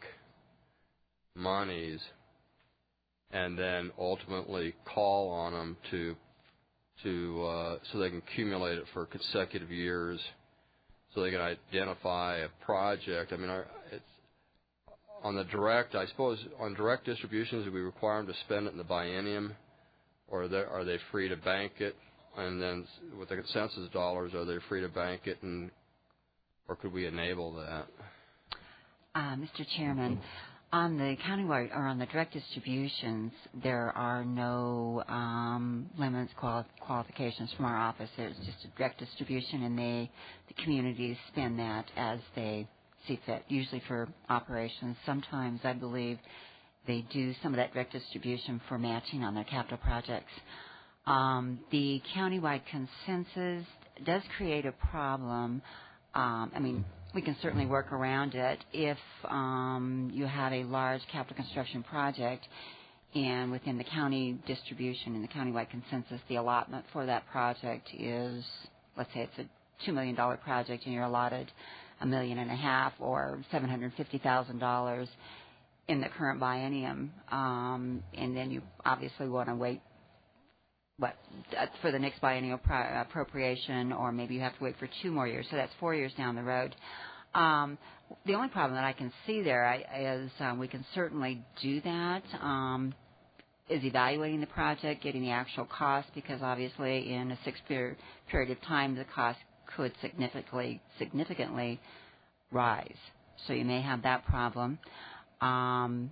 monies and then ultimately call on them to to uh, so they can accumulate it for consecutive years, so they can identify a project? I mean, our, it's on the direct. I suppose on direct distributions, do we require them to spend it in the biennium, or are they, are they free to bank it? And then with the consensus dollars, are they free to bank it, and or could we enable that? Uh, Mister Chairman, on the countywide or on the direct distributions, there are no um, limits, quali- qualifications from our office. There's just a direct distribution, and they, the communities spend that as they see fit, usually for operations. Sometimes, I believe, they do some of that direct distribution for matching on their capital projects. Um, the countywide consensus does create a problem. Um, I mean, we can certainly work around it if um, you have a large capital construction project, and within the county distribution and the countywide consensus, the allotment for that project is, let's say it's a two million dollars project, and you're allotted a million and a half or seven hundred fifty thousand dollars in the current biennium, um, and then you obviously want to wait what for the next biennial pro- appropriation, or maybe you have to wait for two more years. So that's four years down the road. Um, the only problem that I can see there I, is um, we can certainly do that. Um, is evaluating the project, getting the actual cost, because obviously in a six-year period of time, the cost could significantly significantly rise. So you may have that problem. Um,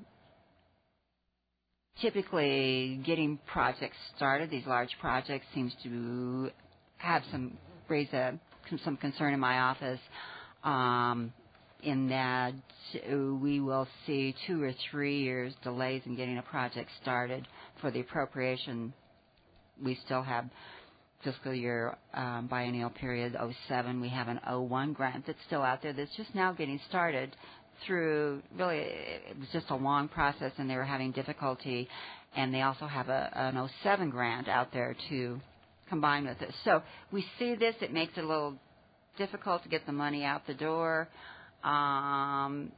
Typically, getting projects started, these large projects, seems to have some raise a, some concern in my office, um, in that we will see two or three years delays in getting a project started. For the appropriation, we still have fiscal year um, biennial period oh seven. We have an oh one grant that's still out there that's just now getting started. Through really, it was just a long process, and they were having difficulty. And they also have a, an oh seven grant out there to combine with it. So we see this; it makes it a little difficult to get the money out the door. Um,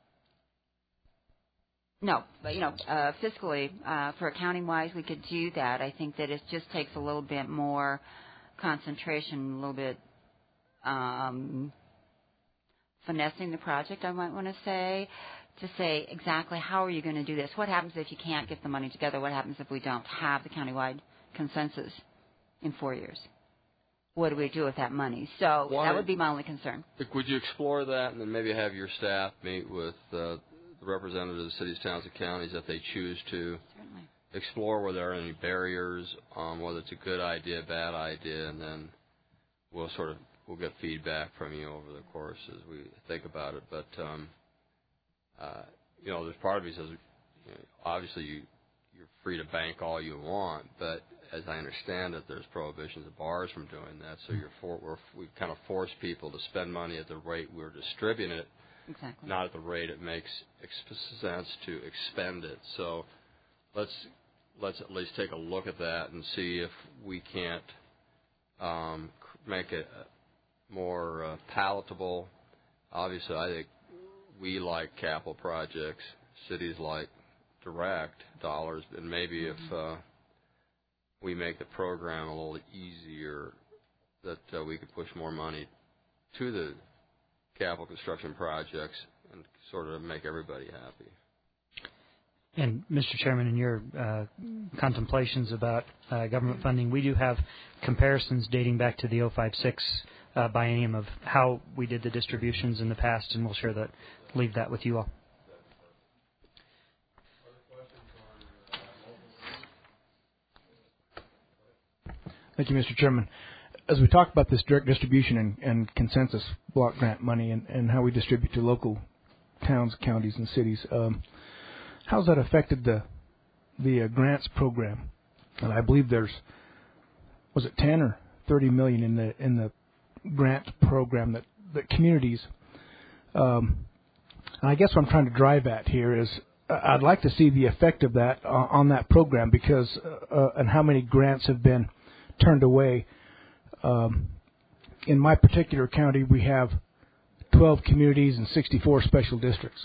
no, but you know, uh, fiscally, uh, for accounting wise, we could do that. I think that it just takes a little bit more concentration, a little bit. Um, finessing the project, I might want to say, to say exactly how are you going to do this? What happens if you can't get the money together? What happens if we don't have the countywide consensus in four years? What do we do with that money? So Why, that would be my only concern. Would you explore that, and then maybe have your staff meet with uh, the representatives of the cities, towns, and counties if they choose to? Certainly. Explore whether there are any barriers, um, whether it's a good idea, bad idea, and then we'll sort of We'll get feedback from you over the course as we think about it. But, um, uh, you know, there's part of me says, you know, obviously you, you're free to bank all you want, but as I understand it, there's prohibitions of bars from doing that. So you're for, we're, we've kind of forced people to spend money at the rate we're distributing it, exactly. not at the rate it makes ex- sense to expend it. So let's let's at least take a look at that and see if we can't um, make it more uh, palatable. Obviously, I think we like capital projects. Cities like direct dollars, and maybe mm-hmm. if uh, we make the program a little easier, that uh, we could push more money to the capital construction projects and sort of make everybody happy. And, Mister Chairman, in your uh, contemplations about uh, government funding, we do have comparisons dating back to the oh five six uh, biennium of how we did the distributions in the past, and we'll share that, leave that with you all. Thank you, Mister Chairman. As we talk about this direct distribution and, and consensus block grant money and, and how we distribute to local towns, counties, and cities, um, how's that affected the the uh, grants program? And I believe there's, was it ten or thirty million in the in the grant program that, that communities. Um, and I guess what I'm trying to drive at here is uh, I'd like to see the effect of that uh, on that program because uh, uh, and how many grants have been turned away. Um, in my particular county, we have twelve communities and sixty-four special districts.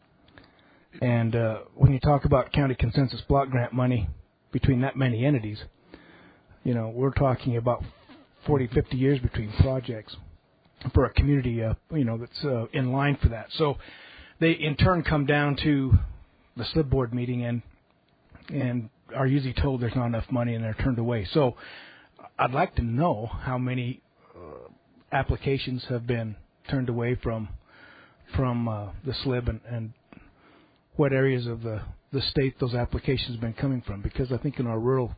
And uh, when you talk about county consensus block grant money between that many entities, you know, we're talking about forty, fifty years between projects for a community, uh, you know, that's uh, in line for that. So they, in turn, come down to the S L B board meeting and and are usually told there's not enough money and they're turned away. So I'd like to know how many uh, applications have been turned away from from uh, the S L B and, and what areas of the, the state those applications have been coming from, because I think in our rural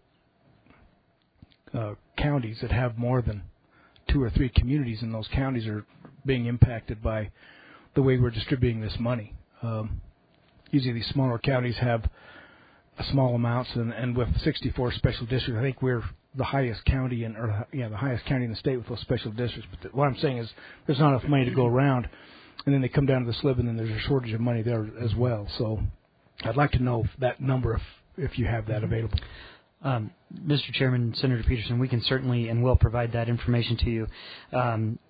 uh, counties that have more than two or three communities in those counties are being impacted by the way we're distributing this money. Um, usually these smaller counties have a small amounts, and, and with sixty-four special districts, I think we're the highest county in, or yeah, the highest county in the state with those special districts. But what I'm saying is there's not enough money to go around. And then they come down to the S L B, and then there's a shortage of money there as well. So I'd like to know that number if, if you have that available. Um, Mister Chairman, Senator Peterson, we can certainly and will provide that information to you. Um,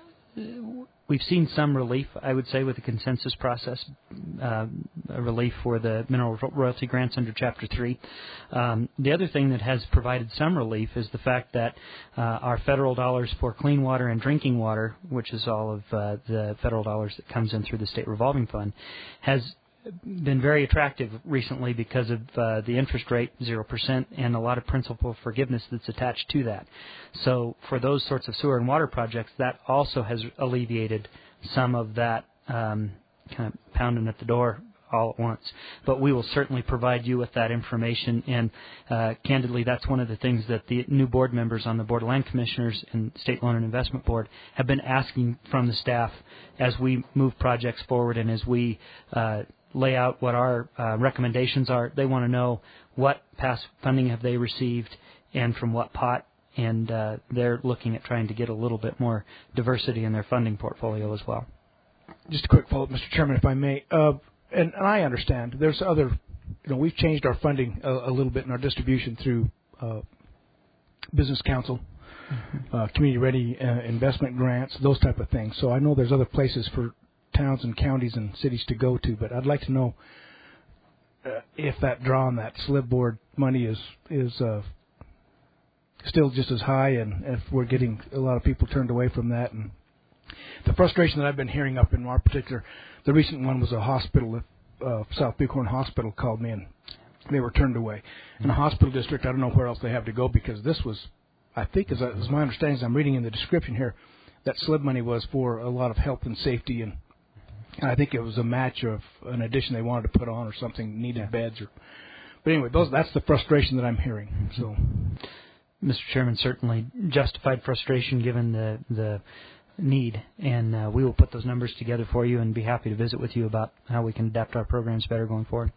we've seen some relief, I would say, with the consensus process, uh, a relief for the mineral royalty grants under Chapter three. Um, the other thing that has provided some relief is the fact that uh, our federal dollars for clean water and drinking water, which is all of uh, the federal dollars that comes in through the state revolving fund, has been very attractive recently because of uh, the interest rate, zero percent, and a lot of principal forgiveness that's attached to that. So for those sorts of sewer and water projects, that also has alleviated some of that um, kind of pounding at the door all at once. But we will certainly provide you with that information, and uh, candidly, that's one of the things that the new board members on the Board of Land Commissioners and State Loan and Investment Board have been asking from the staff as we move projects forward and as we uh, lay out what our uh, recommendations are. They want to know what past funding have they received and from what pot, and uh, they're looking at trying to get a little bit more diversity in their funding portfolio as well. Just a quick follow-up, Mister Chairman, if I may. Uh, and, and I understand there's other, you know, we've changed our funding a, a little bit in our distribution through uh, Business Council, mm-hmm. uh, Community Ready uh, investment grants, those type of things. So I know there's other places for towns and counties and cities to go to, but I'd like to know uh, if that draw on that S L B board money is is uh, still just as high, and if we're getting a lot of people turned away from that. And the frustration that I've been hearing up in our particular, the recent one was a hospital, uh, South Bighorn Hospital called me and they were turned away. In a hospital district, I don't know where else they have to go, because this was, I think, as, as my understanding, as I'm reading in the description here, that S L B money was for a lot of health and safety, and And I think it was a match of an addition they wanted to put on or something, needed yeah. beds. Or, but anyway, those, that's the frustration that I'm hearing. So, Mister Chairman, certainly justified frustration given the the need, and uh, we will put those numbers together for you and be happy to visit with you about how we can adapt our programs better going forward.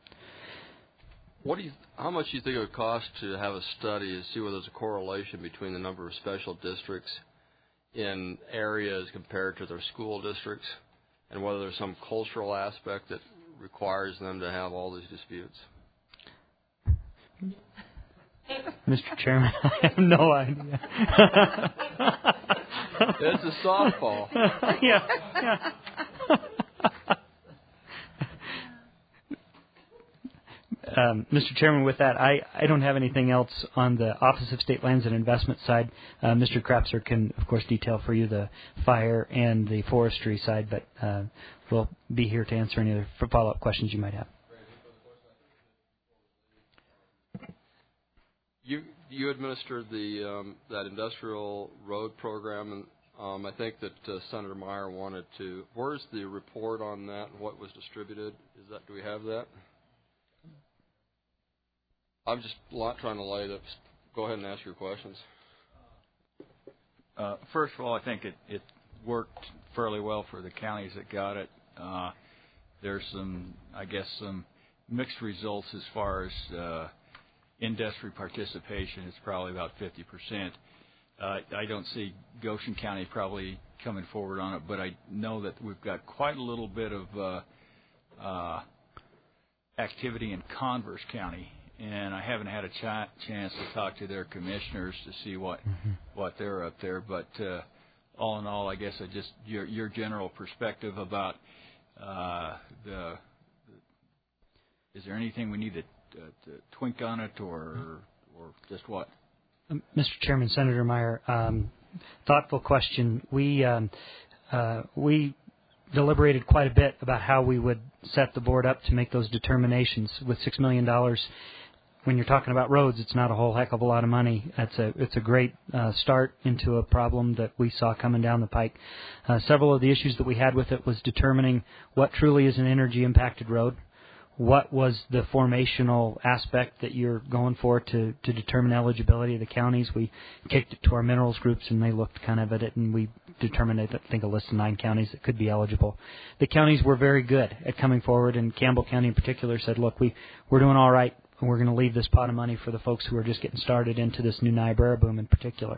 What do you? How much do you think it would cost to have a study to see whether there's a correlation between the number of special districts in areas compared to their school districts, and whether there's some cultural aspect that requires them to have all these disputes? Mister Chairman, I have no idea. It's a softball. yeah, yeah. Um, Mister Chairman, with that, I, I don't have anything else on the Office of State Lands and Investment side. Uh, Mister Krapser can, of course, detail for you the fire and the forestry side, but uh, we'll be here to answer any other follow-up questions you might have. You you administered the um, that industrial road program, and um, I think that uh, Senator Meyer wanted to. Where's the report on that and what was distributed? Is that do we have that? I'm just not trying to lay this. Go ahead and ask your questions. Uh, first of all, I think it, it worked fairly well for the counties that got it. Uh, there's some, I guess, some mixed results as far as uh, industry participation. It's probably about fifty percent. Uh, I don't see Goshen County probably coming forward on it, but I know that we've got quite a little bit of uh, uh, activity in Converse County. And I haven't had a ch- chance to talk to their commissioners to see what mm-hmm. what they're up there. But uh, all in all, I guess I just your your general perspective about uh, the, the. Is there anything we need to, uh, to twink on it, or or just what? Mister Chairman, Senator Meyer, um, thoughtful question. We um, uh, we deliberated quite a bit about how we would set the board up to make those determinations with six million dollars. When you're talking about roads, it's not a whole heck of a lot of money. It's a it's a great uh, start into a problem that we saw coming down the pike. Uh, several of the issues that we had with it was determining what truly is an energy impacted road. What was the formational aspect that you're going for to, to determine eligibility of the counties? We kicked it to our minerals groups, and they looked kind of at it, and we determined, I think, a list of nine counties that could be eligible. The counties were very good at coming forward, and Campbell County in particular said, look, we, we're doing all right. And we're going to leave this pot of money for the folks who are just getting started into this new Niobrara boom in particular.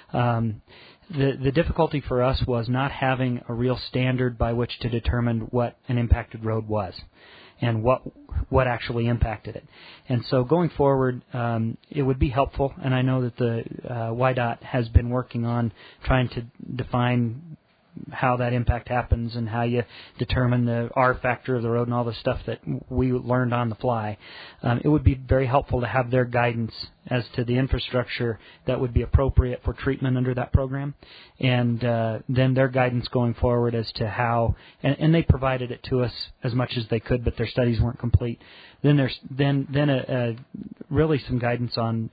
Um, the, the difficulty for us was not having a real standard by which to determine what an impacted road was and what what actually impacted it. And so going forward, um, it would be helpful, and I know that the uh, Y DOT has been working on trying to define how that impact happens and how you determine the R factor of the road and all the stuff that we learned on the fly. Um, it would be very helpful to have their guidance as to the infrastructure that would be appropriate for treatment under that program, and uh, then their guidance going forward as to how, and, and they provided it to us as much as they could, but their studies weren't complete. Then there's then then a, a really some guidance on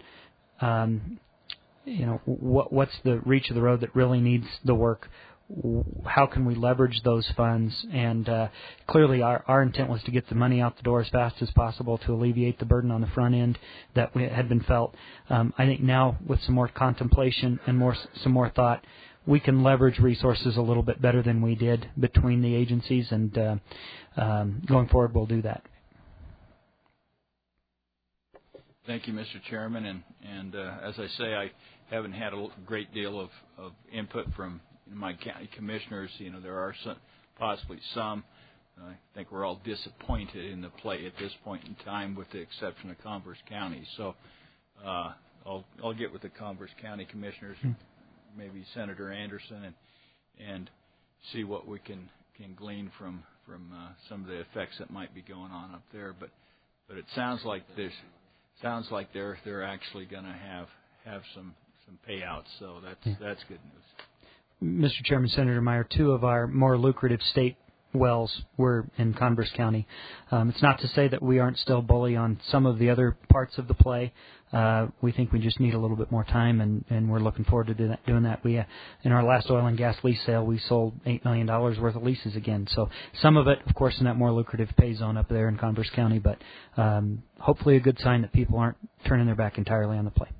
um, you know what what's the reach of the road that really needs the work. How can we leverage those funds? And uh, clearly our, our intent was to get the money out the door as fast as possible to alleviate the burden on the front end that we had been felt. Um, I think now with some more contemplation and more some more thought, we can leverage resources a little bit better than we did between the agencies, and uh, um, going forward we'll do that. Thank you, Mister Chairman. And, and uh, as I say, I haven't had a great deal of, of input from my county commissioners. You know, there are some, possibly some. I think we're all disappointed in the play at this point in time, with the exception of Converse County. So uh, I'll I'll get with the Converse County commissioners, mm-hmm. maybe Senator Anderson, and and see what we can, can glean from from uh, some of the effects that might be going on up there. But but it sounds like there's sounds like they're they're actually going to have have some some payouts. So that's yeah. that's good news. Mister Chairman, Senator Meyer, two of our more lucrative state wells were in Converse County. Um, it's not to say that we aren't still bully on some of the other parts of the play. Uh, we think we just need a little bit more time, and, and we're looking forward to do that, doing that. We, uh, in our last oil and gas lease sale, we sold eight million dollars worth of leases again. So some of it, of course, in that more lucrative pay zone up there in Converse County, but um, hopefully a good sign that people aren't turning their back entirely on the play.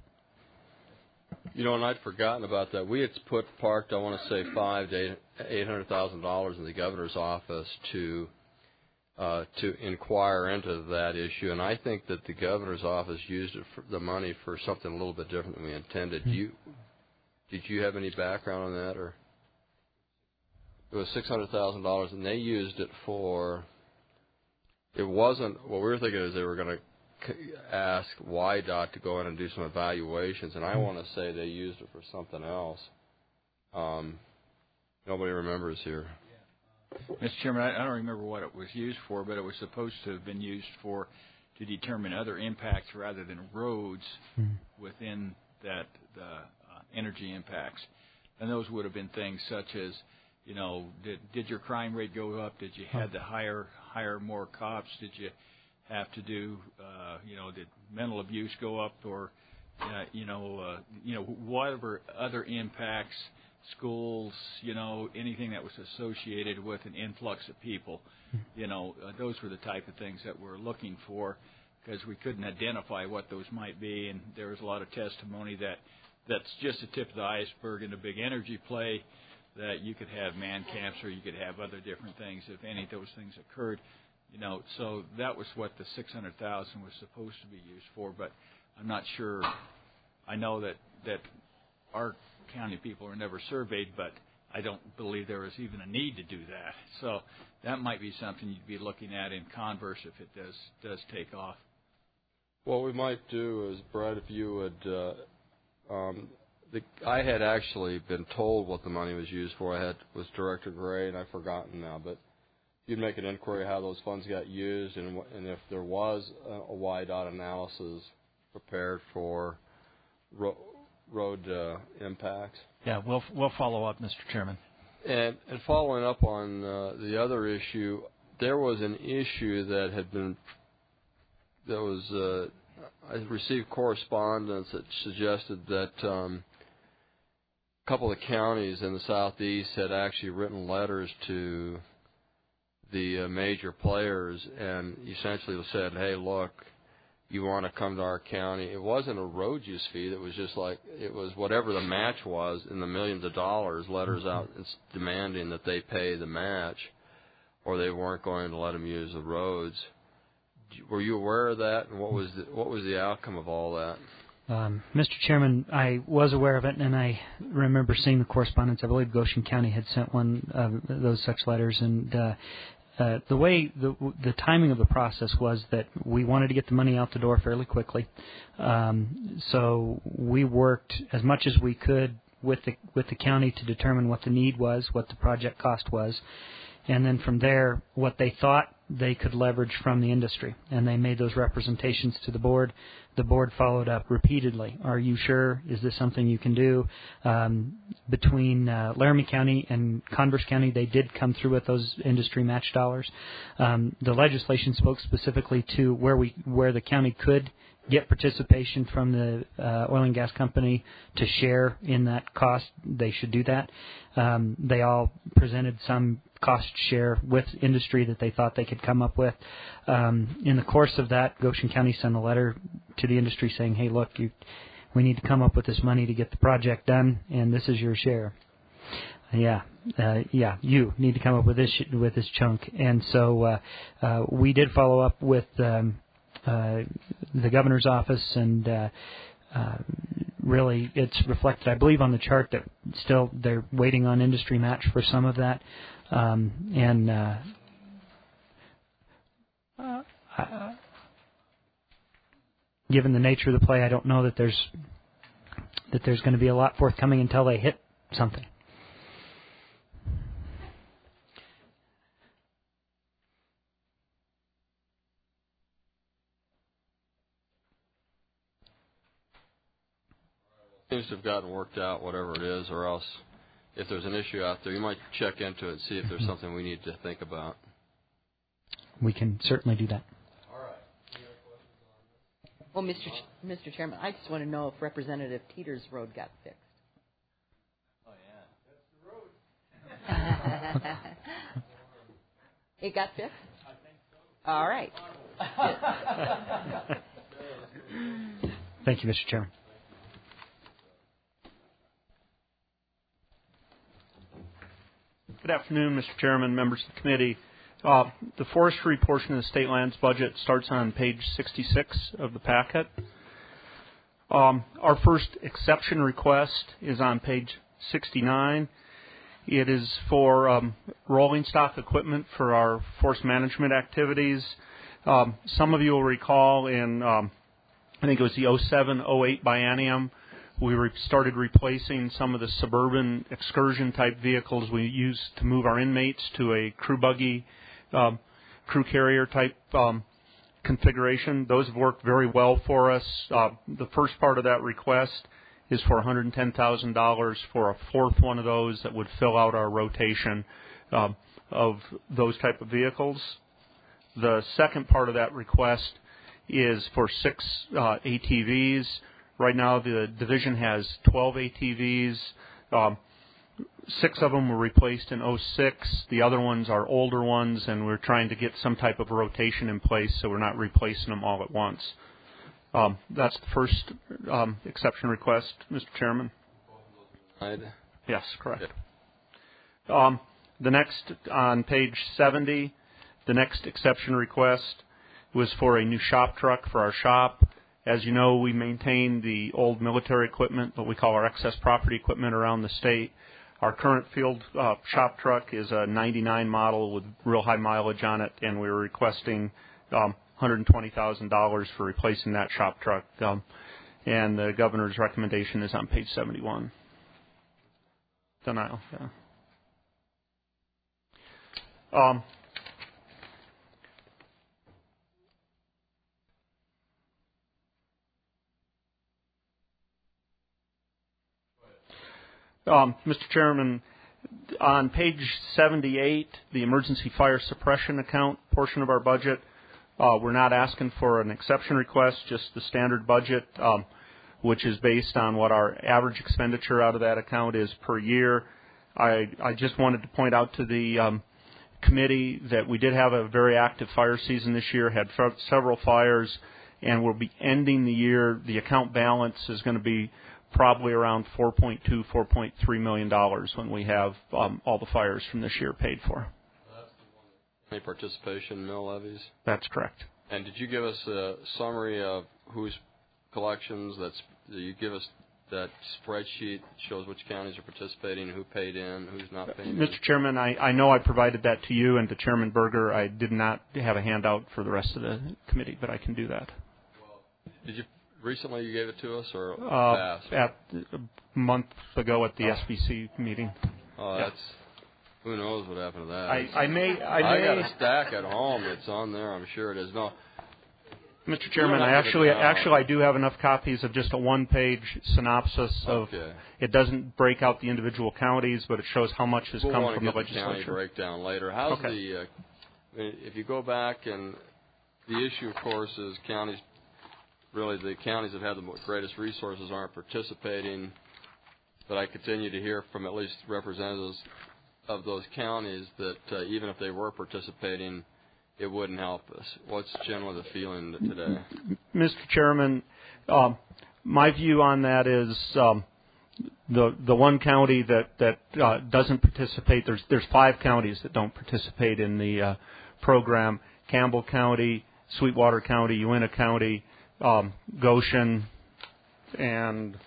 You know, and I'd forgotten about that. We had put parked, I want to say, five to eight hundred thousand dollars in the governor's office to uh, to inquire into that issue, and I think that the governor's office used it for the money for something a little bit different than we intended. Mm-hmm. You did you have any background on that, or it was six hundred thousand dollars, and they used it for. It wasn't what we were thinking is they were going to ask Y DOT to go in and do some evaluations, and I want to say they used it for something else. Um, nobody remembers here. Mister Chairman, I, I don't remember what it was used for, but it was supposed to have been used for to determine other impacts rather than roads mm-hmm. within that the uh, energy impacts, and those would have been things such as, you know, did did your crime rate go up? Did you had to hire hire more cops? Did you have to do, uh, you know, did mental abuse go up, or uh, you know, uh, you know, whatever other impacts, schools, you know, anything that was associated with an influx of people, you know, uh, those were the type of things that we're looking for, because we couldn't identify what those might be, and there was a lot of testimony that that's just the tip of the iceberg in a big energy play, that you could have man camps or you could have other different things if any of those things occurred. You know, so that was what the six hundred thousand was supposed to be used for, but I'm not sure. I know that, that our county people were never surveyed, but I don't believe there was even a need to do that. So that might be something you'd be looking at in converse if it does does take off. What we might do is, Brett, if you would, uh, um, the, I had actually been told what the money was used for. I had was Director Gray, and I've forgotten now, but you'd make an inquiry how those funds got used, and, and if there was a, a Y DOT analysis prepared for ro- road uh, impacts. Yeah, we'll we'll follow up, Mister Chairman. And, and following up on uh, the other issue, there was an issue that had been that was uh, I received correspondence that suggested that um, a couple of counties in the southeast had actually written letters to the uh, major players and essentially said, "Hey, look, you want to come to our county." It wasn't a road use fee. It was just like it was whatever the match was in the millions of dollars. Letters out demanding that they pay the match, or they weren't going to let them use the roads. Were you aware of that, and what was the, what was the outcome of all that? Um, Mister Chairman, I was aware of it, and I remember seeing the correspondence. I believe Goshen County had sent one of those such letters, and uh, uh, the way the, the timing of the process was that we wanted to get the money out the door fairly quickly. Um, so we worked as much as we could with the with the county to determine what the need was, what the project cost was, and then from there, what they thought they could leverage from the industry. And they made those representations to the board. The board followed up repeatedly. Are you sure? Is this something you can do? Um, between uh, Laramie County and Converse County, they did come through with those industry match dollars. Um, the legislation spoke specifically to where we where the county could get participation from the uh, oil and gas company to share in that cost. They should do that. Um, they all presented some cost share with industry that they thought they could come up with. Um, in the course of that, Goshen County sent a letter to the industry saying, "Hey, look, you, we need to come up with this money to get the project done, and this is your share." Yeah, uh, yeah, you need to come up with this with this chunk. And so uh, uh, we did follow up with um, uh, the governor's office, and uh, uh, really it's reflected, I believe, on the chart that still they're waiting on industry match for some of that. Um, and uh, uh, uh, given the nature of the play, I don't know that there's that there's going to be a lot forthcoming until they hit something. Seems to have gotten worked out, whatever it is, or else if there's an issue out there, you might check into it and see if there's something we need to think about. We can certainly do that. All right. Well, Mister Ch- Mister Chairman, I just want to know if Representative Teeter's road got fixed. Oh, yeah. That's the road. It got fixed? I think so. All right. Thank you, Mister Chairman. Good afternoon, Mister Chairman, members of the committee. Uh, the forestry portion of the state lands budget starts on page sixty-six of the packet. Um, our first exception request is on page sixty-nine. It is for um, rolling stock equipment for our forest management activities. Um, some of you will recall in, um, I think it was the oh seven oh eight biennium, we re- started replacing some of the suburban excursion-type vehicles we used to move our inmates to a crew buggy, um, crew carrier-type um, configuration. Those have worked very well for us. Uh, the first part of that request is for one hundred ten thousand dollars for a fourth one of those that would fill out our rotation um, of those type of vehicles. The second part of that request is for six uh, A T Vs. Right now, the division has twelve A T Vs. Um, six of them were replaced in oh six. The other ones are older ones, and we're trying to get some type of rotation in place so we're not replacing them all at once. Um, that's the first um, exception request, Mister Chairman. Yes, correct. Um, the next, on page seventy, the next exception request was for a new shop truck for our shop. As you know, we maintain the old military equipment, what we call our excess property equipment around the state. Our current field uh, shop truck is a ninety-nine model with real high mileage on it, and we were requesting um, one hundred twenty thousand dollars for replacing that shop truck. Um, and the governor's recommendation is on page seventy-one. Denial, yeah. Um, Um, Mister Chairman, on page seventy-eight, the emergency fire suppression account portion of our budget, uh, we're not asking for an exception request, just the standard budget, um, which is based on what our average expenditure out of that account is per year. I, I just wanted to point out to the um, committee that we did have a very active fire season this year, had f- several fires, and we'll be ending the year. The account balance is going to be probably around four point two, four point three million dollars when we have um, all the fires from this year paid for. Any participation mill levies? That's correct. And did you give us a summary of whose collections? That's did you give us that spreadsheet that shows which counties are participating, who paid in, who's not paying Mister in? Chairman, I, I know I provided that to you and to Chairman Berger. I did not have a handout for the rest of the committee, but I can do that. Did you recently you gave it to us or Uh, past? at a month ago at the S B C meeting. Oh, Yeah. that's who knows what happened to that. I, I may I I may got a stack at home that's on there. I'm sure it is. No, Mister Chairman, I have to actually get it now. actually I do have enough copies of just a one-page synopsis of. Okay. It doesn't break out the individual counties, but it shows how much has we'll come want from to the get the county legislature. breakdown later. How's Okay. the? Uh, if you go back and the issue, of course, is counties. Really, the counties that have the greatest resources aren't participating. But I continue to hear from at least representatives of those counties that uh, even if they were participating, it wouldn't help us. What's generally the feeling today? Mister Chairman, um, my view on that is um, the the one county that that uh, doesn't participate. There's there's five counties that don't participate in the uh, program: Campbell County, Sweetwater County, Uintah County, um, Goshen, and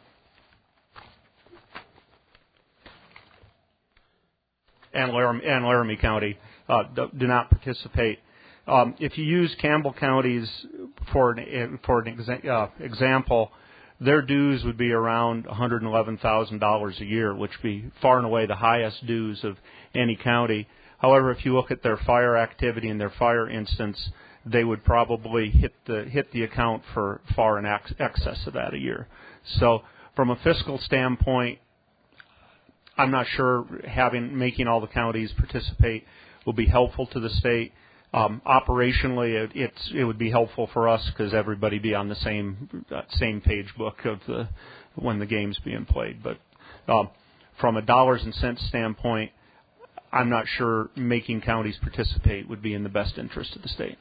and Laramie, and Laramie County uh, do, do not participate. Um, if you use Campbell County's for an, for an exa- uh, example, their dues would be around one hundred eleven thousand dollars a year, which would be far and away the highest dues of any county. However, if you look at their fire activity and their fire instance, they would probably hit the hit the account for far in ex- excess of that a year. So, from a fiscal standpoint, I'm not sure having making all the counties participate will be helpful to the state. Um, operationally, it, it's it would be helpful for us because everybody be on the same uh, same page book of the when the game's being played. But um, from a dollars and cents standpoint, I'm not sure making counties participate would be in the best interest of the state.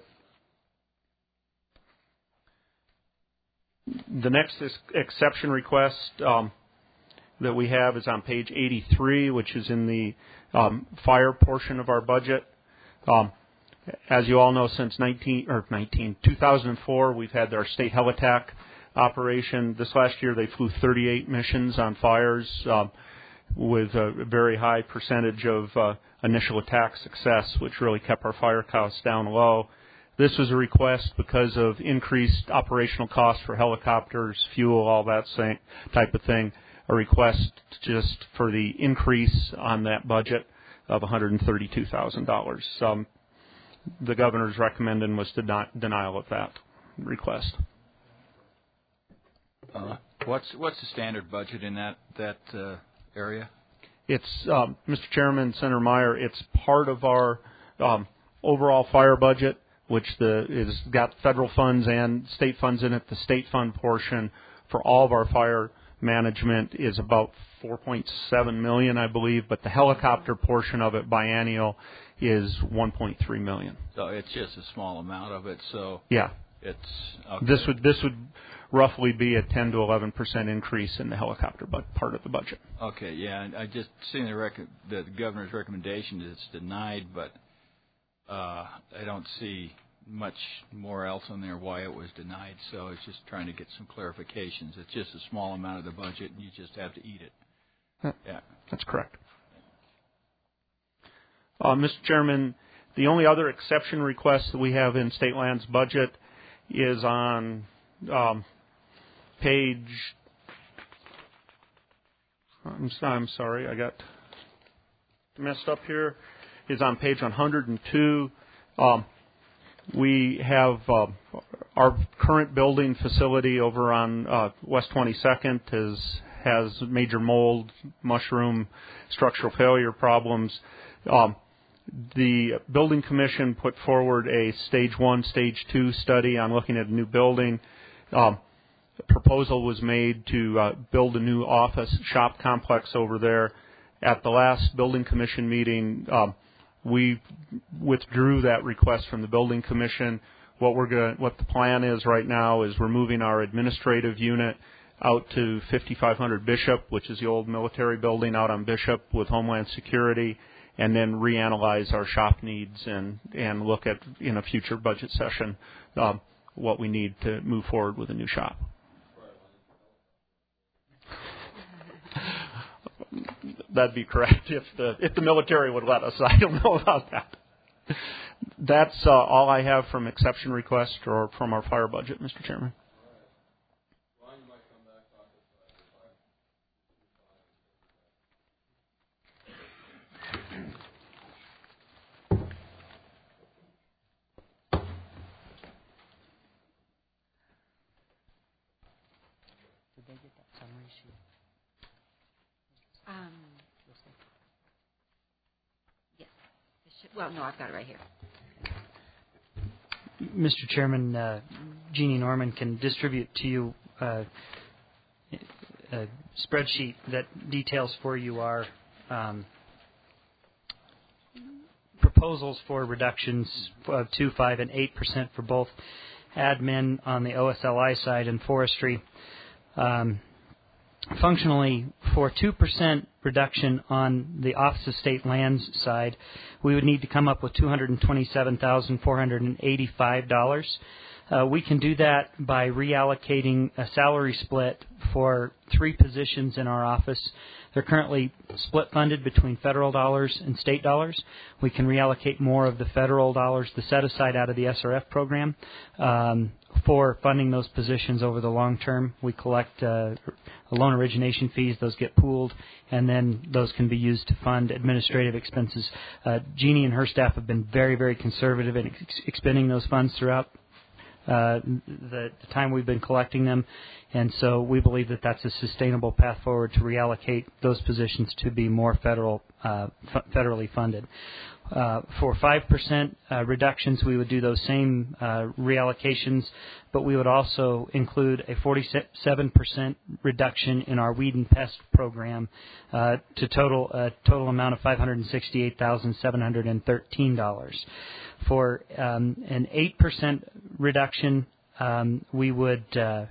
The next is exception request um, that we have is on page eighty-three, which is in the um, fire portion of our budget. Um, as you all know, since nineteen or nineteen, two thousand four, we've had our state helitack operation. This last year, they flew thirty-eight missions on fires um, with a very high percentage of uh, initial attack success, which really kept our fire costs down low. This was a request because of increased operational costs for helicopters, fuel, all that same type of thing. A request just for the increase on that budget of one hundred thirty-two thousand dollars. Um, the governor's recommending was deni- denial of that request. Uh, what's what's the standard budget in that that uh, area? It's um, Mister Chairman, Senator Meyer. It's part of our um, overall fire budget. which the is got federal funds and state funds in it. The state fund portion for all of our fire management is about four point seven million dollars, I believe, but the helicopter portion of it biennial is one point three million dollars. So it's just a small amount of it. So yeah, it's okay. this would this would roughly be a ten to eleven percent increase in the helicopter but part of the budget. Okay, yeah, and I just seen the, rec- the governor's recommendation is it's denied, but uh, I don't see much more else on there why it was denied. So it's just trying to get some clarifications. It's just a small amount of the budget, and you just have to eat it. Yeah, yeah. That's correct. Uh, Mister Chairman, the only other exception request that we have in State Land's budget is on um, page. I'm, I'm sorry, I got messed up here. Is on page one hundred two. Um, we have uh, our current building facility over on uh, West twenty-second is, has major mold, mushroom, structural failure problems. Um, the building commission put forward a stage one, stage two study on looking at a new building. Um, a proposal was made to uh, build a new office shop complex over there. At the last building commission meeting, um, we withdrew that request from the building commission. What we're going, what the plan is right now is we're moving our administrative unit out to fifty-five hundred Bishop, which is the old military building out on Bishop with Homeland Security, and then reanalyze our shop needs and, and look at, in a future budget session, um, what we need to move forward with a new shop. That'd be correct if the if the military would let us. I don't know about that. That's uh, all I have from exception request or from our fire budget, Mister Chairman. Did they get that summary sheet? Um, yes. Well, no, I've got it right here. Mister Chairman, uh, Jeannie Norman can distribute to you uh, a spreadsheet that details for you our um, proposals for reductions of two, five, and eight percent for both admin on the O S L I side and forestry. Um, Functionally, for two percent reduction on the Office of State Lands side, we would need to come up with two hundred twenty-seven thousand four hundred eighty-five dollars. Uh, we can do that by reallocating a salary split for three positions in our office. They're currently split funded between federal dollars and state dollars. We can reallocate more of the federal dollars, the set aside out of the S R F program, um, for funding those positions over the long term. We collect uh, loan origination fees; those get pooled, and then those can be used to fund administrative expenses. Uh, Jeannie and her staff have been very, very conservative in ex- expending those funds throughout Uh, the, the time we've been collecting them, and so we believe that that's a sustainable path forward to reallocate those positions to be more federal, uh, f- federally funded. Uh, for five percent uh, reductions, we would do those same uh, reallocations, but we would also include a forty-seven percent reduction in our weed and pest program uh, to total a total amount of five hundred sixty-eight thousand seven hundred thirteen dollars. For um, an eight percent reduction, um, we would uh,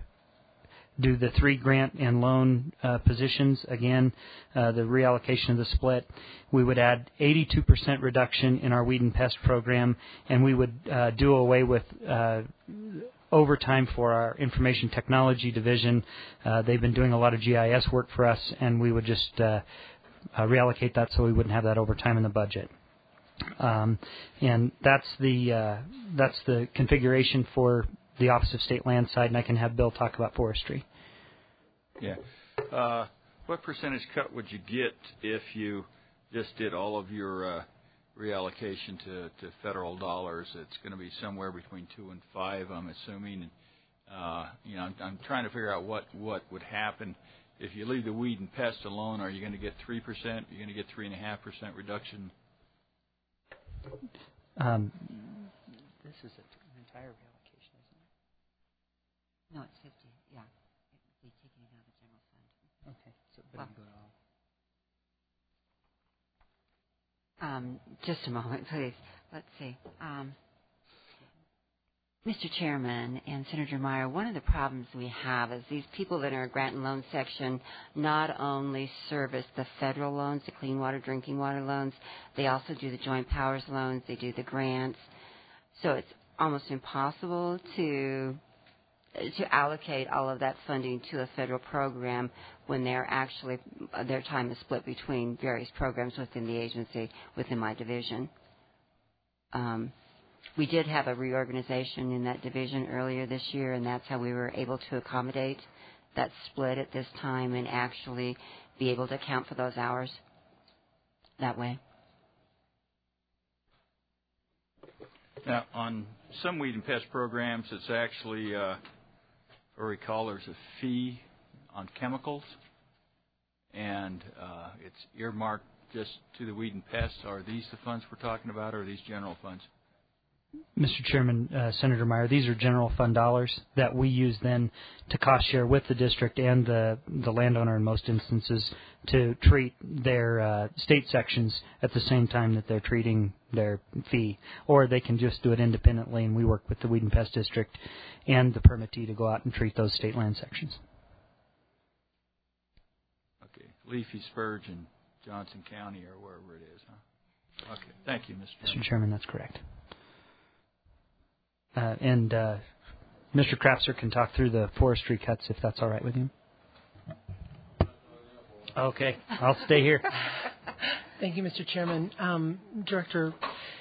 do the three grant and loan uh, positions. Again, uh, the reallocation of the split. We would add eighty-two percent reduction in our weed and pest program, and we would uh, do away with uh, overtime for our information technology division. Uh, they've been doing a lot of G I S work for us, and we would just uh, uh, reallocate that so we wouldn't have that overtime in the budget. Um, and that's the uh, that's the configuration for the Office of State Land side, and I can have Bill talk about forestry. Yeah. Uh, what percentage cut would you get if you just did all of your uh, reallocation to, to federal dollars? It's going to be somewhere between two and five, I'm assuming. Uh, you know, I'm, I'm trying to figure out what, what would happen if you leave the weed and pest alone. Are you going to get three percent? Are you going to get three and a half percent reduction? Um, This is a, an entire reallocation, isn't it? No, it's fifty. Yeah, it would be taking it out of the general fund. Okay, so but Well, it'll go to all. Um, just a moment, please. Let's see. Um, Mister Chairman and Senator Meyer, one of the problems we have is these people that are in grant and loan section not only service the federal loans, the clean water, drinking water loans, they also do the joint powers loans, they do the grants. So it's almost impossible to to allocate all of that funding to a federal program when they're actually, their time is split between various programs within the agency, within my division. Um, we did have a reorganization in that division earlier this year, and that's how we were able to accommodate that split at this time and actually be able to account for those hours that way. Now, on some weed and pest programs, it's actually, uh, if I recall, there's a fee on chemicals, and uh, it's earmarked just to the weed and pest. Are these the funds we're talking about, or are these general funds? Mister Chairman, uh, Senator Meyer, these are general fund dollars that we use then to cost share with the district and the, the landowner in most instances to treat their uh, state sections at the same time that they're treating their fee. Or they can just do it independently, and we work with the Weed and Pest District and the permittee to go out and treat those state land sections. Okay. Leafy, Spurgeon, Johnson County, or wherever it is, huh? Okay. Thank you, Mister Chairman. Mister Chairman, that's correct. Uh, and uh, Mister Crapser can talk through the forestry cuts if that's all right with you. Okay, I'll stay here. Thank you, Mister Chairman. Um, Director,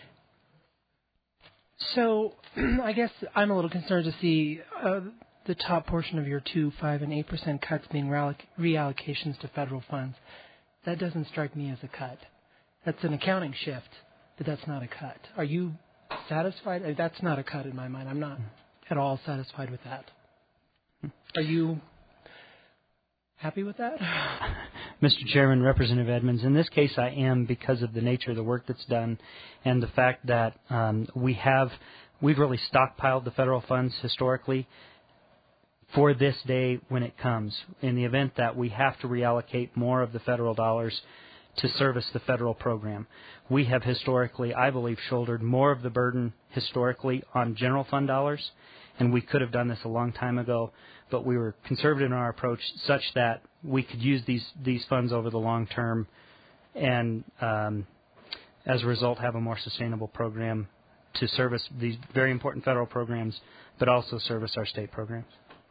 so I guess I'm a little concerned to see uh, the top portion of your two, five, and eight percent cuts being realloc- reallocations to federal funds. That doesn't strike me as a cut. That's an accounting shift, but that's not a cut. Are you satisfied? Uh, That's not a cut in my mind. I'm not at all satisfied with that. Are you happy with that? Mister Chairman, Representative Edmonds, in this case I am, because of the nature of the work that's done and the fact that um, we have, we've really stockpiled the federal funds historically for this day when it comes. In the event that we have to reallocate more of the federal dollars to service the federal program. We have historically, I believe, shouldered more of the burden historically on general fund dollars, and we could have done this a long time ago, but we were conservative in our approach such that we could use these, these funds over the long term and um, as a result have a more sustainable program to service these very important federal programs, but also service our state programs.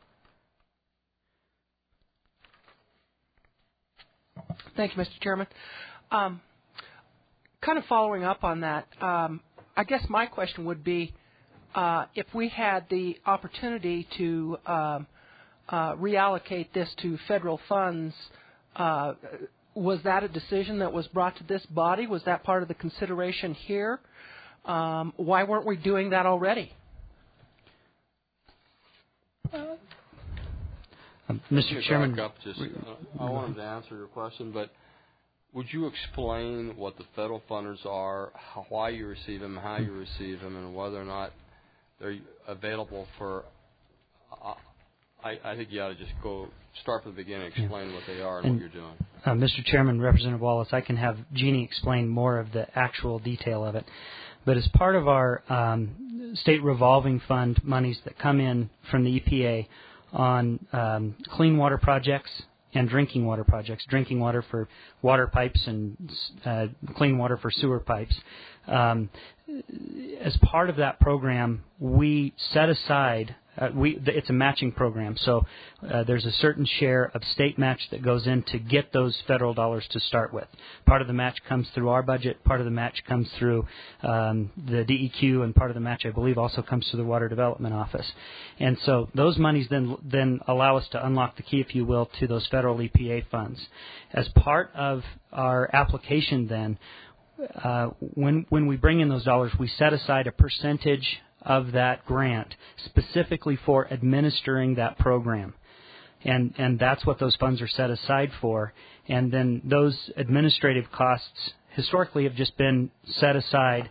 Thank you, Mister Chairman. Um, kind of following up on that, um, I guess my question would be, uh, if we had the opportunity to um, uh, reallocate this to federal funds, uh, was that a decision that was brought to this body? Was that part of the consideration here? Um, why weren't we doing that already? Um, Mister Chairman, back up just, uh, I wanted to answer your question, but would you explain what the federal funders are, how, why you receive them, how you receive them, and whether or not they're available for? Uh, I, I think you ought to just go start from the beginning, explain yeah. what they are and, and what you're doing. Uh, Mister Chairman, Representative Wallace, I can have Jeannie explain more of the actual detail of it. But as part of our um, state revolving fund monies that come in from the E P A on um, clean water projects and drinking water projects, drinking water for water pipes and uh, clean water for sewer pipes. Um, as part of that program, we set aside, uh, we, it's a matching program, so uh, there's a certain share of state match that goes in to get those federal dollars to start with. Part of the match comes through our budget, part of the match comes through um, the D E Q, and part of the match, I believe, also comes through the Water Development Office. And so those monies then then allow us to unlock the key, if you will, to those federal E P A funds. As part of our application then, Uh, when when we bring in those dollars, we set aside a percentage of that grant specifically for administering that program, and and that's what those funds are set aside for. And then those administrative costs historically have just been set aside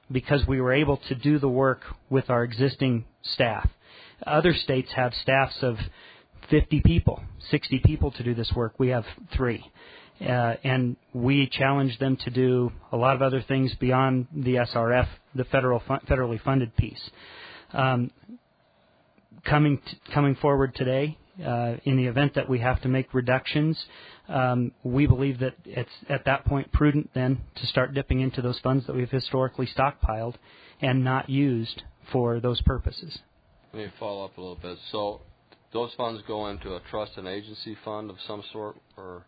because we were able to do the work with our existing staff. Other states have staffs of fifty people, sixty people to do this work. We have three. Uh, and we challenge them to do a lot of other things beyond the S R F, the federal fun- federally funded piece. Um, coming t- coming forward today, uh, in the event that we have to make reductions, um, we believe that it's at that point prudent then to start dipping into those funds that we've historically stockpiled and not used for those purposes. Let me follow up a little bit. So those funds go into a trust and agency fund of some sort, or?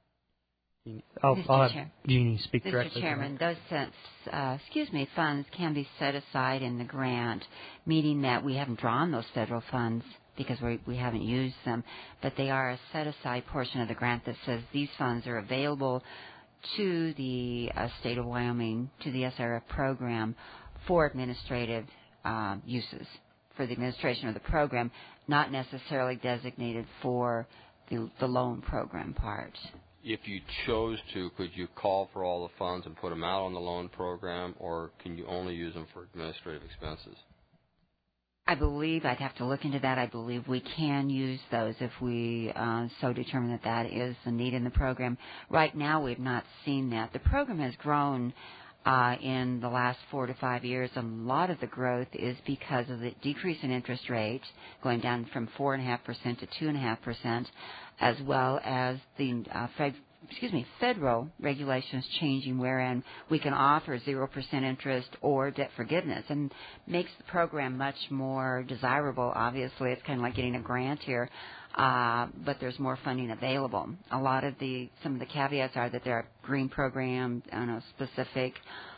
I'll, Mister I'll have Chair. Jeannie speak Mister directly. Chairman, those cents, uh, excuse me, funds can be set aside in the grant, meaning that we haven't drawn those federal funds because we, we haven't used them, but they are a set-aside portion of the grant that says these funds are available to the uh, state of Wyoming, to the S R F program for administrative uh, uses, for the administration of the program, not necessarily designated for the, the loan program part. If you chose to, could you call for all the funds and put them out on the loan program, or can you only use them for administrative expenses? I believe I'd have to look into that. I believe we can use those if we uh, so determine that that is the need in the program. Right now, we've not seen that. The program has grown uh, in the last four to five years. A lot of the growth is because of the decrease in interest rate, going down from four point five percent to two point five percent, as well as the uh, Fed, excuse me, federal regulations changing, wherein we can offer zero percent interest or debt forgiveness, and makes the program much more desirable. Obviously, it's kind of like getting a grant here, uh, but there's more funding available. A lot of the some of the caveats are that there are green programs, I don't know, specific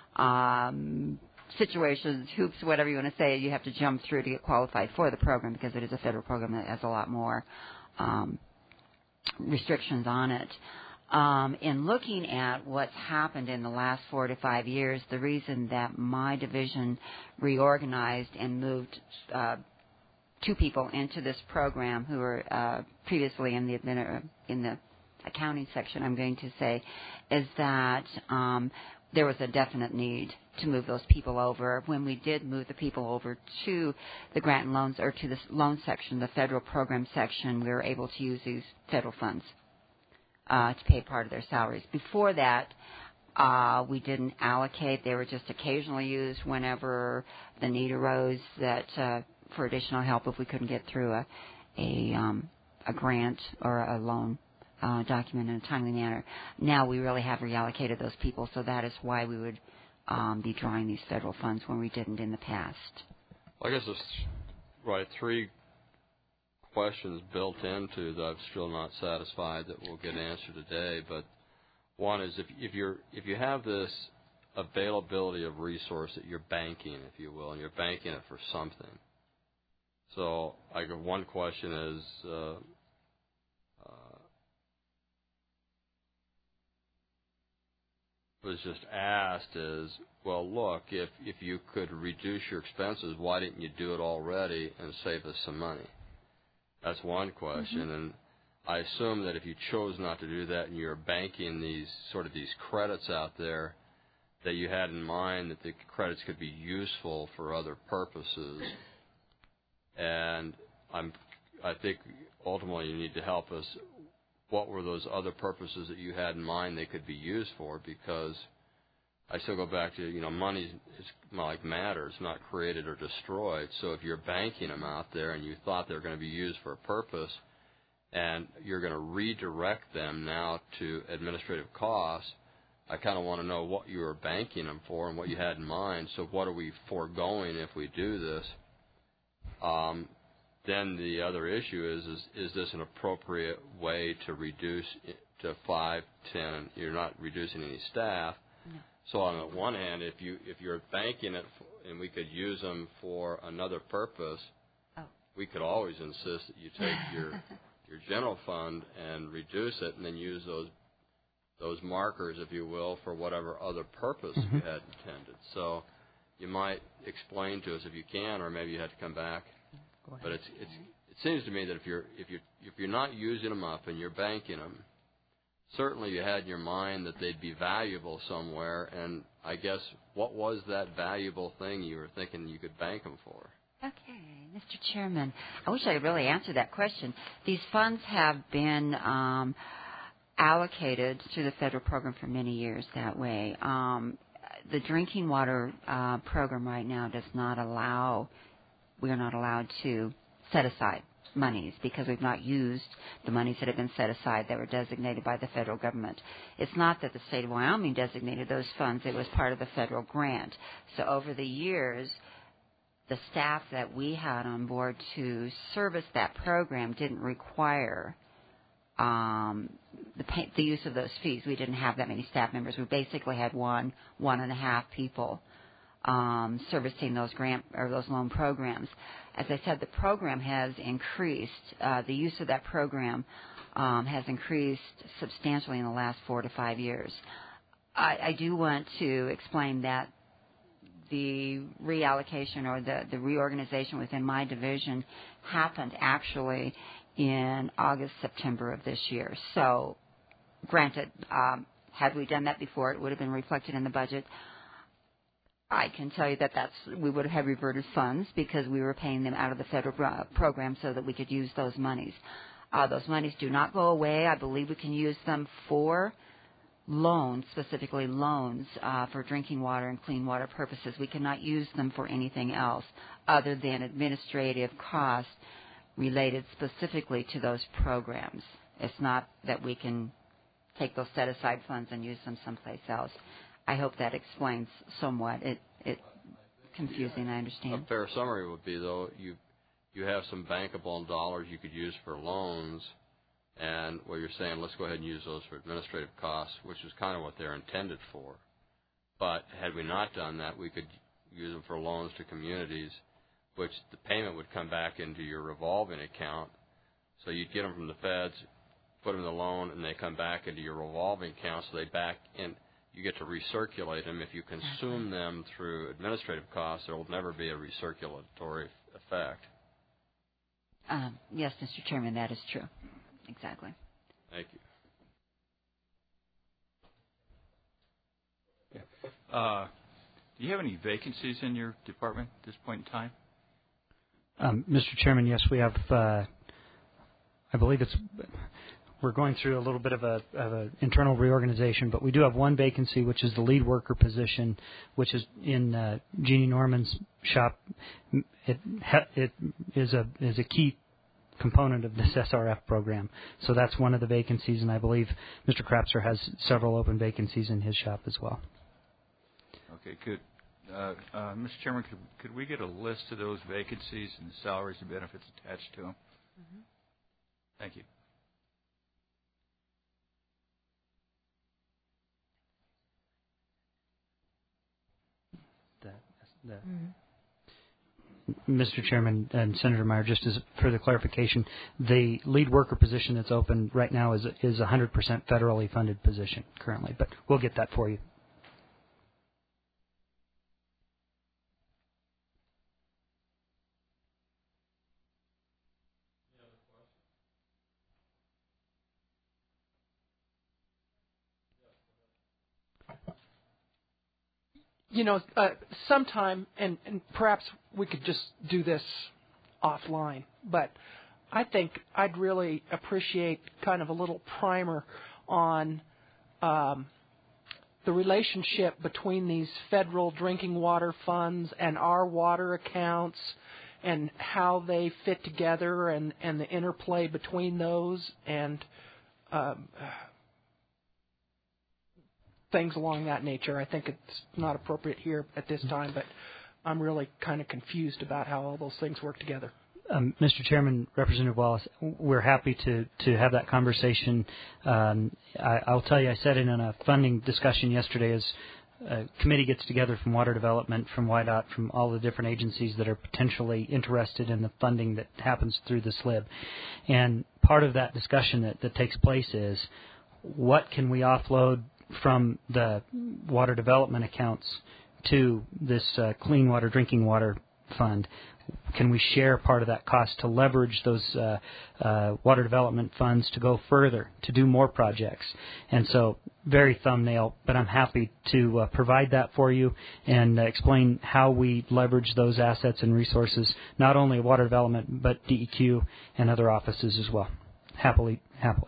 um, situations, hoops, whatever you want to say, you have to jump through to get qualified for the program because it is a federal program that has a lot more um, restrictions on it. Um, in looking at what's happened in the last four to five years, the reason that my division reorganized and moved uh, two people into this program who were uh, previously in the admin- in the accounting section, I'm going to say, is that um, there was a definite need to move those people over. When we did move the people over to the grant and loans, or to the loan section, the federal program section, we were able to use these federal funds uh, to pay part of their salaries. Before that, uh, we didn't allocate. They were just occasionally used whenever the need arose that uh, for additional help if we couldn't get through a a, um, a grant or a loan uh, document in a timely manner. Now we really have reallocated those people, so that is why we would um, be drawing these federal funds when we didn't in the past. Well, I guess there's right three questions built into that I'm still not satisfied that we'll get answered today. But one is if if you're if you have this availability of resource that you're banking, if you will, and you're banking it for something. So, like, one question is, uh, uh, was just asked is, well, look, if if you could reduce your expenses, why didn't you do it already and save us some money? That's one question, mm-hmm. and I assume that if you chose not to do that and you're banking these sort of these credits out there, that you had in mind that the credits could be useful for other purposes. And I'm, I think ultimately you need to help us. What were those other purposes that you had in mind they could be used for? Because I still go back to, you know, money is like matter. It's not created or destroyed. So if you're banking them out there and you thought they were going to be used for a purpose and you're going to redirect them now to administrative costs, I kind of want to know what you were banking them for and what you had in mind. So what are we foregoing if we do this? Um, then the other issue is, is, is this an appropriate way to reduce to five, ten? You're not reducing any staff. No. So on the one hand, if you if you're banking it for, and we could use them for another purpose, oh. we could always insist that you take your your general fund and reduce it, and then use those those markers, if you will, for whatever other purpose Mm-hmm. you had intended. So you might explain to us if you can, or maybe you have to come back. But it's it's it seems to me that if you're if you if you're not using them up and you're banking them, certainly you had in your mind that they'd be valuable somewhere, and I guess what was that valuable thing you were thinking you could bank them for? Okay, Mister Chairman, I wish I could really answer that question. These funds have been um, allocated through the federal program for many years that way. Um, the drinking water uh, program right now does not allow, we are not allowed to set aside monies because we've not used the monies that have been set aside that were designated by the federal government. It's not that the state of Wyoming designated those funds. It was part of the federal grant. So over the years, the staff that we had on board to service that program didn't require um, the, pay, the use of those fees. We didn't have that many staff members. We basically had one, one and a half people um, servicing those grant or those loan programs. As I said, the program has increased. Uh, the use of that program um, has increased substantially in the last four to five years. I, I do want to explain that the reallocation or the, the reorganization within my division happened actually in August, September of this year. So, granted, um, had we done that before, it would have been reflected in the budget. I can tell you that that's, we would have reverted funds because we were paying them out of the federal program so that we could use those monies. Uh, those monies do not go away. I believe we can use them for loans, specifically loans uh, for drinking water and clean water purposes. We cannot use them for anything else other than administrative costs related specifically to those programs. It's not that we can take those set-aside funds and use them someplace else. I hope that explains somewhat. It it confusing, I understand. A fair summary would be, though, you you have some bankable dollars you could use for loans, and what you're saying, let's go ahead and use those for administrative costs, which is kind of what they're intended for. But had we not done that, we could use them for loans to communities, which the payment would come back into your revolving account. So you'd get them from the feds, put them in the loan, and they come back into your revolving account, so they back in. You get to recirculate them. If you consume them through administrative costs, there will never be a recirculatory effect. Um, yes, Mister Chairman, that is true. Exactly. Thank you. Uh, do you have any vacancies in your department at this point in time? Um, Mister Chairman, yes, we have. Uh, I believe it's. We're going through a little bit of a, of a internal reorganization, but we do have one vacancy, which is the lead worker position, which is in uh, Jeannie Norman's shop. It ha- it is a is a key component of this S R F program. So that's one of the vacancies, and I believe Mister Krapser has several open vacancies in his shop as well. Okay, good. Uh, uh, Mister Chairman, could, could we get a list of those vacancies and the salaries and benefits attached to them? Mm-hmm. Thank you. The, mm-hmm. Mister Chairman and Senator Meyer, just as further clarification, the lead worker position that's open right now is is a one hundred percent federally funded position currently, but we'll get that for you. You know, uh, sometime, and, and perhaps we could just do this offline, but I think I'd really appreciate kind of a little primer on um, the relationship between these federal drinking water funds and our water accounts and how they fit together and, and the interplay between those and um, things along that nature. I think it's not appropriate here at this time, but I'm really kind of confused about how all those things work together. Um, Mister Chairman, Representative Wallace, we're happy to, to have that conversation. Um, I, I'll tell you, I said it in a funding discussion yesterday as a committee gets together from Water Development, from Y DOT, from all the different agencies that are potentially interested in the funding that happens through the S L I B. And part of that discussion that, that takes place is what can we offload from the water development accounts to this uh, clean water, drinking water fund. Can we share part of that cost to leverage those uh, uh, water development funds to go further, to do more projects? And so, very thumbnail, but I'm happy to uh, provide that for you and uh, explain how we leverage those assets and resources, not only water development, but D E Q and other offices as well. Happily, happily.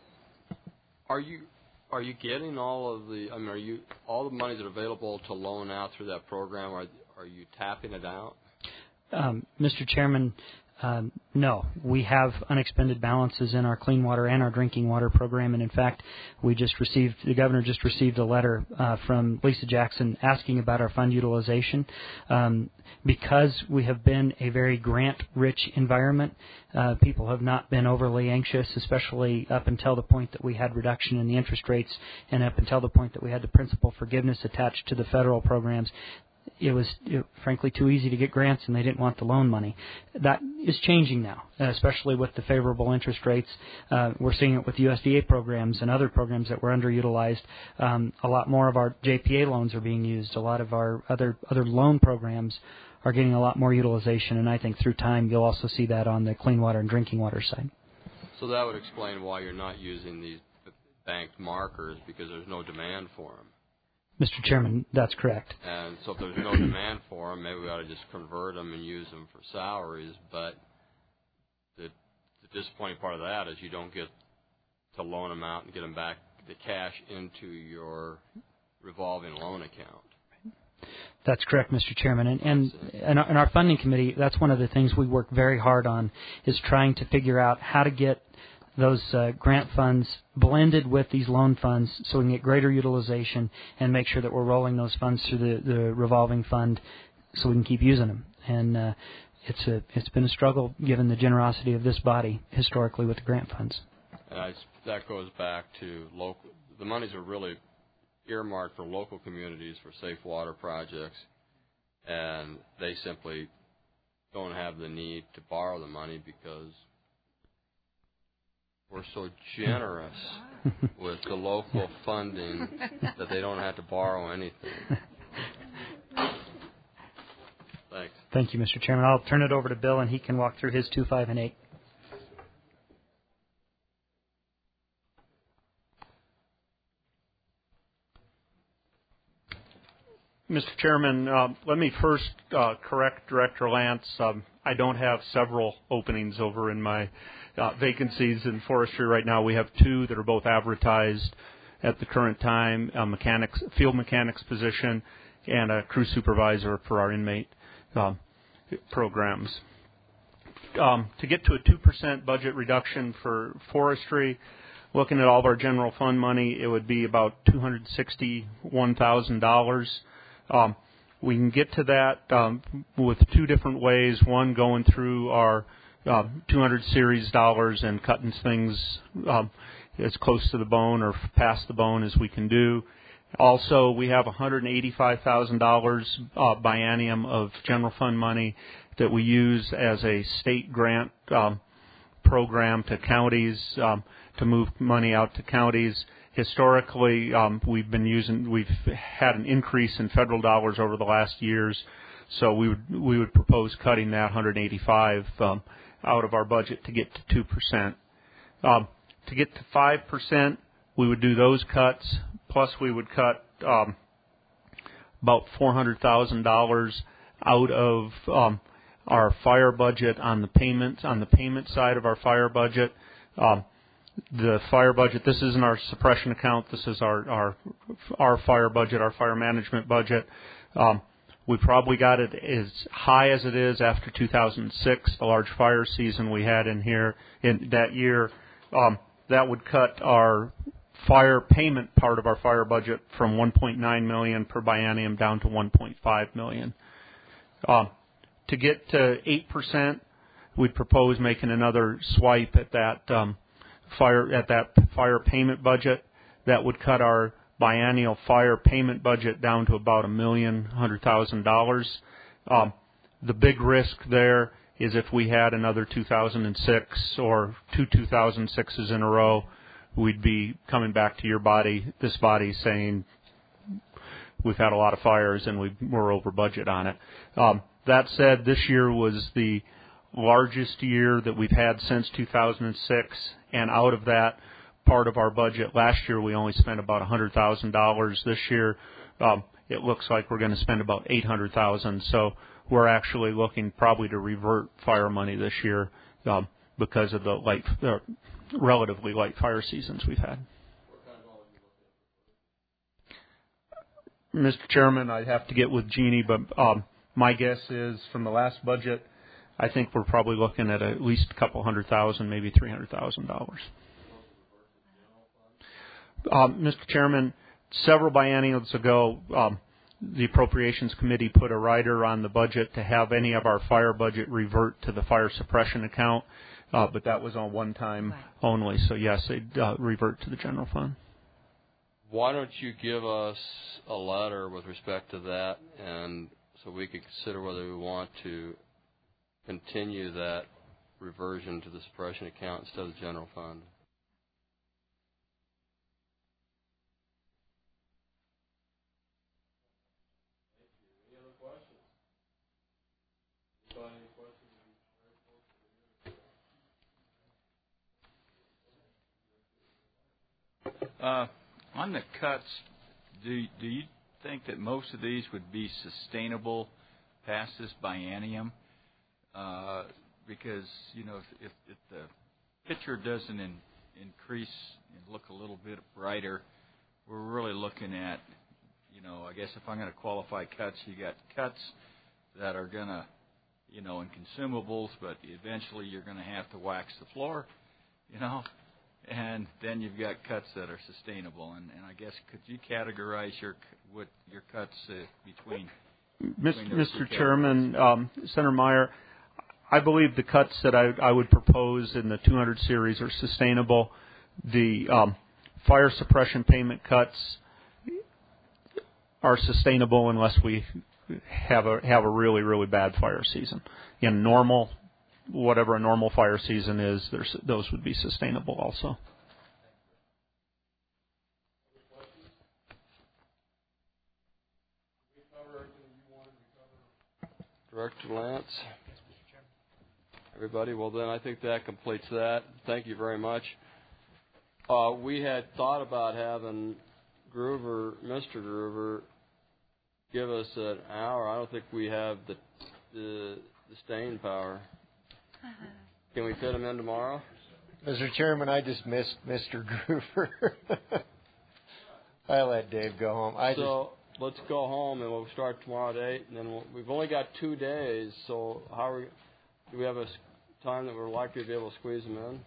Are you are you getting all of the? I mean, are you all the monies that are available to loan out through that program? Are are you tapping it out? Um, Mister Chairman, um, no. We have unexpended balances in our clean water and our drinking water program, and in fact, we just received, the governor just received a letter uh, from Lisa Jackson asking about our fund utilization. Um, because we have been a very grant-rich environment, uh, people have not been overly anxious, especially up until the point that we had reduction in the interest rates and up until the point that we had the principal forgiveness attached to the federal programs. It was, it, frankly, too easy to get grants, and they didn't want the loan money. That is changing now, especially with the favorable interest rates. Uh, we're seeing it with U S D A programs and other programs that were underutilized. Um, a lot more of our J P A loans are being used. A lot of our other other loan programs are getting a lot more utilization, and I think through time you'll also see that on the clean water and drinking water side. So that would explain why you're not using these banked markers, because there's no demand for them. Mister Chairman, that's correct. And so if there's no demand for them, maybe we ought to just convert them and use them for salaries. But the, the disappointing part of that is you don't get to loan them out and get them back, the cash into your revolving loan account. That's correct, Mister Chairman. And, and in our, in our funding committee, that's one of the things we work very hard on, is trying to figure out how to get those uh, grant funds blended with these loan funds so we can get greater utilization and make sure that we're rolling those funds through the, the revolving fund so we can keep using them. And uh, it's a it's been a struggle given the generosity of this body historically with the grant funds. And I, that goes back to local. The monies are really earmarked for local communities for safe water projects, and they simply don't have the need to borrow the money because we're so generous with the local funding that they don't have to borrow anything. Thanks. Thank you, Mister Chairman. I'll turn it over to Bill, and he can walk through his two, five, and eight. Mister Chairman, uh, let me first uh, correct Director Lance. Um, I don't have several openings over in my uh, vacancies in forestry right now. We have two that are both advertised at the current time, a mechanics, field mechanics position and a crew supervisor for our inmate um, programs. Um, to get to a two percent budget reduction for forestry, looking at all of our general fund money, it would be about two hundred sixty-one thousand dollars. Um, we can get to that um, with two different ways. One, going through our uh, two hundred series dollars and cutting things um, as close to the bone or past the bone as we can do. Also, we have one hundred eighty-five thousand dollars uh, biennium of general fund money that we use as a state grant um, program to counties um, to move money out to counties. Historically, um, we've been using, we've had an increase in federal dollars over the last years, so we would we would propose cutting that one hundred eighty-five um, out of our budget to get to two percent. Um, to get to five percent, we would do those cuts, plus we would cut um, about four hundred thousand dollars out of um, our fire budget on the payments on the payment side of our fire budget. Um, The fire budget, this isn't our suppression account, this is our our, our fire budget, our fire management budget. Um, we probably got it as high as it is after two thousand six, the large fire season we had in here in that year. Um, that would cut our fire payment part of our fire budget from one point nine million dollars per biennium down to one point five million dollars. Um, to get to eight percent, we'd propose making another swipe at that um, fire at that fire payment budget. That would cut our biennial fire payment budget down to about a million hundred thousand dollars. Um, the big risk there is if we had another two thousand six or two two thousand sixes in a row, we'd be coming back to your body, this body, saying we've had a lot of fires and we, we're over budget on it. Um, That said, this year was the largest year that we've had since two thousand six, and out of that part of our budget, last year we only spent about one hundred thousand dollars. This year, um, it looks like we're going to spend about eight hundred thousand dollars. So we're actually looking probably to revert fire money this year um, because of the light, uh, relatively light fire seasons we've had. Mister Chairman, I'd have to get with Jeannie, but um, my guess is from the last budget, I think we're probably looking at at least a couple hundred thousand, maybe three hundred thousand dollars. Um, Mister Chairman, several biennials ago, um, the Appropriations Committee put a rider on the budget to have any of our fire budget revert to the fire suppression account, uh, but that was on one time only. So yes, they'd uh, revert to the general fund. Why don't you give us a letter with respect to that, and so we can consider whether we want to continue that reversion to the suppression account instead of the general fund? Any other questions? Uh, on the cuts, do do you think that most of these would be sustainable past this biennium? Uh, because you know, if, if, if the picture doesn't in, increase and look a little bit brighter, we're really looking at, you know, I guess if I'm going to qualify cuts, you got cuts that are going to, you know, in consumables, but eventually you're going to have to wax the floor, you know. And then you've got cuts that are sustainable, and, and I guess could you categorize your what your cuts uh, between? between Mister Chairman, um, Senator Meyer, I believe the cuts that I, I would propose in the two hundred series are sustainable. The um, fire suppression payment cuts are sustainable unless we have a have a really really bad fire season. In normal. Whatever a normal fire season is, there's, those would be sustainable also. Director Lance? Everybody? Well, then I think that completes that. Thank you very much. Uh, we had thought about having Groover, Mister Groover, give us an hour. I don't think we have the the, the staying power. Can we fit him in tomorrow? Mister Chairman, I just missed Mister Groover. I let Dave go home. I so just... let's go home, and we'll start tomorrow at eight. And then we'll, we've only got two days, so how are we, do we have a time that we're likely to be able to squeeze them in?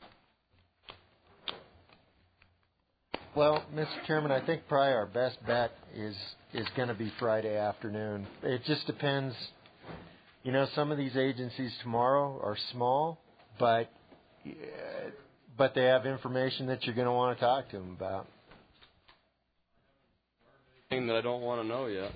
Well, Mister Chairman, I think probably our best bet is is going to be Friday afternoon. It just depends. You know, some of these agencies tomorrow are small, but uh, but they have information that you're going to want to talk to them about. Thing that I don't want to know yet.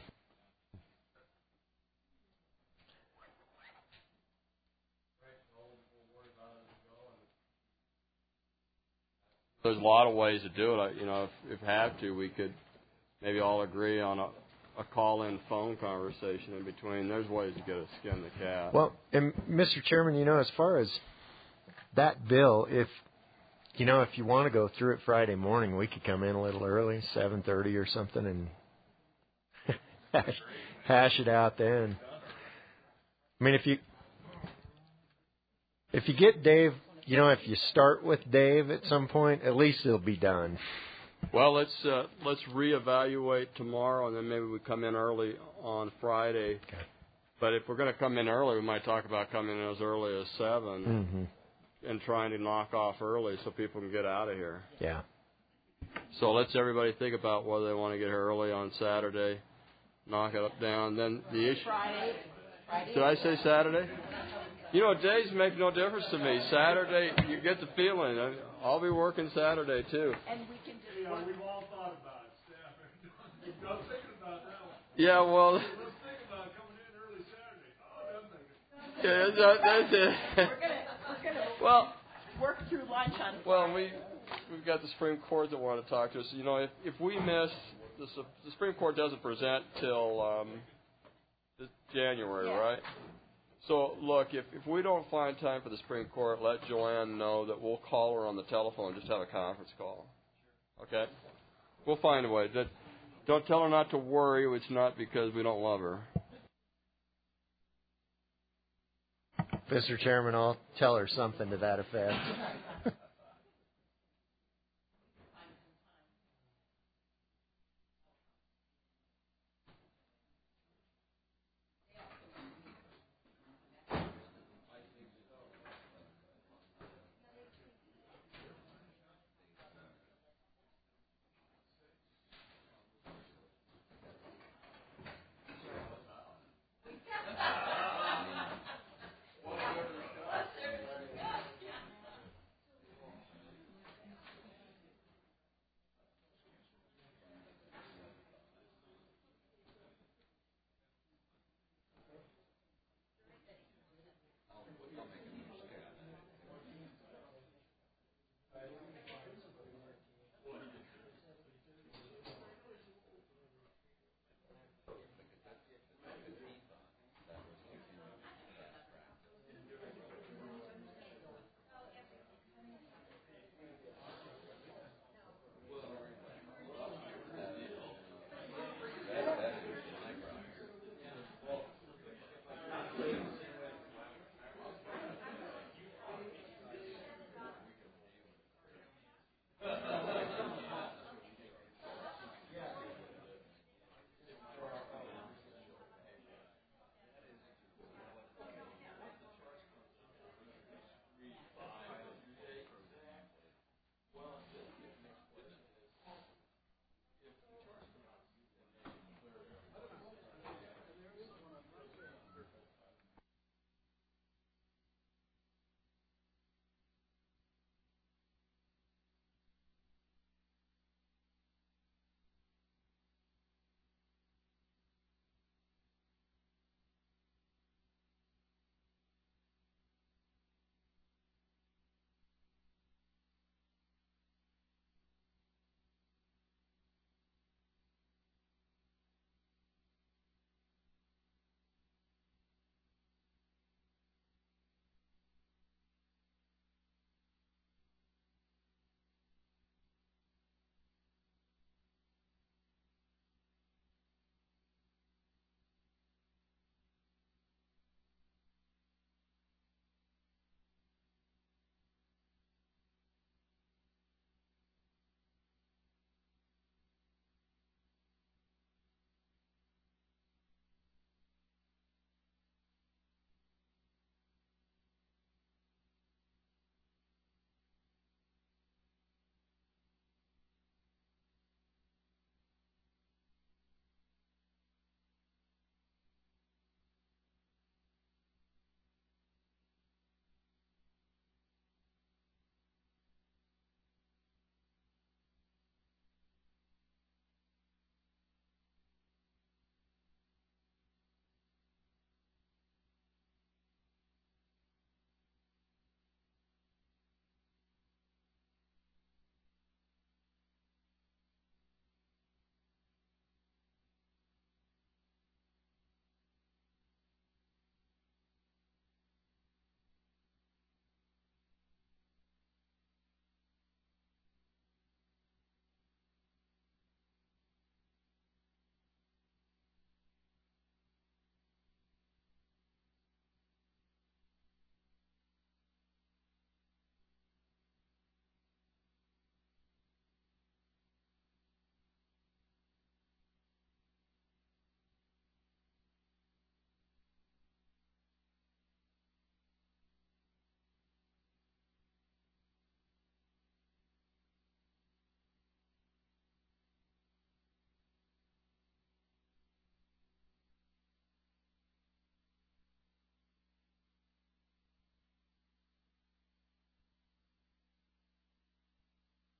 There's a lot of ways to do it. I, you know, if, if we have to, we could maybe all agree on a, a call-in phone conversation in between. There's ways to get a skin the cat. Well, and Mister Chairman, you know, as far as that bill, if you know, if you want to go through it Friday morning, we could come in a little early, seven thirty or something, and hash, hash it out then. I mean, if you if you get Dave. You know, if you start with Dave at some point, at least it'll be done. Well, let's uh, let's reevaluate tomorrow, and then maybe we come in early on Friday. Okay. But if we're going to come in early, we might talk about coming in as early as seven mm-hmm. and trying to knock off early so people can get out of here. Yeah. So let's everybody think about whether they want to get here early on Saturday, knock it up down. Then the issue. Friday. Friday. Did I say Saturday? You know, days make no difference to me. Saturday, you get the feeling. I'll be working Saturday, too. And we can do yeah, we've all thought about it, Staff. I'm thinking about that one. Yeah, well. Let's think about coming in early Saturday. Oh, I'm thinking. Yeah, that's, that's it. We're going we're gonna well, work through lunch on Friday. Well, we, we've got the Supreme Court that want to talk to us. You know, if, if we miss, the, the Supreme Court doesn't present till... Um, This January, Yeah. right? So, look, if, if we don't find time for the spring court, let Joanne know that we'll call her on the telephone, just have a conference call. Okay? We'll find a way. Don't tell her not to worry. It's not because we don't love her. Mister Chairman, I'll tell her something to that effect.